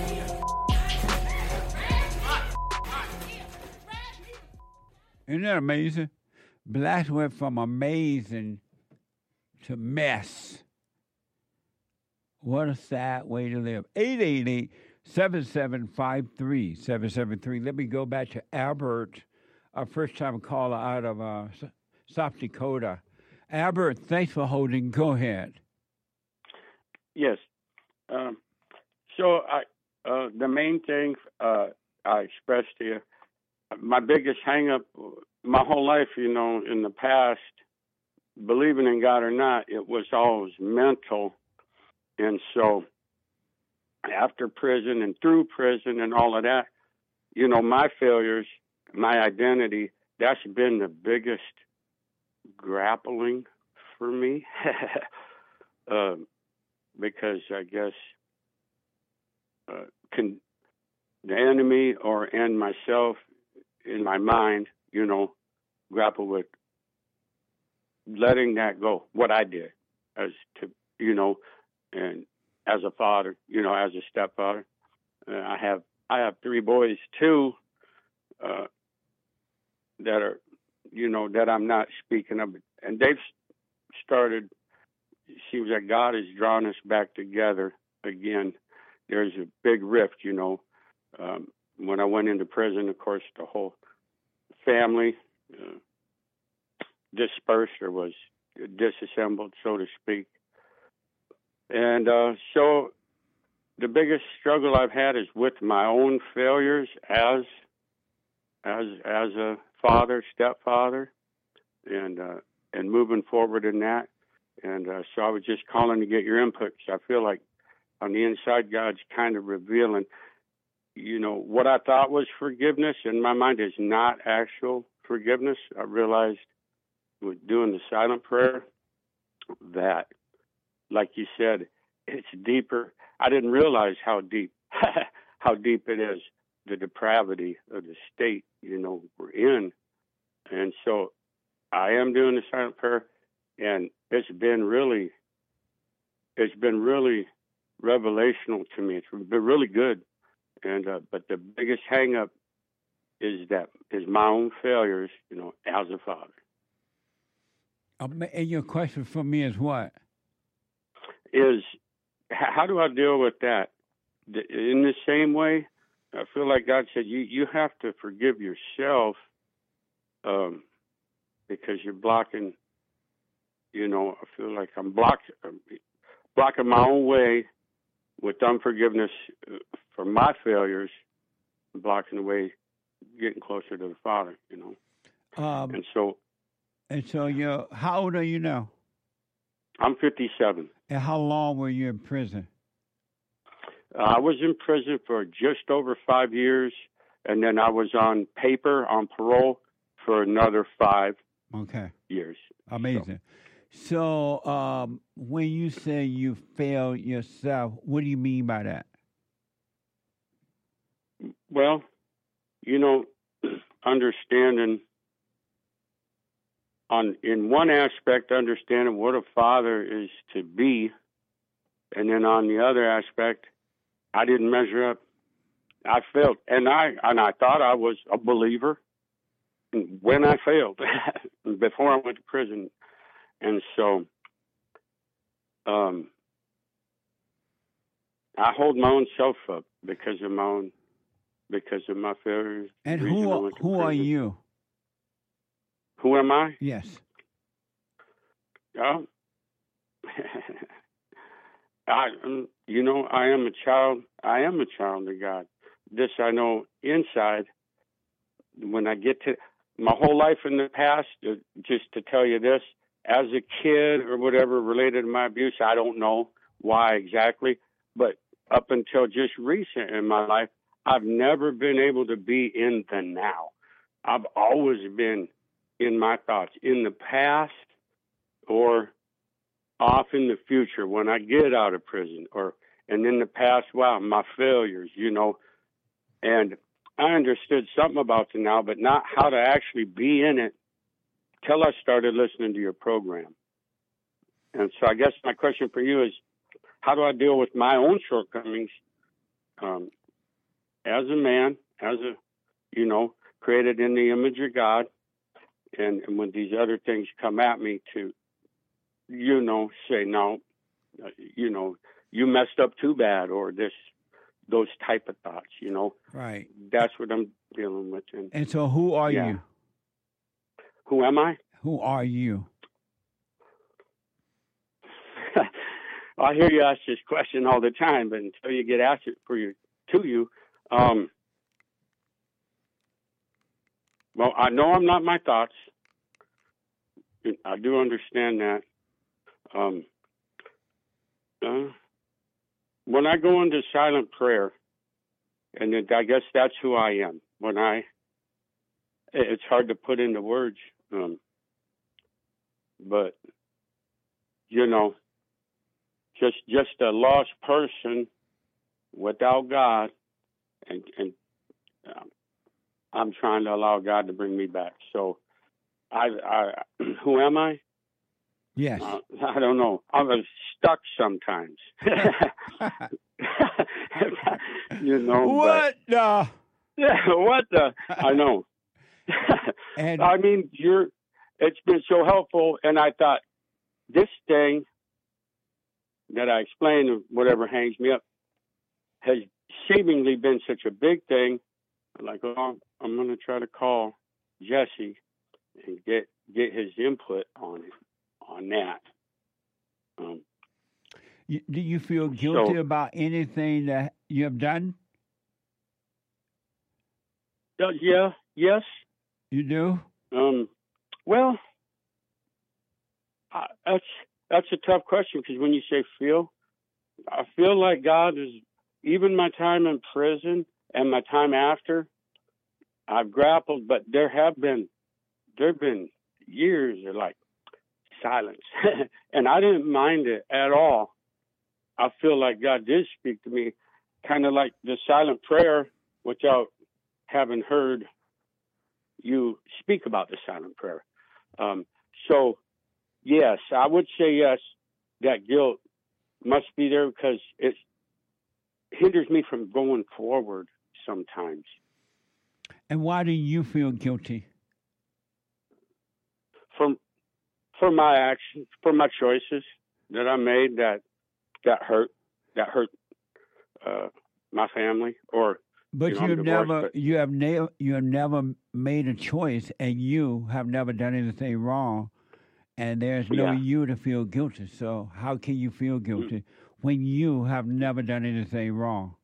Isn't that amazing? Blacks went from amazing to mess. What a sad way to live. eight eight eight, seven seven five three, seven seven three. Let me go back to Albert, our first-time caller out of uh, South Dakota. Albert, thanks for holding. Go ahead. Yes. Um, so I, uh, the main thing uh, I expressed to you, my biggest hang-up my whole life, you know, in the past, believing in God or not, it was always mental. And so after prison and through prison and all of that, you know, my failures, my identity, that's been the biggest grappling for me. uh, because I guess uh, can the enemy or and myself in my mind, you know, grapple with letting that go, what I did as to, you know, and as a father, you know, as a stepfather. Uh, I have I have three boys too uh, that are, you know, that I'm not speaking of. And they've started, it seems like God has drawn us back together again. There's a big rift, you know. Um, when I went into prison, of course, the whole family uh, dispersed or was disassembled, so to speak. And uh, so the biggest struggle I've had is with my own failures as as as a father, stepfather, and uh, and moving forward in that. And uh, so I was just calling to get your input, because I feel like on the inside, God's kind of revealing, you know, what I thought was forgiveness in my mind is not actual forgiveness. I realized with doing the silent prayer that, like you said, it's deeper. I didn't realize how deep, how deep it is, the depravity of the state, you know, we're in. And so I am doing the silent prayer, and it's been really, it's been really revelational to me. It's been really good. And, uh, but the biggest hang up is that, is my own failures, you know, as a father. Um, and your question for me is what? Is how do I deal with that? In the same way, I feel like God said, you, you have to forgive yourself, um, because you're blocking, you know, I feel like I'm block, blocking my own way with unforgiveness for my failures, blocking the way, getting closer to the Father, you know. Um, and so, and so you're, how old are you now? I'm fifty-seven. And how long were you in prison? Uh, I was in prison for just over five years, and then I was on paper, on parole, for another five okay. years. Amazing. So, so um, when you say you failed yourself, what do you mean by that? Well, you know, understanding on in one aspect, understanding what a father is to be, and then on the other aspect, I didn't measure up. I failed, and I and I thought I was a believer when I failed before I went to prison, and so um, I hold my own self up because of my own because of my failures. And who who are you? Who am I? Yes. Oh, I, you know, I am a child. I am a child of God. This I know inside. When I get to my whole life in the past, uh, just to tell you this, as a kid or whatever related to my abuse, I don't know why exactly, but up until just recent in my life, I've never been able to be in the now. I've always been in my thoughts, in the past or off in the future when I get out of prison, or and in the past, wow, my failures, you know. And I understood something about the now, but not how to actually be in it till I started listening to your program. And so I guess my question for you is, how do I deal with my own shortcomings um, as a man, as a, you know, created in the image of God, and, and when these other things come at me to, you know, say, no, uh, you know, you messed up too bad, or this, those type of thoughts, you know. Right. That's what I'm dealing with. And, and so who are yeah. you? Who am I? Who are you? I hear you ask this question all the time, but until you get asked it for you, to you, um, well, I know I'm not my thoughts. I do understand that. Um, uh, when I go into silent prayer, and it, I guess that's who I am. When I, it's hard to put into words, um, but you know, just just a lost person without God, and and um, I'm trying to allow God to bring me back. So, I, I who am I? Yes. Uh, I don't know. I'm stuck sometimes. You know what but, the? Yeah, what the? I know. And I mean, you're. It's been so helpful, and I thought this thing that I explained, whatever hangs me up, has seemingly been such a big thing. I'm like, oh, I'm going to try to call Jesse and get get his input on it, on that. Um, You, do you feel guilty So- about anything that you have done? Uh, yeah, yes. You do? Um, well, I, that's that's a tough question because when you say feel, I feel like God is, even my time in prison and my time after, I've grappled, but there have been there have been years of like silence, and I didn't mind it at all. I feel like God did speak to me, kind of like the silent prayer, without having heard you speak about the silent prayer. Um, so, yes, I would say yes, that guilt must be there because it hinders me from going forward sometimes. And why do you feel guilty? For, for my actions, for my choices that I made that that hurt, that hurt uh, my family, or But you know, you I'm have divorced, never, but- you have ne- you have never made a choice, and you have never done anything wrong, and there's no Yeah. you to feel guilty. So how can you feel guilty when you have never done anything wrong?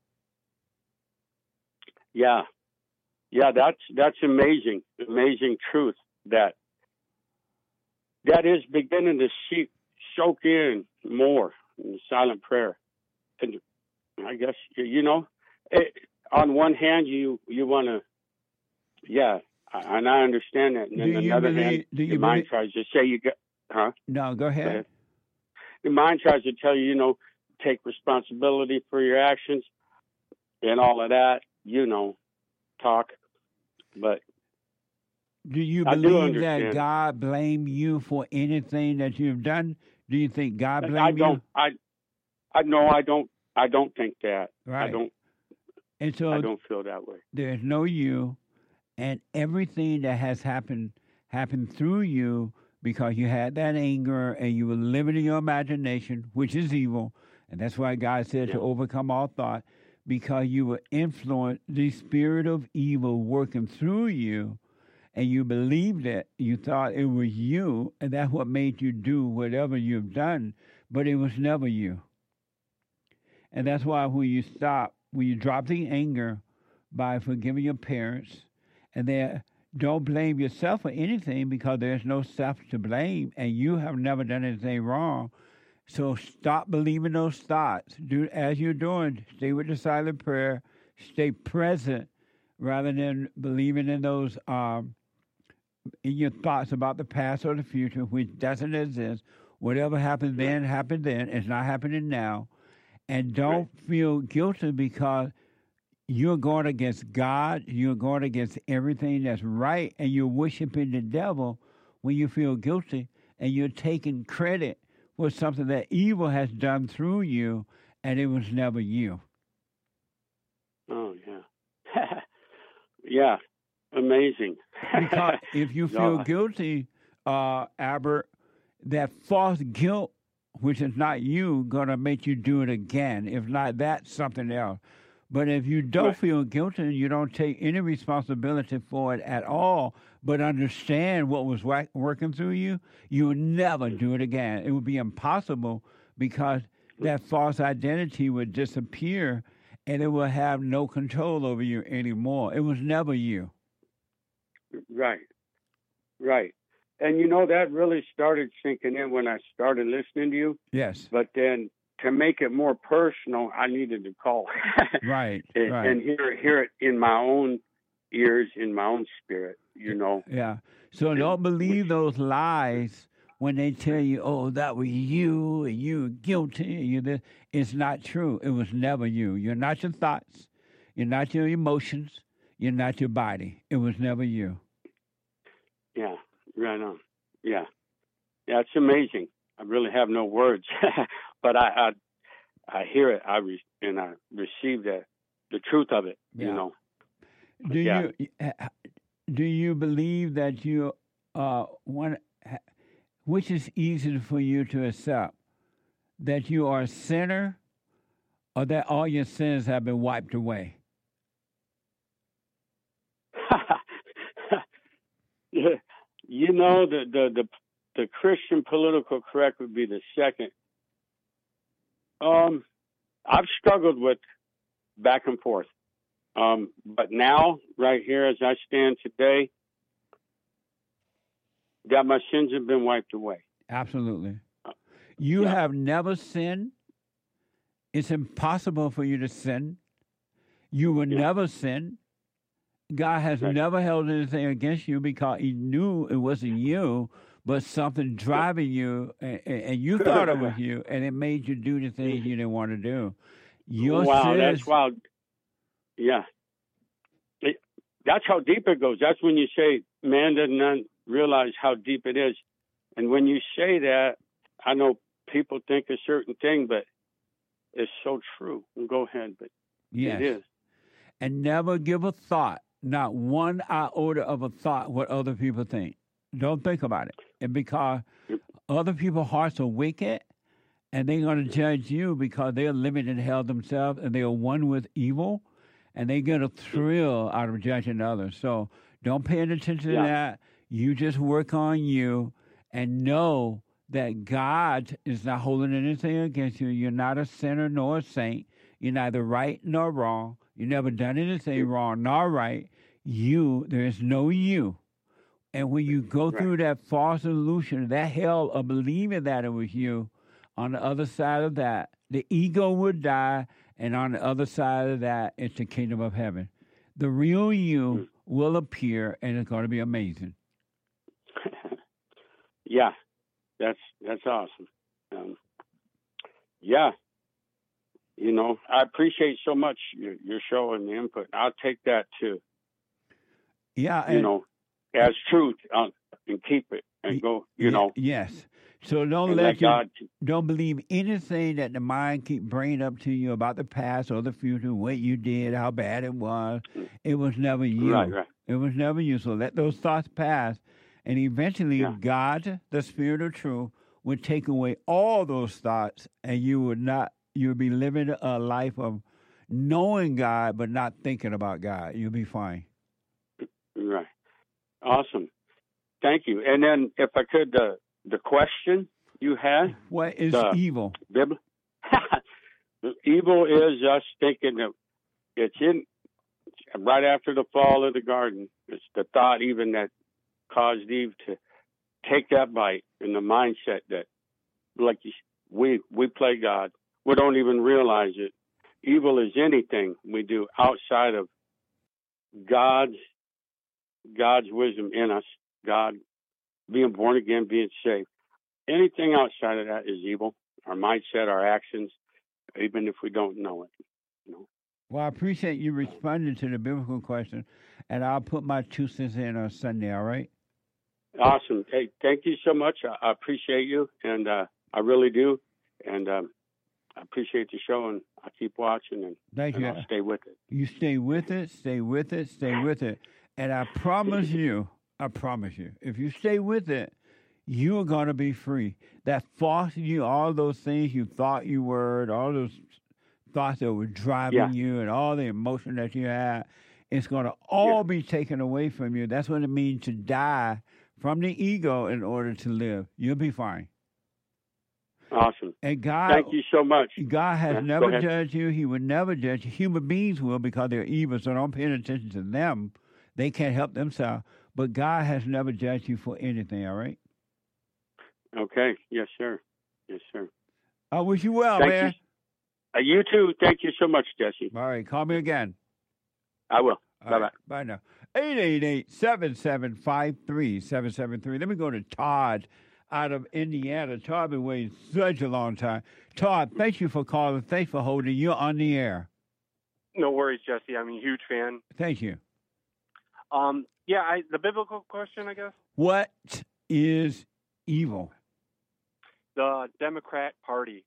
Yeah, yeah, that's that's amazing, amazing truth that that is beginning to see, soak in more in the silent prayer. And I guess you know, it, on one hand, you you want to, yeah, I- and I understand that. And Do then on you the other believe- hand, do you your mind believe- tries to say you got, huh? No, go ahead. Go ahead. Your mind tries to tell you, you know, take responsibility for your actions and all of that, you know, talk. But Do you I do believe that understand. God blamed you for anything that you've done? Do you think God blamed I don't. you? I, I no, I don't. I don't think that. I Right. don't. And so I don't feel that way. there's no you, and everything that has happened happened through you because you had that anger and you were living in your imagination, which is evil, and that's why God said to Yeah. overcome all thought, because you were influenced, the spirit of evil working through you, and you believed it. You thought it was you, and that's what made you do whatever you've done, but it was never you. And that's why when you stop, when you drop the anger by forgiving your parents, and then don't blame yourself for anything because there's no self to blame, and you have never done anything wrong. So stop believing those thoughts. Do as you're doing. Stay with the silent prayer. Stay present rather than believing in those um, in your thoughts about the past or the future, which doesn't exist. Whatever happened then happened then. It's not happening now. And don't feel guilty because you're going against God. You're going against everything that's right, and you're worshiping the devil when you feel guilty, and you're taking credit for something that evil has done through you, and it was never you. Oh yeah, yeah, amazing. Because if you feel No, I- guilty, uh, Albert, that false guilt, which is not you, gonna make you do it again. If not that, something else. But if you don't Right. feel guilty and you don't take any responsibility for it at all, but understand what was wa- working through you, you will never do it again. It would be impossible because that false identity would disappear and it will have no control over you anymore. It was never you. Right, right. And you know that really started sinking in when I started listening to you. Yes. But then to make it more personal, I needed to call Right. and, right. and hear hear it in my own ears, in my own spirit. You know. Yeah. So don't believe those lies when they tell you, "Oh, that was you, and you were guilty." And you this. It's not true. It was never you. You're not your thoughts. You're not your emotions. You're not your body. It was never you. Yeah. Right on. Yeah. Yeah. It's amazing. I really have no words, but I, I I hear it. I re- and I receive the the truth of it. You Yeah. know. Do Yeah. you do you believe that you uh one which is easier for you to accept, that you are a sinner, or that all your sins have been wiped away? Yeah. You know, the, the the the Christian political correct would be the second. Um, I've struggled with back and forth. Um, but now, right here, as I stand today, that my sins have been wiped away. Absolutely. You Yeah. have never sinned. It's impossible for you to sin. You will never sin. God has never held anything against you because he knew it wasn't you, but something driving you, and, and you thought it was you, and it made you do the things you didn't want to do. Your wow, sins, that's wild. Yeah. It, that's how deep it goes. That's when you say man doesn't un- realize how deep it is. And when you say that, I know people think a certain thing, but it's so true. Go ahead, but yes. it is. And never give a thought, not one iota of a thought, what other people think. Don't think about it. And because other people's hearts are wicked, and they're going to judge you because they're living in hell themselves, and they are one with evil, and they get a thrill out of judging others. So don't pay any attention Yeah. to that. You just work on you and know that God is not holding anything against you. You're not a sinner nor a saint. You're neither right nor wrong. You never done anything wrong nor right. You, there is no you. And when you go through that false illusion, that hell of believing that it was you, on the other side of that, the ego would die, and on the other side of that, it's the kingdom of heaven. The real you will appear, and it's going to be amazing. Yeah, that's that's awesome. Um, yeah, you know, I appreciate so much your, your show and the input. I'll take that to, Yeah, you and- know, as truth uh, and keep it and go, you Ye- know. Yes. So don't And let let you, God- don't believe anything that the mind keep bringing up to you about the past or the future, what you did, how bad it was. It was never you. Right, right. It was never you. So let those thoughts pass, and eventually Yeah. God, the Spirit of Truth, would take away all those thoughts, and you would not. You would be living a life of knowing God but not thinking about God. You'll be fine. Right. Awesome. Thank you. And then if I could, uh, the question you had. What is the evil? Bibl- evil is us thinking that it's in right after the fall of the garden. It's the thought even that caused Eve to take that bite, and the mindset that, like you, we we play God. We don't even realize it. Evil is anything we do outside of God's God's wisdom in us. God being born again, being saved. Anything outside of that is evil. Our mindset, our actions, even if we don't know it. You know. Well, I appreciate you responding to the biblical question, and I'll put my two cents in on Sunday, all right? Awesome. Hey, thank you so much. I, I appreciate you, and uh, I really do. And um, I appreciate the show, and I keep watching, and, Thank and you. I'll stay with it. You stay with it, stay with it, stay with it. And I promise you, I promise you, if you stay with it, you are going to be free. That false you, all those things you thought you were, all those thoughts that were driving Yeah. you, and all the emotion that you had, it's going to all be taken away from you. That's what it means to die from the ego in order to live. You'll be fine. Awesome. And God, Thank you so much. God has Yeah, go never ahead. judged you. He would never judge you. Human beings will because they're evil, so don't pay any attention to them. They can't help themselves. But God has never judged you for anything, all right? Okay. Yes, sir. Yes, sir. I wish you well, Thank man. You. Uh, you too. Thank you so much, Jesse. All right, call me again. I will. All Bye-bye. right, bye now. eight eight eight, seven seven five, three seven seven three. Let me go to Todd out of Indiana. Todd been waiting such a long time. Todd, thank you for calling. Thanks for holding. You're on the air. No worries, Jesse. I'm a huge fan. Thank you. Um, yeah, I, the biblical question, I guess. What is evil? The Democrat Party.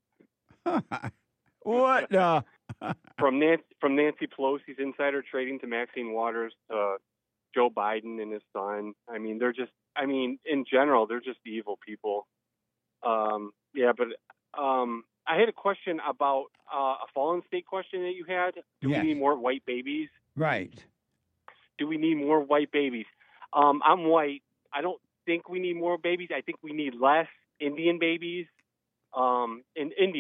What the? from Nancy, from Nancy Pelosi's insider trading to Maxine Waters to Joe Biden and his son. I mean, they're just. I mean, in general, they're just evil people. Um, yeah, but um, I had a question about uh, a fallen state question that you had. Do Yes. we need more white babies? Right. Do we need more white babies? Um, I'm white. I don't think we need more babies. I think we need less Indian babies um, in India.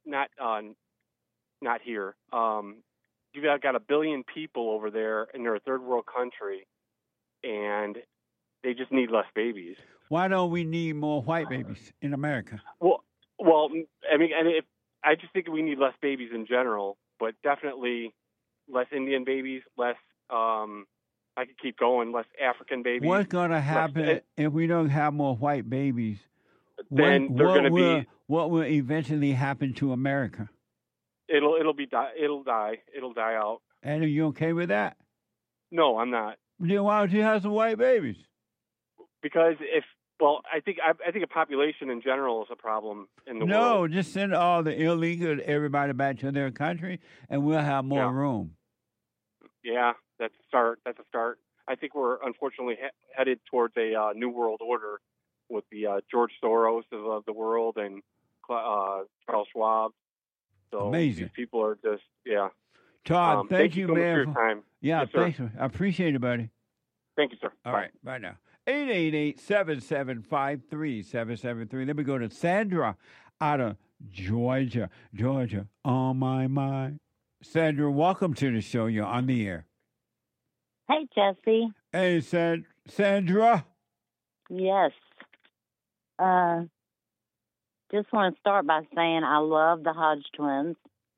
not uh, not here. Um, you've got, got a billion people over there, and they're a third world country, and they just need less babies. Why don't we need more white babies in America? Well, well, I mean, and if, I just think we need less babies in general, but definitely less Indian babies, less. Um, I could keep going. Less African babies. What's going to happen less, if we don't have more white babies? Then what, they're what going to will, be. What will eventually happen to America? It'll it'll be die. It'll die. It'll die out. And are you okay with that? No, I'm not. Then why don't you have some white babies? Because if well, I think I, I think a population in general is a problem in the no, world. No, just send all the illegal everybody back to their country, and we'll have more Yeah. room. Yeah, that's a start. That's a start. I think we're unfortunately he- headed towards a uh, new world order with the uh, George Soros of, of the world and uh, Charles Schwab. So Amazing. These people are just yeah. Todd, um, thank, thank you, so much man. for your time. Yeah, Yes, sir. thanks. I appreciate it, buddy. Thank you, sir. All Bye. right, bye now. eight eight eight, seven seven five, three seven seven three. Let me go to Sandra out of Georgia. Georgia, on my mind. Sandra, welcome to the show. You're on the air. Hey, Jesse. Hey, San- Sandra. Yes. Uh, just want to start by saying I love the Hodge twins.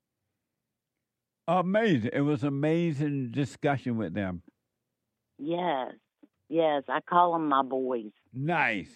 Amazing. It was amazing discussion with them. Yes. Yes. I call them my boys. Nice.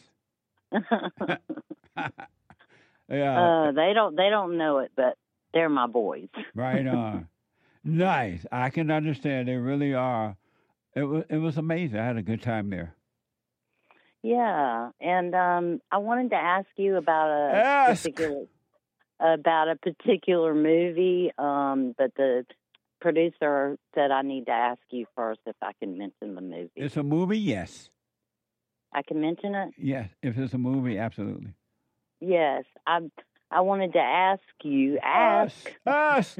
uh, Yeah, they don't. They don't know it, but they're my boys. right on. Nice. I can understand. They really are. It was, it was amazing. I had a good time there. Yeah, and um, I wanted to ask you about a Ask. particular about a particular movie, um, but the producer said I need to ask you first if I can mention the movie. It's a movie, yes. I can mention it? Yes, if it's a movie, absolutely. Yes, I I wanted to ask you, ask, ask.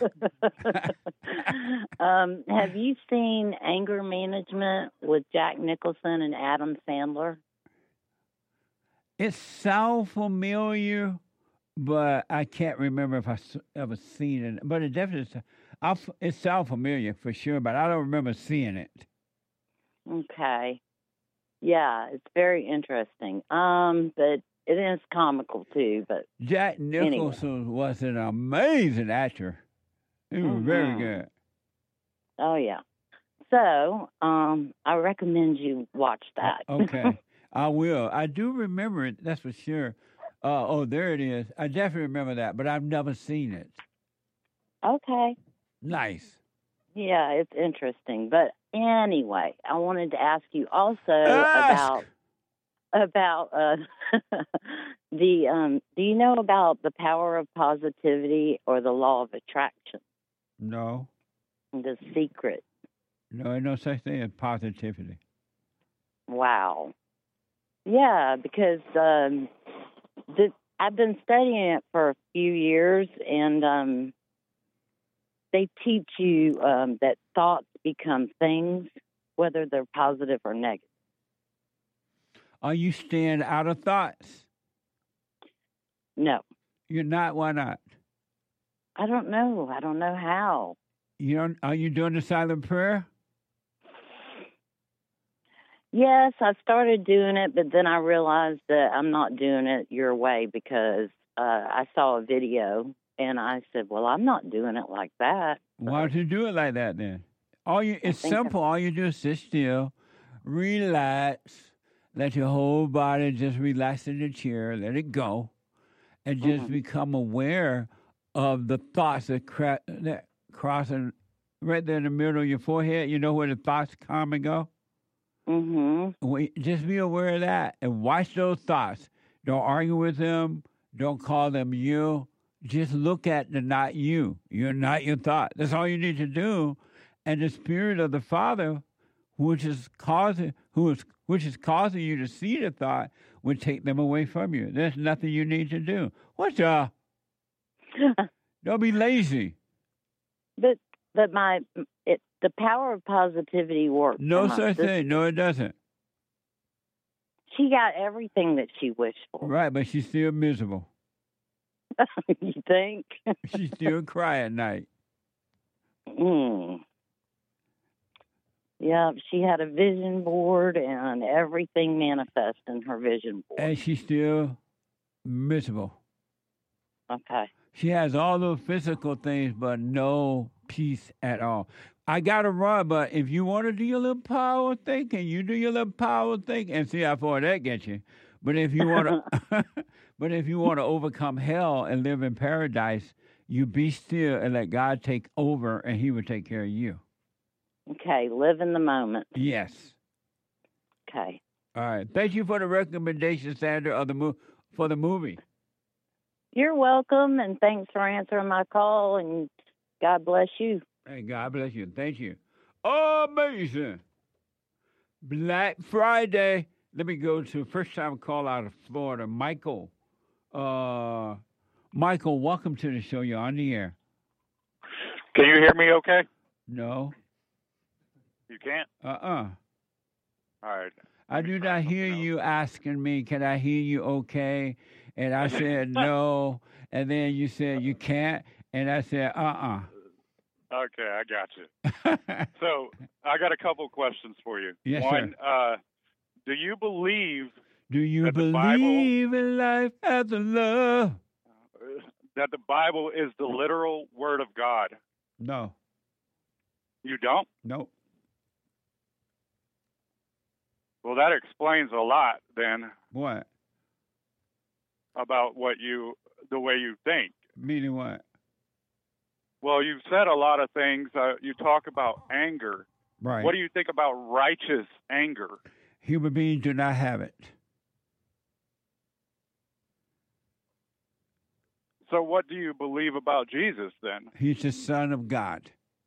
um, have you seen Anger Management with Jack Nicholson and Adam Sandler? It sounds familiar, but I can't remember if I s- ever seen it. But it definitely, I, it sounds familiar for sure, but I don't remember seeing it. Okay. Yeah, it's very interesting. Um, but it is comical too, but Jack anyway. Nicholson was an amazing actor. He was very Mhm. good. Oh yeah. So, um, I recommend you watch that. Okay, I will. I do remember it, that's for sure. Uh, oh, there it is. I definitely remember that, but I've never seen it. Okay. Nice. Yeah, it's interesting. But anyway, I wanted to ask you also Ask. about about uh, the um. Do you know about the power of positivity or the law of attraction? No. The secret. No, no such thing as positivity. Wow. Yeah, because um, the, I've been studying it for a few years, and um, they teach you um, that thoughts become things, whether they're positive or negative. Are you staying out of thoughts? No. You're not? Why not? I don't know. I don't know how. You don't, are you doing the silent prayer? Yes, I started doing it, but then I realized that I'm not doing it your way because uh, I saw a video and I said, well, I'm not doing it like that. Why don't you do it like that then? All you it's think simple. All you do is sit still, relax, let your whole body just relax in the chair, let it go, and just Mhm. become aware of the thoughts that, cra- that crossing right there in the middle of your forehead. You know where the thoughts come and go? Mm-hmm. We, just be aware of that and watch those thoughts. Don't argue with them. Don't call them you. Just look at the not you. You're not your thought. That's all you need to do. And the spirit of the Father, which is causing, who is which is causing you to see the thought, will take them away from you. There's nothing you need to do. What the? Don't be lazy. But but my it, the power of positivity works. No for my such sister. thing. No, it doesn't. She got everything that she wished for. Right, but she's still miserable. You think? She still cry at night. Mm. Yeah, she had a vision board and everything manifest in her vision board. And she's still miserable. Okay. She has all those physical things, but no peace at all. I got to run, but if you want to do your little power thinking, you do your little power thinking and see how far that gets you. But if you want to, but if you want to overcome hell and live in paradise, you be still and let God take over, and He will take care of you. Okay, live in the moment. Yes. Okay. All right. Thank you for the recommendation, Sandra, of the mo- for the movie. You're welcome, and thanks for answering my call, and God bless you. Hey, God bless you. Thank you. Amazing. Black Friday. Let me go to first time call out of Florida, Michael. Uh, Michael, welcome to the show. You're on the air. Can you hear me okay? No. You can't? Uh-uh. All right. I do not hear you asking me, can I hear you okay? And I said no. And then you said you can't. And I said, uh-uh. Okay, I got you. So I got a couple questions for you. Yes, One, sir. uh, do you believe Do you that the believe Bible, in life after love? that the Bible is the literal word of God? No. You don't? Nope. Well, that explains a lot then What? about what you, the way you think. Meaning what? Well, you've said a lot of things. Uh, you talk about anger. Right. What do you think about righteous anger? Human beings do not have it. So what do you believe about Jesus then? He's the Son of God.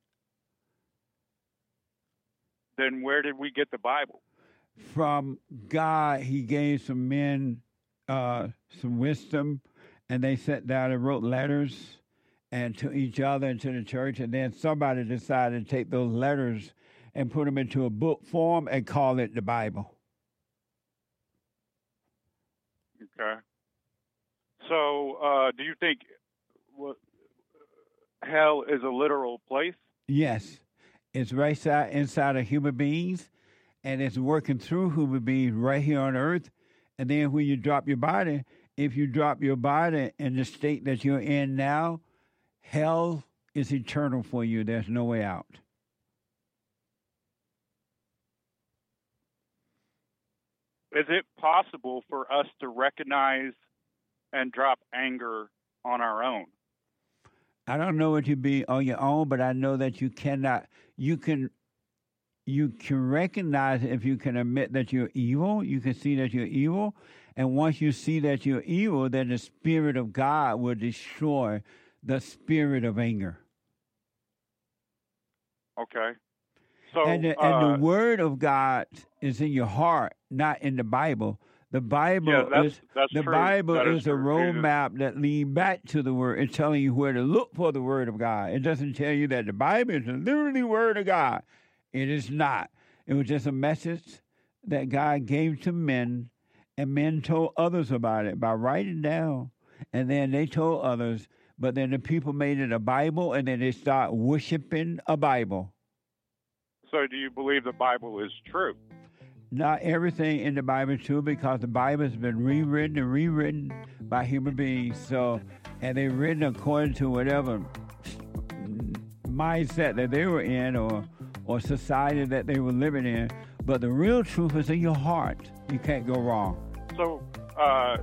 Then where did we get the Bible? From God, He gave some men uh, some wisdom, and they sat down and wrote letters and to each other and to the church, and then somebody decided to take those letters and put them into a book form and call it the Bible. Okay. So, uh, do you think what, hell is a literal place? Yes. It's right side, inside of human beings, and it's working through human beings right here on earth. And then when you drop your body, if you drop your body in the state that you're in now, hell is eternal for you. There's no way out. Is it possible for us to recognize and drop anger on our own? I don't know what you be on your own, but I know that you cannot. You can, you can recognize it if you can admit that you're evil. You can see that you're evil, and once you see that you're evil, then the Spirit of God will destroy the spirit of anger. Okay. So, and the, uh, and the Word of God is in your heart, not in the Bible. The Bible Yeah, that's- is that's the true. Bible That is is a true. roadmap that leads back to the Word. It's telling you where to look for the Word of God. It doesn't tell you that the Bible is literally the Word of God. It is not. It was just a message that God gave to men, and men told others about it by writing down, and then they told others. But then the people made it a Bible, and then they start worshiping a Bible. so do you believe the Bible is true? Not everything in the Bible is true, because the Bible has been rewritten and rewritten by human beings. So, and they're written according to whatever mindset that they were in, or or society that they were living in. But the real truth is in your heart. You can't go wrong. So, uh,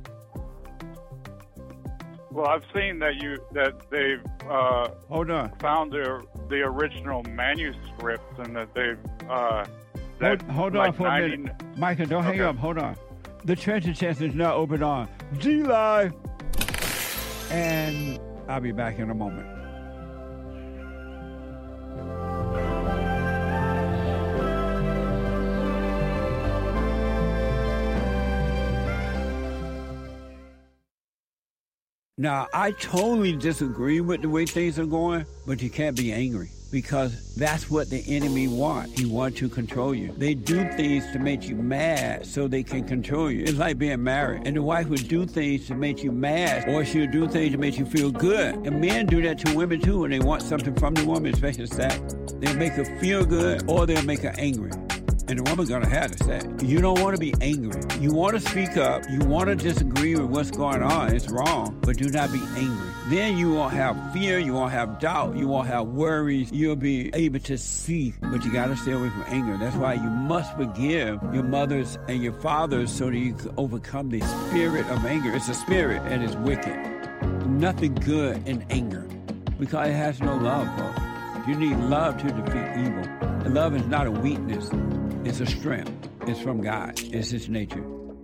well, I've seen that you that they've uh, hold on found the the original manuscripts, and that they've uh, that Hold, hold like on for a ninety minute. Michael, don't hang Okay. up. Hold on. The treasure chest is now open on G Live. And I'll be back in a moment. Now, I totally disagree with the way things are going, but you can't be angry because that's what the enemy wants. He wants to control you. They do things to make you mad so they can control you. It's like being married, and the wife would do things to make you mad, or she'll do things to make you feel good. And men do that to women too when they want something from the woman, especially sex. They'll make her feel good, or they'll make her angry. And the woman's gonna have to say, you don't want to be angry. You want to speak up. You want to disagree with what's going on. It's wrong, but do not be angry. Then you won't have fear. You won't have doubt. You won't have worries. You'll be able to see, but you got to stay away from anger. That's why you must forgive your mothers and your fathers so that you can overcome the spirit of anger. It's a spirit and it's wicked. Nothing good in anger because it has no love, folks. You need love to defeat evil. And love is not a weakness. It's a strength. It's from God. It's His nature.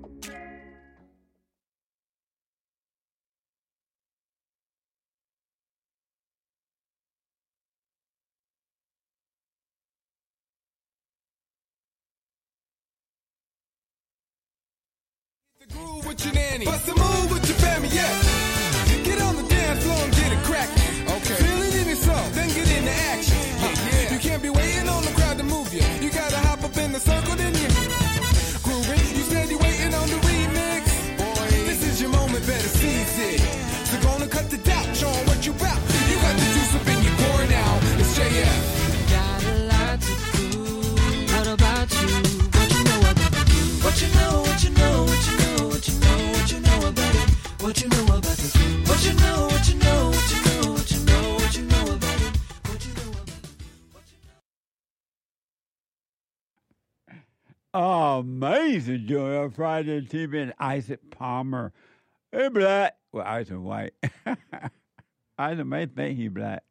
The groove with your nanny. Bust a move with your family, yeah. Get on the dance floor and get it crackin'. Okay. Feel it in your soul, then get into action. Yeah, yeah. You can't be waiting on the crowd to move you. You gotta hop up in the circle, then you grooving. You steady waiting on the remix. Boy, this is your moment, better seize it. So gonna cut the doubt, show 'em what you bout. You got the juice up in your core now. It's J F. Got a lot to do. What about you? What you know about you? What you know, what you know, what you know, what you know, what you know about it? What you know about the truth? What you know, what you know, what you know, what you know, what you know about it? What you know about it? Oh, amazing, Joy on Friday T V and Isaac Palmer. Hey, black. Well, Isaac white. Isaac may think he black.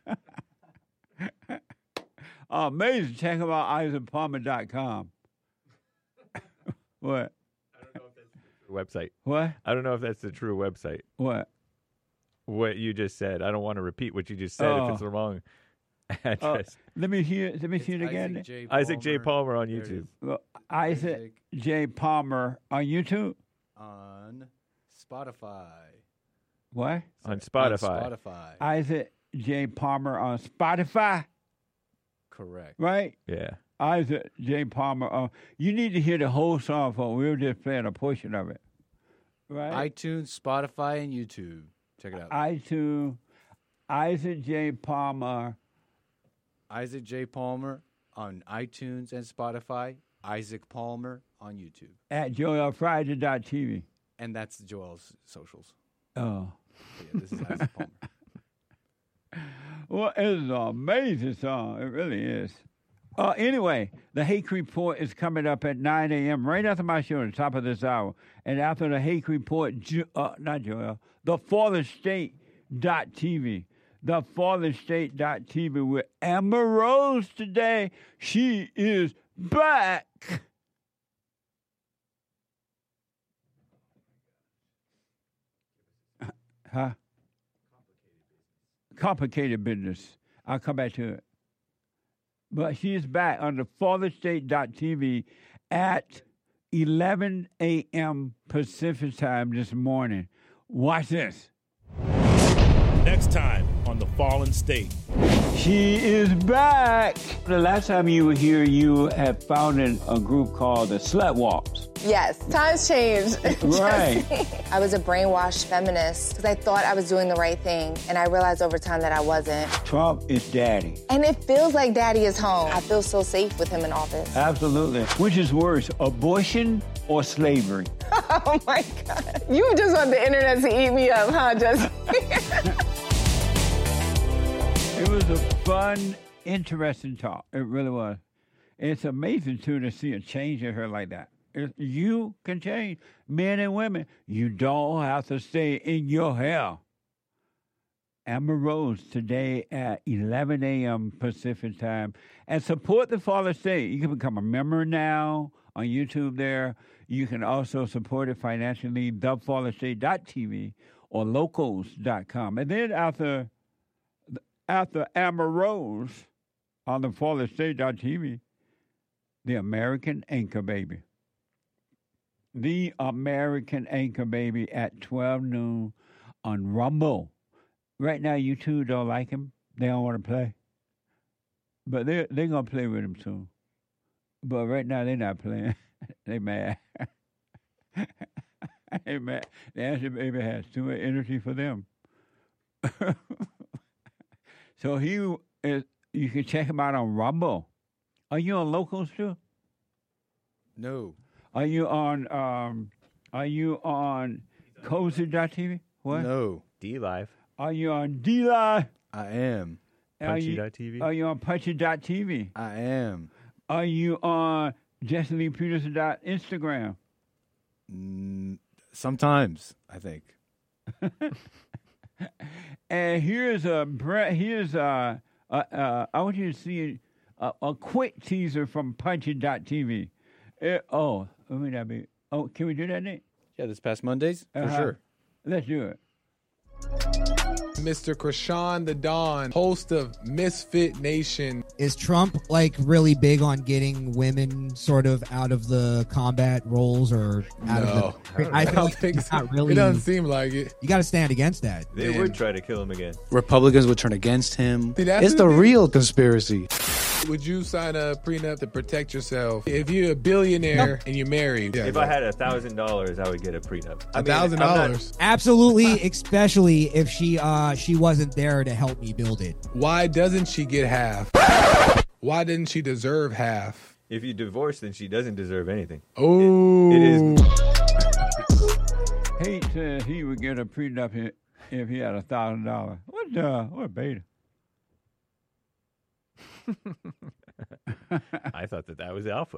Oh, amazing. Check him out, isaac palmer dot com. What? Website. What? I don't know if that's the true website. What? What you just said. I don't want to repeat what you just said Oh. if it's the wrong Uh, address. let me hear. Let me hear it again. Isaac J. Isaac J. Palmer on YouTube. Well, Isaac J. Palmer on YouTube. On Spotify. What? On Spotify. On Spotify. Isaac J. Palmer on Spotify. Correct. Right? Yeah. Isaac J. Palmer. Uh, you need to hear the whole song, folks. We were just playing a portion of it. Right? iTunes, Spotify, and YouTube. Check it out. iTunes, Isaac J. Palmer. Isaac J. Palmer on iTunes and Spotify. Isaac Palmer on YouTube. At joel friday dot t v. And that's Joel's socials. Oh. So yeah, this is Isaac Palmer. Well, it's an amazing song. It really is. Uh, anyway, the Hake Report is coming up at nine a.m. right after my show at the top of this hour. And after the Hake Report, jo- uh, not Joel, the fallen state dot t v. the fallen state dot t v with Amber Rose today. She is back. Huh? Complicated business. I'll come back to it. But she is back on the fallen state dot t v at eleven a.m. Pacific time this morning. Watch this. Next time on The Fallen State. She is back. The last time you were here, you had founded a group called the Slut Walks. Yes, times changed. Right. I was a brainwashed feminist because I thought I was doing the right thing, and I realized over time that I wasn't. Trump is daddy. And it feels like daddy is home. I feel so safe with him in office. Absolutely. Which is worse, abortion or slavery? Oh my God. You just want the internet to eat me up, huh, Jesse? It was a fun, interesting talk. It really was. It's amazing, too, to see a change in her like that. It, you can change, men and women. You don't have to stay in your hell. Amber Rose today at eleven a.m. Pacific time. And support the Fallen State. You can become a member now on YouTube there. You can also support it financially, the fallen state dot t v or locals dot com. And then after... After Amber Rose on the fallen state dot t v, the American Anchor Baby. The American Anchor Baby at twelve noon on Rumble. Right now, you two don't like him. They don't want to play. But they're, they're going to play with him soon. But right now, they're not playing. They mad. They mad. The answer baby has too much energy for them. So he is, you can check him out on Rumble. Are you on Locals too? No. Are you on um are you on Cozy dot T V? What? No. D Live. Are you on D Live? I am. Are you- Punchy dot T V? Are you on Punchy dot T V? I am. Are you on Jesse Lee Peterson dot Instagram? Mm, sometimes, I think. And here's a bre- here's a, uh, uh, I want you to see a, a quick teaser from Punchy dot T V. It, oh, let me not be. Oh, can we do that, Nick? Yeah, this past Mondays? For Uh-huh. sure. Let's do it. Mister Krishan the Don, host of Misfit Nation. Is Trump like really big on getting women sort of out of the combat roles or out No. of the? I, I feel don't like think it's so. not really. It doesn't seem like it. You got to stand against that. They Man. would try to kill him again. Republicans would turn against him. See, that's It's the the thing. real conspiracy. Would you sign a prenup to protect yourself? If you're a billionaire and you're married. If I had a thousand dollars, I would get a prenup. I A mean, thousand I'm not- dollars. Absolutely, especially if she uh she wasn't there to help me build it. Why doesn't she get half? Why didn't she deserve half? If you divorce, then she doesn't deserve anything. Oh. It is. He said he would get a prenup if- if he had a thousand dollars. What the? What beta? I thought that that was alpha.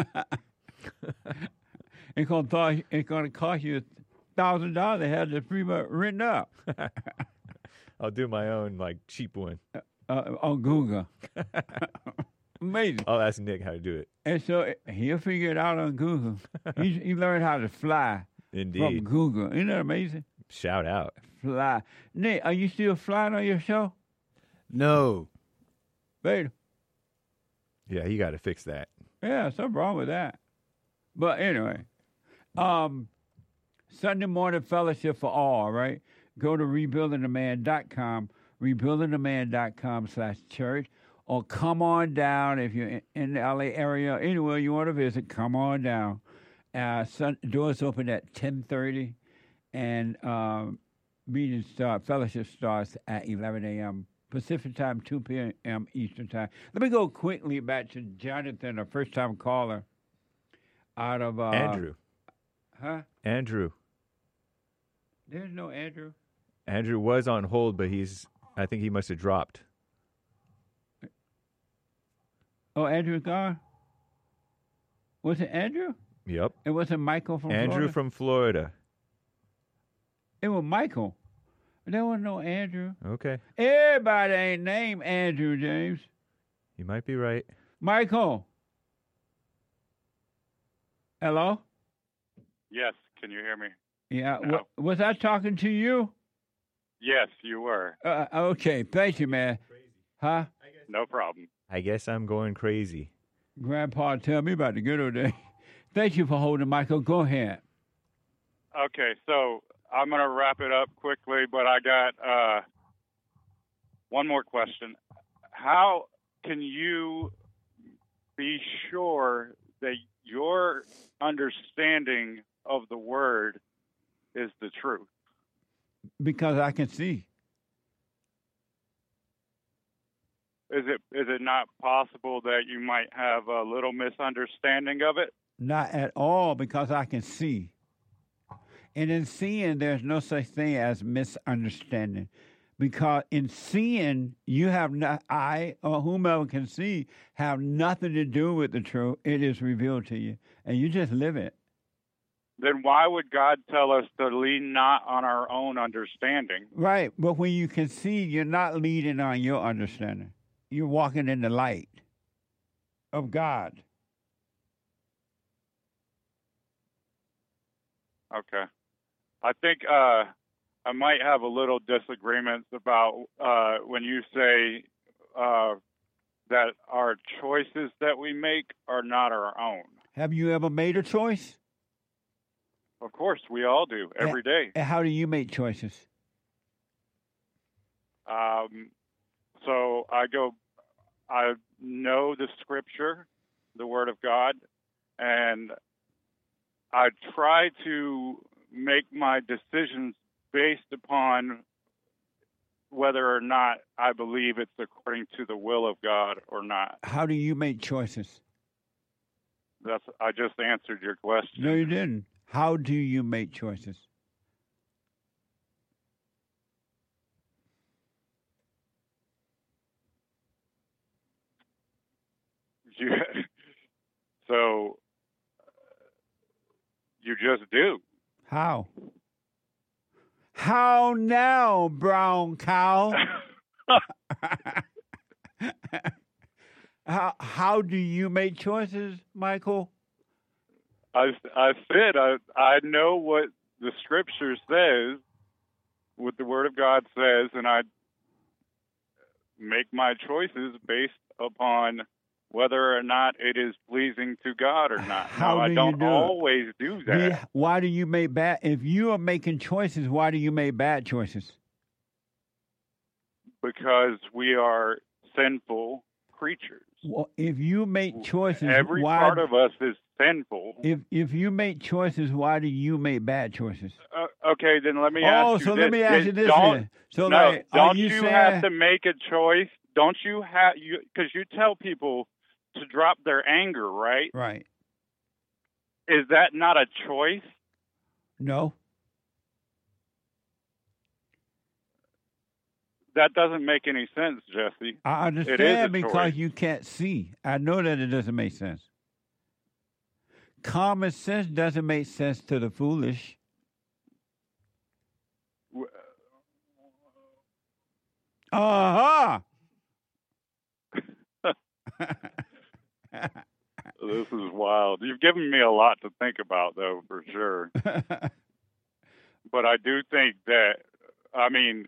It's gonna thought it's gonna cost you a thousand dollars to have the prenup written up I'll do my own like cheap one. uh, on Google. Amazing. I'll ask Nick how to do it. And so he'll figure it out on Google. he, he learned how to fly from Indeed. Google. Isn't that amazing? Shout out. Fly. Nick, are you still flying on your show? No. Beta. Yeah, you got to fix that. Yeah, something wrong with that. But anyway, um, Sunday morning fellowship for all, right? Go to rebuilding the man dot com, rebuilding the man dot com slash church, or come on down if you're in, in the L A area, anywhere you want to visit, come on down. Uh, sun, doors open at ten thirty, and um, meeting start, fellowship starts at eleven a.m. Pacific time, two p.m. Eastern time. Let me go quickly back to Jonathan, a first-time caller out of... Uh, Andrew. Huh? Andrew. There's no Andrew. Andrew was on hold, but he's. I think he must have dropped. Oh, Andrew's gone? Was it Andrew? Yep. It wasn't Michael from Andrew Florida? from Florida. It was Michael. There was no Andrew. Okay. Everybody ain't named Andrew, James. You might be right. Michael. Hello? Yes, can you hear me? Yeah. No. wa- was I talking to you? Yes, you were. Uh, okay. Thank you, man. Huh? No problem. I guess I'm going crazy. Grandpa, tell me about the good old days. Thank you for holding, Michael. Go ahead. Okay, so I'm going to wrap it up quickly, but I got uh, one more question. How can you be sure that your understanding of the word is the truth? Because I can see. Is it is it not possible that you might have a little misunderstanding of it? Not at all, because I can see. And in seeing, there's no such thing as misunderstanding. Because in seeing, you have not, I or whomever can see, have nothing to do with the truth. It is revealed to you. And you just live it. Then why would God tell us to lean not on our own understanding? Right. But when you can see, you're not leading on your understanding. You're walking in the light of God. Okay. I think uh, I might have a little disagreements about uh, when you say uh, that our choices that we make are not our own. Have you ever made a choice? Of course, we all do every day. And how do you make choices? Um, so I go, I know the scripture, the word of God, and I try to make my decisions based upon whether or not I believe it's according to the will of God or not. How do you make choices? That's I just answered your question. No, you didn't. How do you make choices? You, so you just do. How? How now, brown cow? how how do you make choices, Michael? I, I said I I know what the scripture says, what the word of God says, and I make my choices based upon whether or not it is pleasing to God or not. How no, do I don't you do always it? do Do that. you- why do you make bad? If you are making choices, why do you make bad choices? Because we are sinful creatures. Well, if you make choices, Every why? part of us is sinful. If if you make choices, why do you make bad choices? Uh, okay, then let me Oh, ask you so this. let me ask you this Don't, then. So, no, like, are don't you you saying- have to make a choice? Don't you have you? Because you tell people to drop their anger, right? Right. Is that not a choice? No. That doesn't make any sense, Jesse. I It is understand a because choice. you can't see. I know that it doesn't make sense. Common sense doesn't make sense to the foolish. Uh huh. This is wild. You've given me a lot to think about, though, for sure. But I do think that, I mean,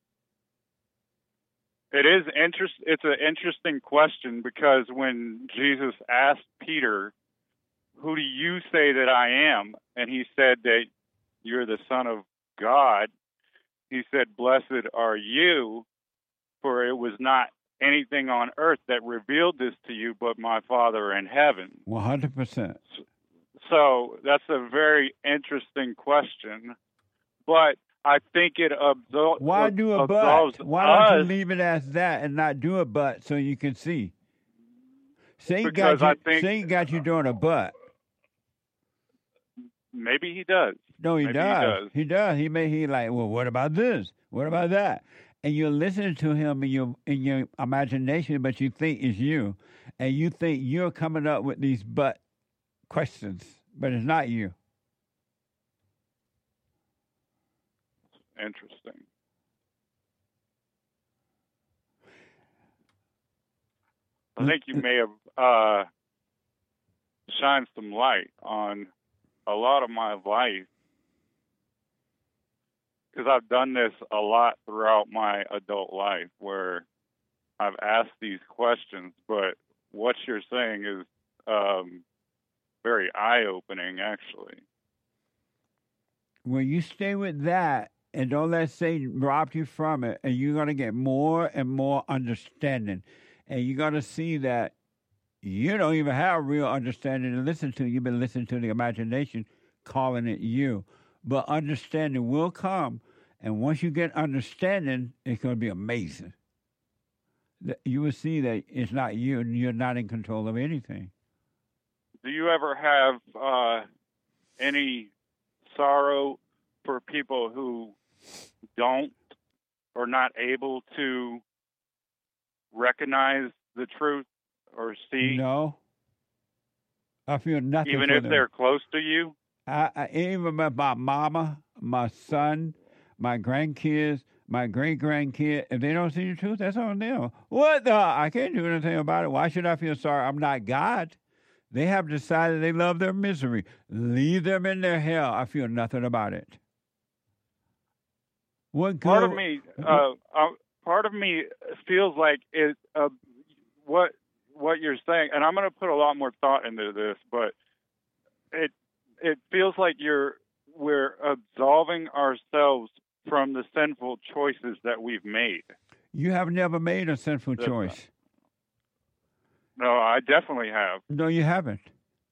it is interest. It's an interesting question because when Jesus asked Peter, "Who do you say that I am?" and he said that you're the Son of God, he said, "Blessed are you, for it was not anything on earth that revealed this to you, but my Father in heaven." One hundred percent. So that's a very interesting question, but I think it absol- Why do a absolves but? Why don't you us leave it as that and not do a but so you can see? Satan Because got you. I think- Satan got you doing a but. Maybe he does. No, he Maybe does. He does. He does. He may. He like. Well, what about this? What about that? And you're listening to him in your in your imagination, but you think it's you, and you think you're coming up with these but questions, but it's not you. Interesting. I think you may have uh, shined some light on a lot of my life because I've done this a lot throughout my adult life where I've asked these questions, but what you're saying is um, very eye-opening, actually. When you stay with that and don't let Satan rob you from it, and you're going to get more and more understanding. And you're going to see that you don't even have real understanding to listen to. You've been listening to the imagination, calling it you. But understanding will come. And once you get understanding, it's going to be amazing. That you will see that it's not you and you're not in control of anything. Do you ever have uh, any sorrow for people who don't or not able to recognize the truth or see? No. I feel nothing Even for if them. they're close to you? I, I even my, my mama, my son, my grandkids, my great grandkid, if they don't see the truth, that's on them. What the? I can't do anything about it. Why should I feel sorry? I'm not God. They have decided they love their misery. Leave them in their hell. I feel nothing about it. What good? Part of me, uh, uh, part of me feels like it. Uh, what what you're saying, and I'm going to put a lot more thought into this, but it it feels like you're we're absolving ourselves from the sinful choices that we've made. You have never made a sinful That's choice. No, I definitely have. No, you haven't.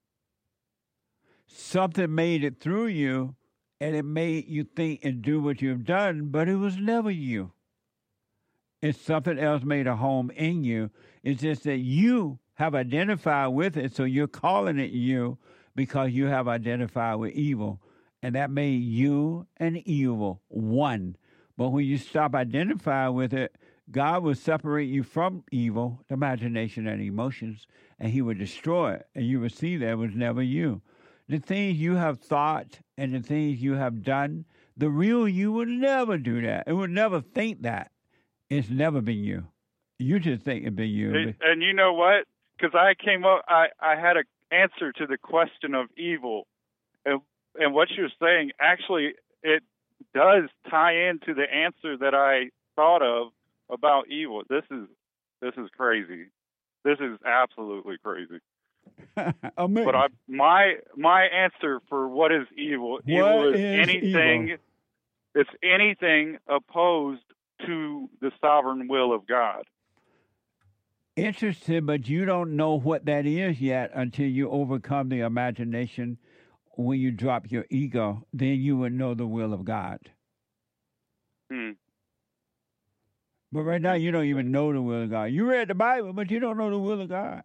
Something made it through you, and it made you think and do what you've done, but it was never you. It's something else made a home in you. It's just that you have identified with it, so you're calling it you because you have identified with evil. And that made you and evil one. But when you stop identifying with it, God will separate you from evil, the imagination and emotions, and he would destroy it. And you will see that it was never you. The things you have thought and the things you have done, the real you would never do that. It would never think that. It's never been you. You just think it been you. And, and you know what? Because I came up, I, I had an answer to the question of evil. And, and what you're saying, actually, it does tie into the answer that I thought of about evil. This is this is crazy. This is absolutely crazy. But I, my my answer for what is evil, evil What is, is anything. evil? It's anything opposed to the sovereign will of God. Interesting, but you don't know what that is yet until you overcome the imagination. When you drop your ego, then you would know the will of God. Hmm. But right now, you don't even know the will of God. You read the Bible, but you don't know the will of God.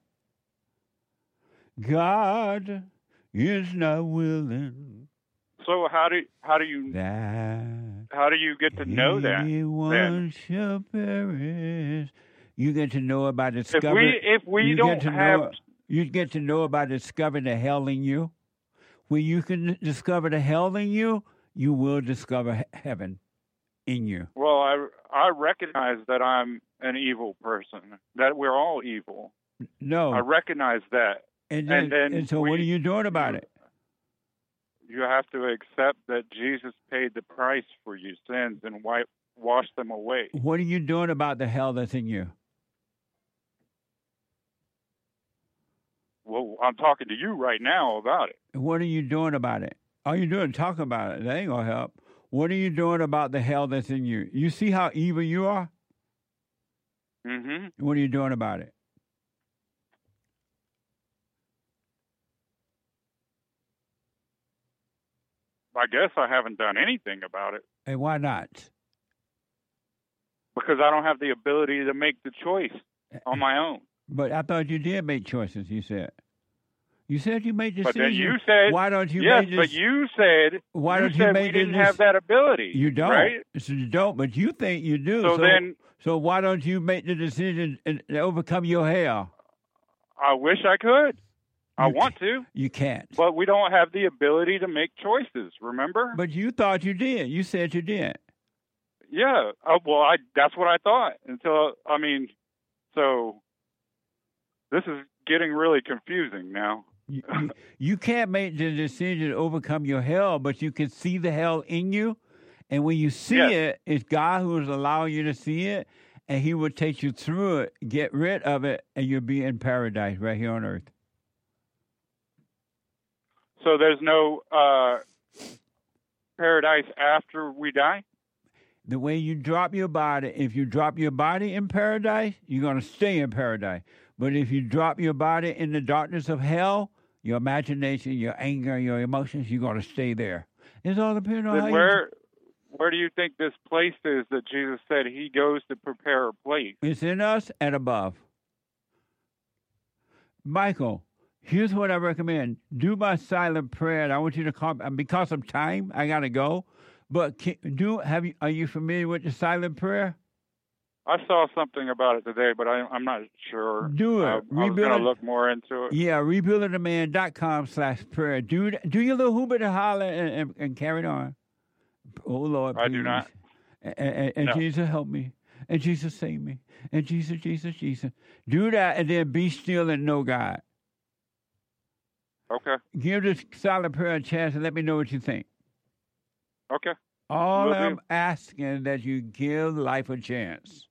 God is not willing. So how do how do you that how do you get to know that? anyone shall perish. You get to know about discovering. if we you don't get to have- know, you get to know about discovering the hell in you. When you can discover the hell in you, you will discover he- heaven in you. Well, I I recognize that I'm an evil person. That we're all evil. No, I recognize that. and then, and then and so we- what are you doing about it? You have to accept that Jesus paid the price for your sins and wipe wash them away. What are you doing about the hell that's in you? Well, I'm talking to you right now about it. What are you doing about it? All you doing is talk about it. That ain't gonna help. What are you doing about the hell that's in you? You see how evil you are? Mm-hmm. What are you doing about it? I guess I haven't done anything about it And why not? because I don't have the ability to make the choice on my own. But I thought you did make choices, you said. You said you made But decisions. then you said, why don't you yes, make but this- you said, Why you don't you said make we didn't this- have that ability. You don't. Right? So you don't, but you think you do. So then- so why don't you make the decision and and overcome your hell? I wish I could. I want to, You can't. but we don't have the ability to make choices, remember? But you thought you did. You said you did. Yeah. Uh, well, I that's what I thought until, I mean, so this is getting really confusing now. You, you, you can't make the decision to overcome your hell, but you can see the hell in you. And when you see Yes. it, it's God who is allowing you to see it, and he will take you through it, get rid of it, and you'll be in paradise right here on earth. So there's no uh, paradise after we die? The way you drop your body, if you drop your body in paradise, you're going to stay in paradise. But if you drop your body in the darkness of hell, your imagination, your anger, your emotions, you're going to stay there. It's all depending on how Then you... where where do you think this place is that Jesus said he goes to prepare a place? It's in us and above. Michael, here's what I recommend. Do my silent prayer. And I want you to come. And because of time, I got to go. But can, do have you? Are you familiar with the silent prayer? I saw something about it today, but I, I'm not sure. Do it. Uh, I was Rebuild going it. to look more into it. Yeah, rebuildingtheman.com slash prayer. Do, do your little hoop and holler and, and, and carry it on. Oh, Lord, I do please. not. And, and, and No. Jesus, help me. And Jesus, save me. And Jesus, Jesus, Jesus. Do that and then be still and know God. Okay. Give this silent prayer a chance and let me know what you think. Okay. All Will do. I'm asking that you give life a chance.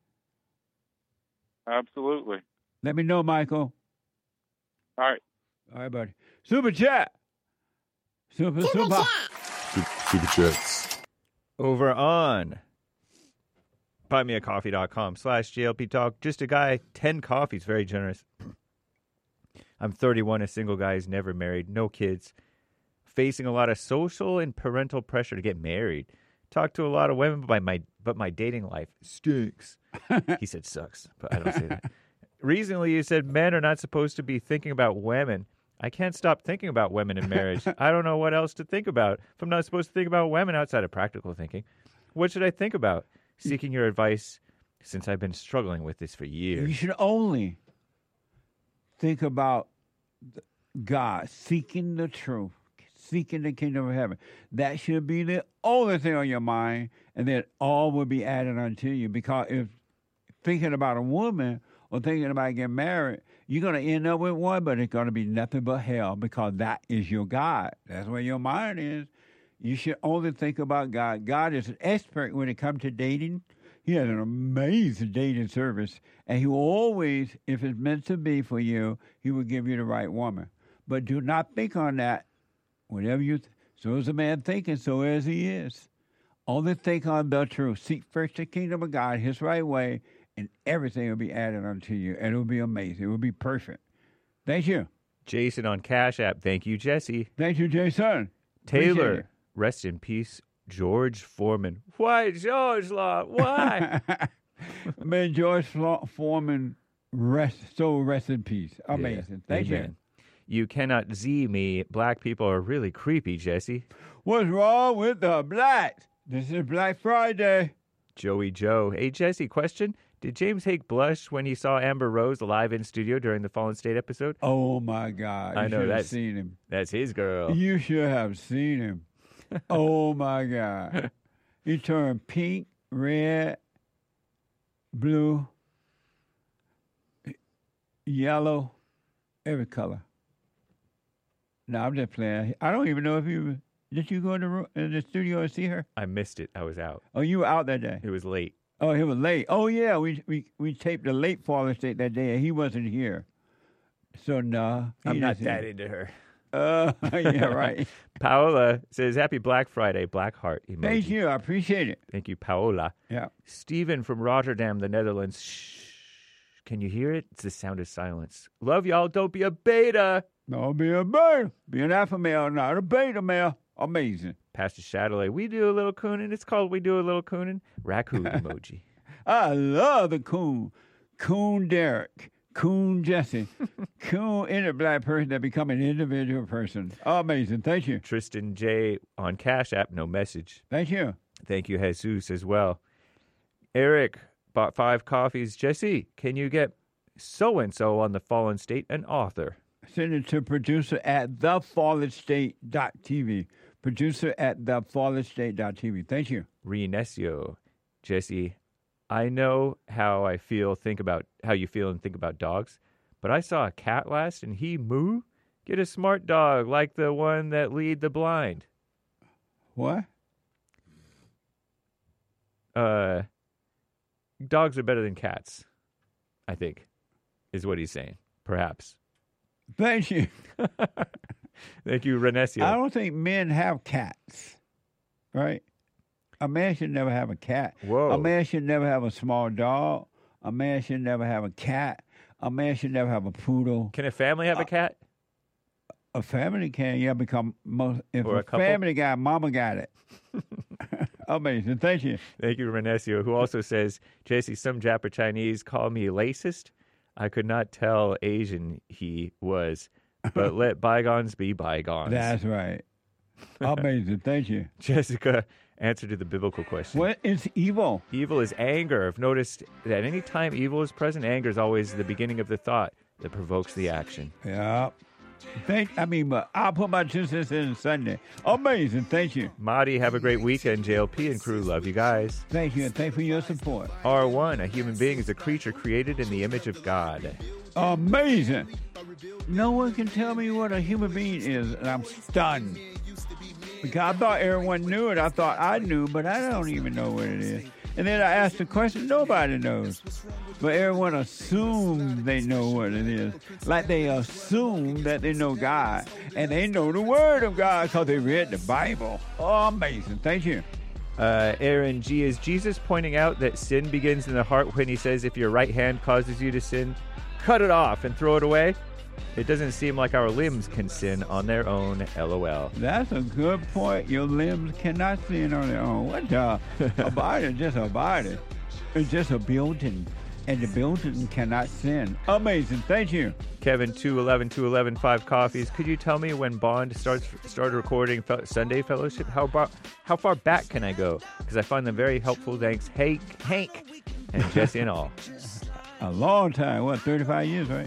Absolutely. Let me know, Michael. All right. All right, buddy. Super chat. Super, super. Super Chats. Over on buymeacoffee.com slash JLP Talk. Just a guy, ten coffees, very generous. I'm thirty-one, a single guy who's never married, no kids, facing a lot of social and parental pressure to get married. Talk to a lot of women, but my, but my dating life stinks. He said sucks, but I don't say that. Recently, you said men are not supposed to be thinking about women. I can't stop thinking about women in marriage. I don't know what else to think about. If I'm not supposed to think about women outside of practical thinking, what should I think about? Seeking your advice since I've been struggling with this for years. You should only think about God, seeking the truth, seeking the kingdom of heaven. That should be the only thing on your mind, and then all will be added unto you. Because if thinking about a woman or thinking about getting married, you're going to end up with one, but it's going to be nothing but hell because that is your God. That's where your mind is. You should only think about God. God is an expert when it comes to dating. He has an amazing dating service, and he will always, if it's meant to be for you, he will give you the right woman. But do not think on that. Whatever you, th- so is a man thinking, so as he is. Only think on the truth. Seek first the kingdom of God, his right way, and everything will be added unto you, and it will be amazing. It will be perfect. Thank you. Jason on Cash App. Thank you, Jesse. Thank you, Jason. Taylor, rest in peace, George Foreman. Why, George Law? Why? May George Foreman rest, so rest in peace. Amazing. Yeah. Thank Amen. you. You cannot see me. Black people are really creepy, Jesse. What's wrong with the blacks? This is Black Friday. Joey Joe. Hey, Jesse, question. Did James Hake blush when he saw Amber Rose live in studio during the Fallen State episode? Oh, my God. You I know. should That's, have seen him. That's his girl. You should have seen him. Oh, my God. He turned pink, red, blue, yellow, every color. No, I'm just playing. I don't even know if you... Did you go in the, room, in the studio and see her? I missed it. I was out. Oh, you were out that day? It was late. Oh, he was late. Oh, yeah, we we, we taped the late Fallen State that day, and he wasn't here. So, no. I'm not that into her. Uh, yeah, right. Paola says, Happy Black Friday, Black Heart emoji. Thank you. I appreciate it. Thank you, Paola. Yeah. Stephen from Rotterdam, the Netherlands. Shh. Can you hear it? It's the sound of silence. Love y'all. Don't be a beta. Don't be a beta. Be an alpha male, not a beta male. Amazing. Pastor Shadowley, we do a little cooning. It's called We Do a Little Cooning. Raccoon emoji. I love the coon. Coon Derek. Coon Jesse. Coon any black person that become an individual person. Amazing. Thank you. Tristan J on Cash App, no message. Thank you. Thank you, Jesus, as well. Eric bought five coffees. Jesse, can you get so-and-so on the Fallen State an author? Send it to producer at the fallen state dot t v. Producer at the fallen state dot t v. Thank you. Renesio. Jesse, I know how I feel, think about how you feel and think about dogs, but I saw a cat last and he moo. Get a smart dog like the one that lead the blind. What? Uh, dogs are better than cats, I think, is what he's saying. Perhaps. Thank you. Thank you, Renesio. I don't think men have cats, right? A man should never have a cat. Whoa. A man should never have a small dog. A man should never have a cat. A man should never have a poodle. Can a family have a cat? A family can, yeah, become most. If Or a a, couple? family got, mama got it. Amazing. Thank you. Thank you, Renesio, who also says, Jesse, some Japper Chinese call me racist. I could not tell Asian he was, but let bygones be bygones. That's right. Amazing. Thank you. Jessica, answer to the biblical question. What is evil? Evil is anger. I've noticed that any time evil is present, anger is always the beginning of the thought that provokes the action. Yeah. Thank. I mean, but I'll put my two cents in Sunday. Amazing. Thank you. Marty, have a great weekend. J L P and crew love you guys. Thank you, and thank you for your support. R one, a human being is a creature created in the image of God. Amazing. No one can tell me what a human being is, and I'm stunned. Because I thought everyone knew it. I thought I knew, but I don't even know what it is. And then I asked the question, nobody knows. But everyone assumes they know what it is. Like they assume that they know God. And they know the Word of God because they read the Bible. Oh, amazing. Thank you. Uh, Aaron G. Is Jesus pointing out that sin begins in the heart when he says if your right hand causes you to sin, cut it off and throw it away? It doesn't seem like our limbs can sin on their own, LOL. That's a good point. Your limbs cannot sin on their own. What the? A body is just a body. It's just a building. And the building cannot sin. Amazing. Thank you. Kevin, two eleven, two eleven, five coffees. Could you tell me when Bond starts started recording Fe- Sunday Fellowship? How, bar- how far back can I go? Because I find them very helpful. Thanks, Hank, Hank, and Jesse and all. A long time. What, thirty-five years, right?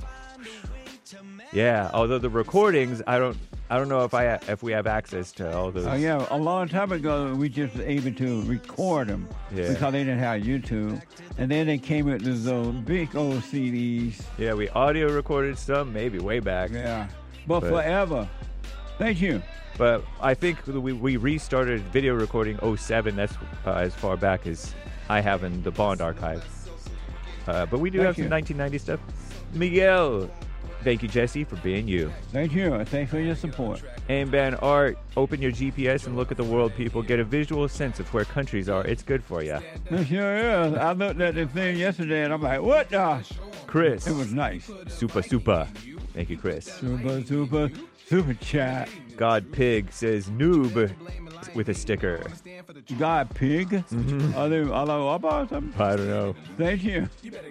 Yeah, although the recordings, I don't I don't know if I if we have access to all those. Oh, yeah. A long time ago, we just were able to record them Yeah. because they didn't have YouTube. And then they came with those big old C Ds. Yeah, we audio recorded some, maybe way back. Yeah, but, forever. Thank you. But I think we, we restarted video recording oh seven. That's uh, as far back as I have in the Bond archive. Uh, but we do Thank have you. some nineteen ninety stuff. Miguel, thank you, Jesse, for being you. Thank you. Thanks for your support. And Ben Art, open your G P S and look at the world, people. Get a visual sense of where countries are. It's good for you. It sure is. I looked at the thing yesterday and I'm like, what the? Chris. It was nice. Super, super. Thank you, Chris. Super, super, super chat. God Pig says noob with a sticker. God Pig? Mm-hmm. Are they, are they up or something? I don't know. Thank you.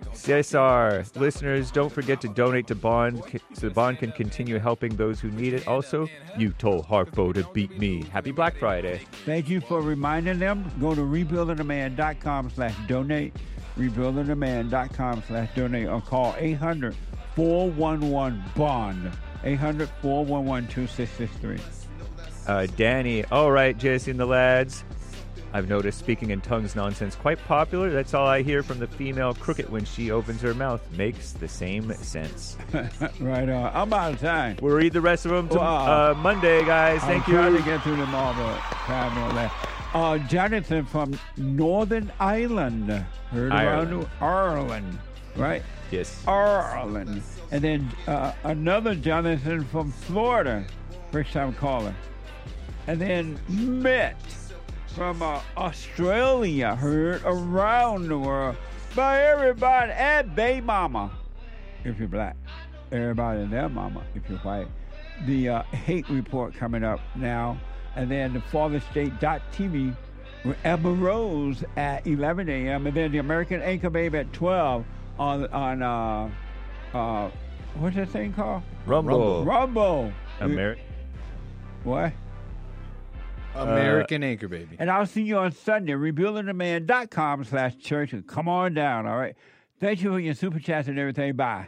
Cesar, listeners, don't forget to donate to Bond so Bond can continue helping those who need it. Also, you told Harpo to beat me. Happy Black Friday. Thank you for reminding them. Go to rebuildingaman.com slash donate. rebuildingaman.com slash donate or call eight hundred, four one one, BOND. eight hundred, four one one, two six six three. Uh, Danny, all right, Jesse and the lads. I've noticed speaking in tongues nonsense quite popular. That's all I hear from the female crooked when she opens her mouth. Makes the same sense. Right on. I'm out of time. We'll read the rest of them to, Wow. uh, Monday, guys. Thank I'm you. trying to get through them all, but time won't let. Uh, Jonathan from Northern Ireland. Heard Ireland. around Ireland, right? Yes. Ireland. And then uh, another Jonathan from Florida. First time caller. And then Mitt from uh, Australia. Heard around the world by everybody and Bay Mama, if you're black. Everybody and their mama, if you're white. The uh, hate report coming up now. And then the Father State dot T V with Emma Rose at eleven a.m. And then the American Anchor Babe at twelve on, on uh, uh, what's that thing called? Rumble. Rumble. Ameri- What? American Anchor Baby. And I'll see you on Sunday, rebuildingaman.com slash church. And come on down, all right? Thank you for your super chats and everything. Bye.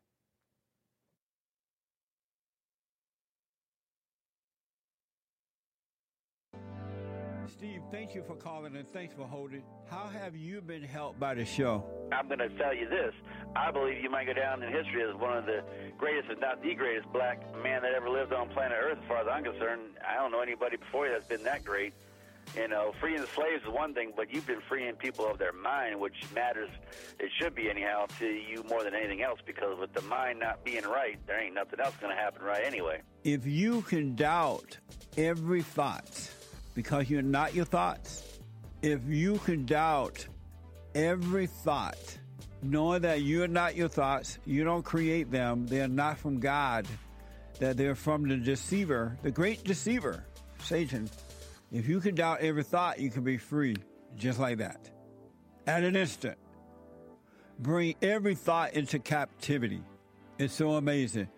Steve, thank you for calling and thanks for holding. How have you been helped by the show? I'm going to tell you this. I believe you might go down in history as one of the greatest, if not the greatest, black man that ever lived on planet Earth, as far as I'm concerned. I don't know anybody before you that's been that great. You know, freeing the slaves is one thing, but you've been freeing people of their mind, which matters, it should be anyhow, to you more than anything else, because with the mind not being right, there ain't nothing else going to happen right anyway. If you can doubt every thought because you're not your thoughts, if you can doubt every thought, knowing that you're not your thoughts, you don't create them, they're not from God, that they're from the deceiver, the great deceiver, Satan. If you can doubt every thought, you can be free, just like that. At an instant. Bring every thought into captivity. It's so amazing.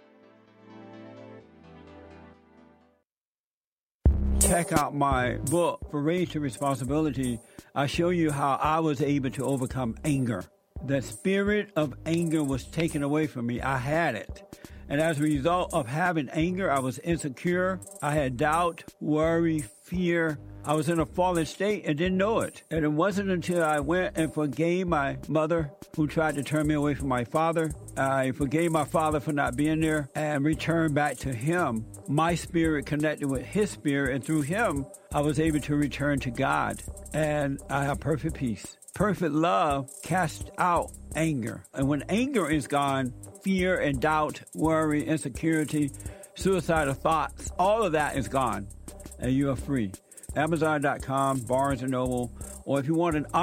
Check out my book, For Raised to Responsibility. I show you how I was able to overcome anger. The spirit of anger was taken away from me. I had it. And as a result of having anger, I was insecure. I had doubt, worry, fear. I was in a fallen state and didn't know it. And it wasn't until I went and forgave my mother who tried to turn me away from my father. I forgave my father for not being there and returned back to him. My spirit connected with his spirit, and through him, I was able to return to God. And I have perfect peace. Perfect love casts out anger. And when anger is gone, fear and doubt, worry, insecurity, suicidal thoughts, all of that is gone. And you are free. Amazon dot com, Barnes and Noble, or if you want an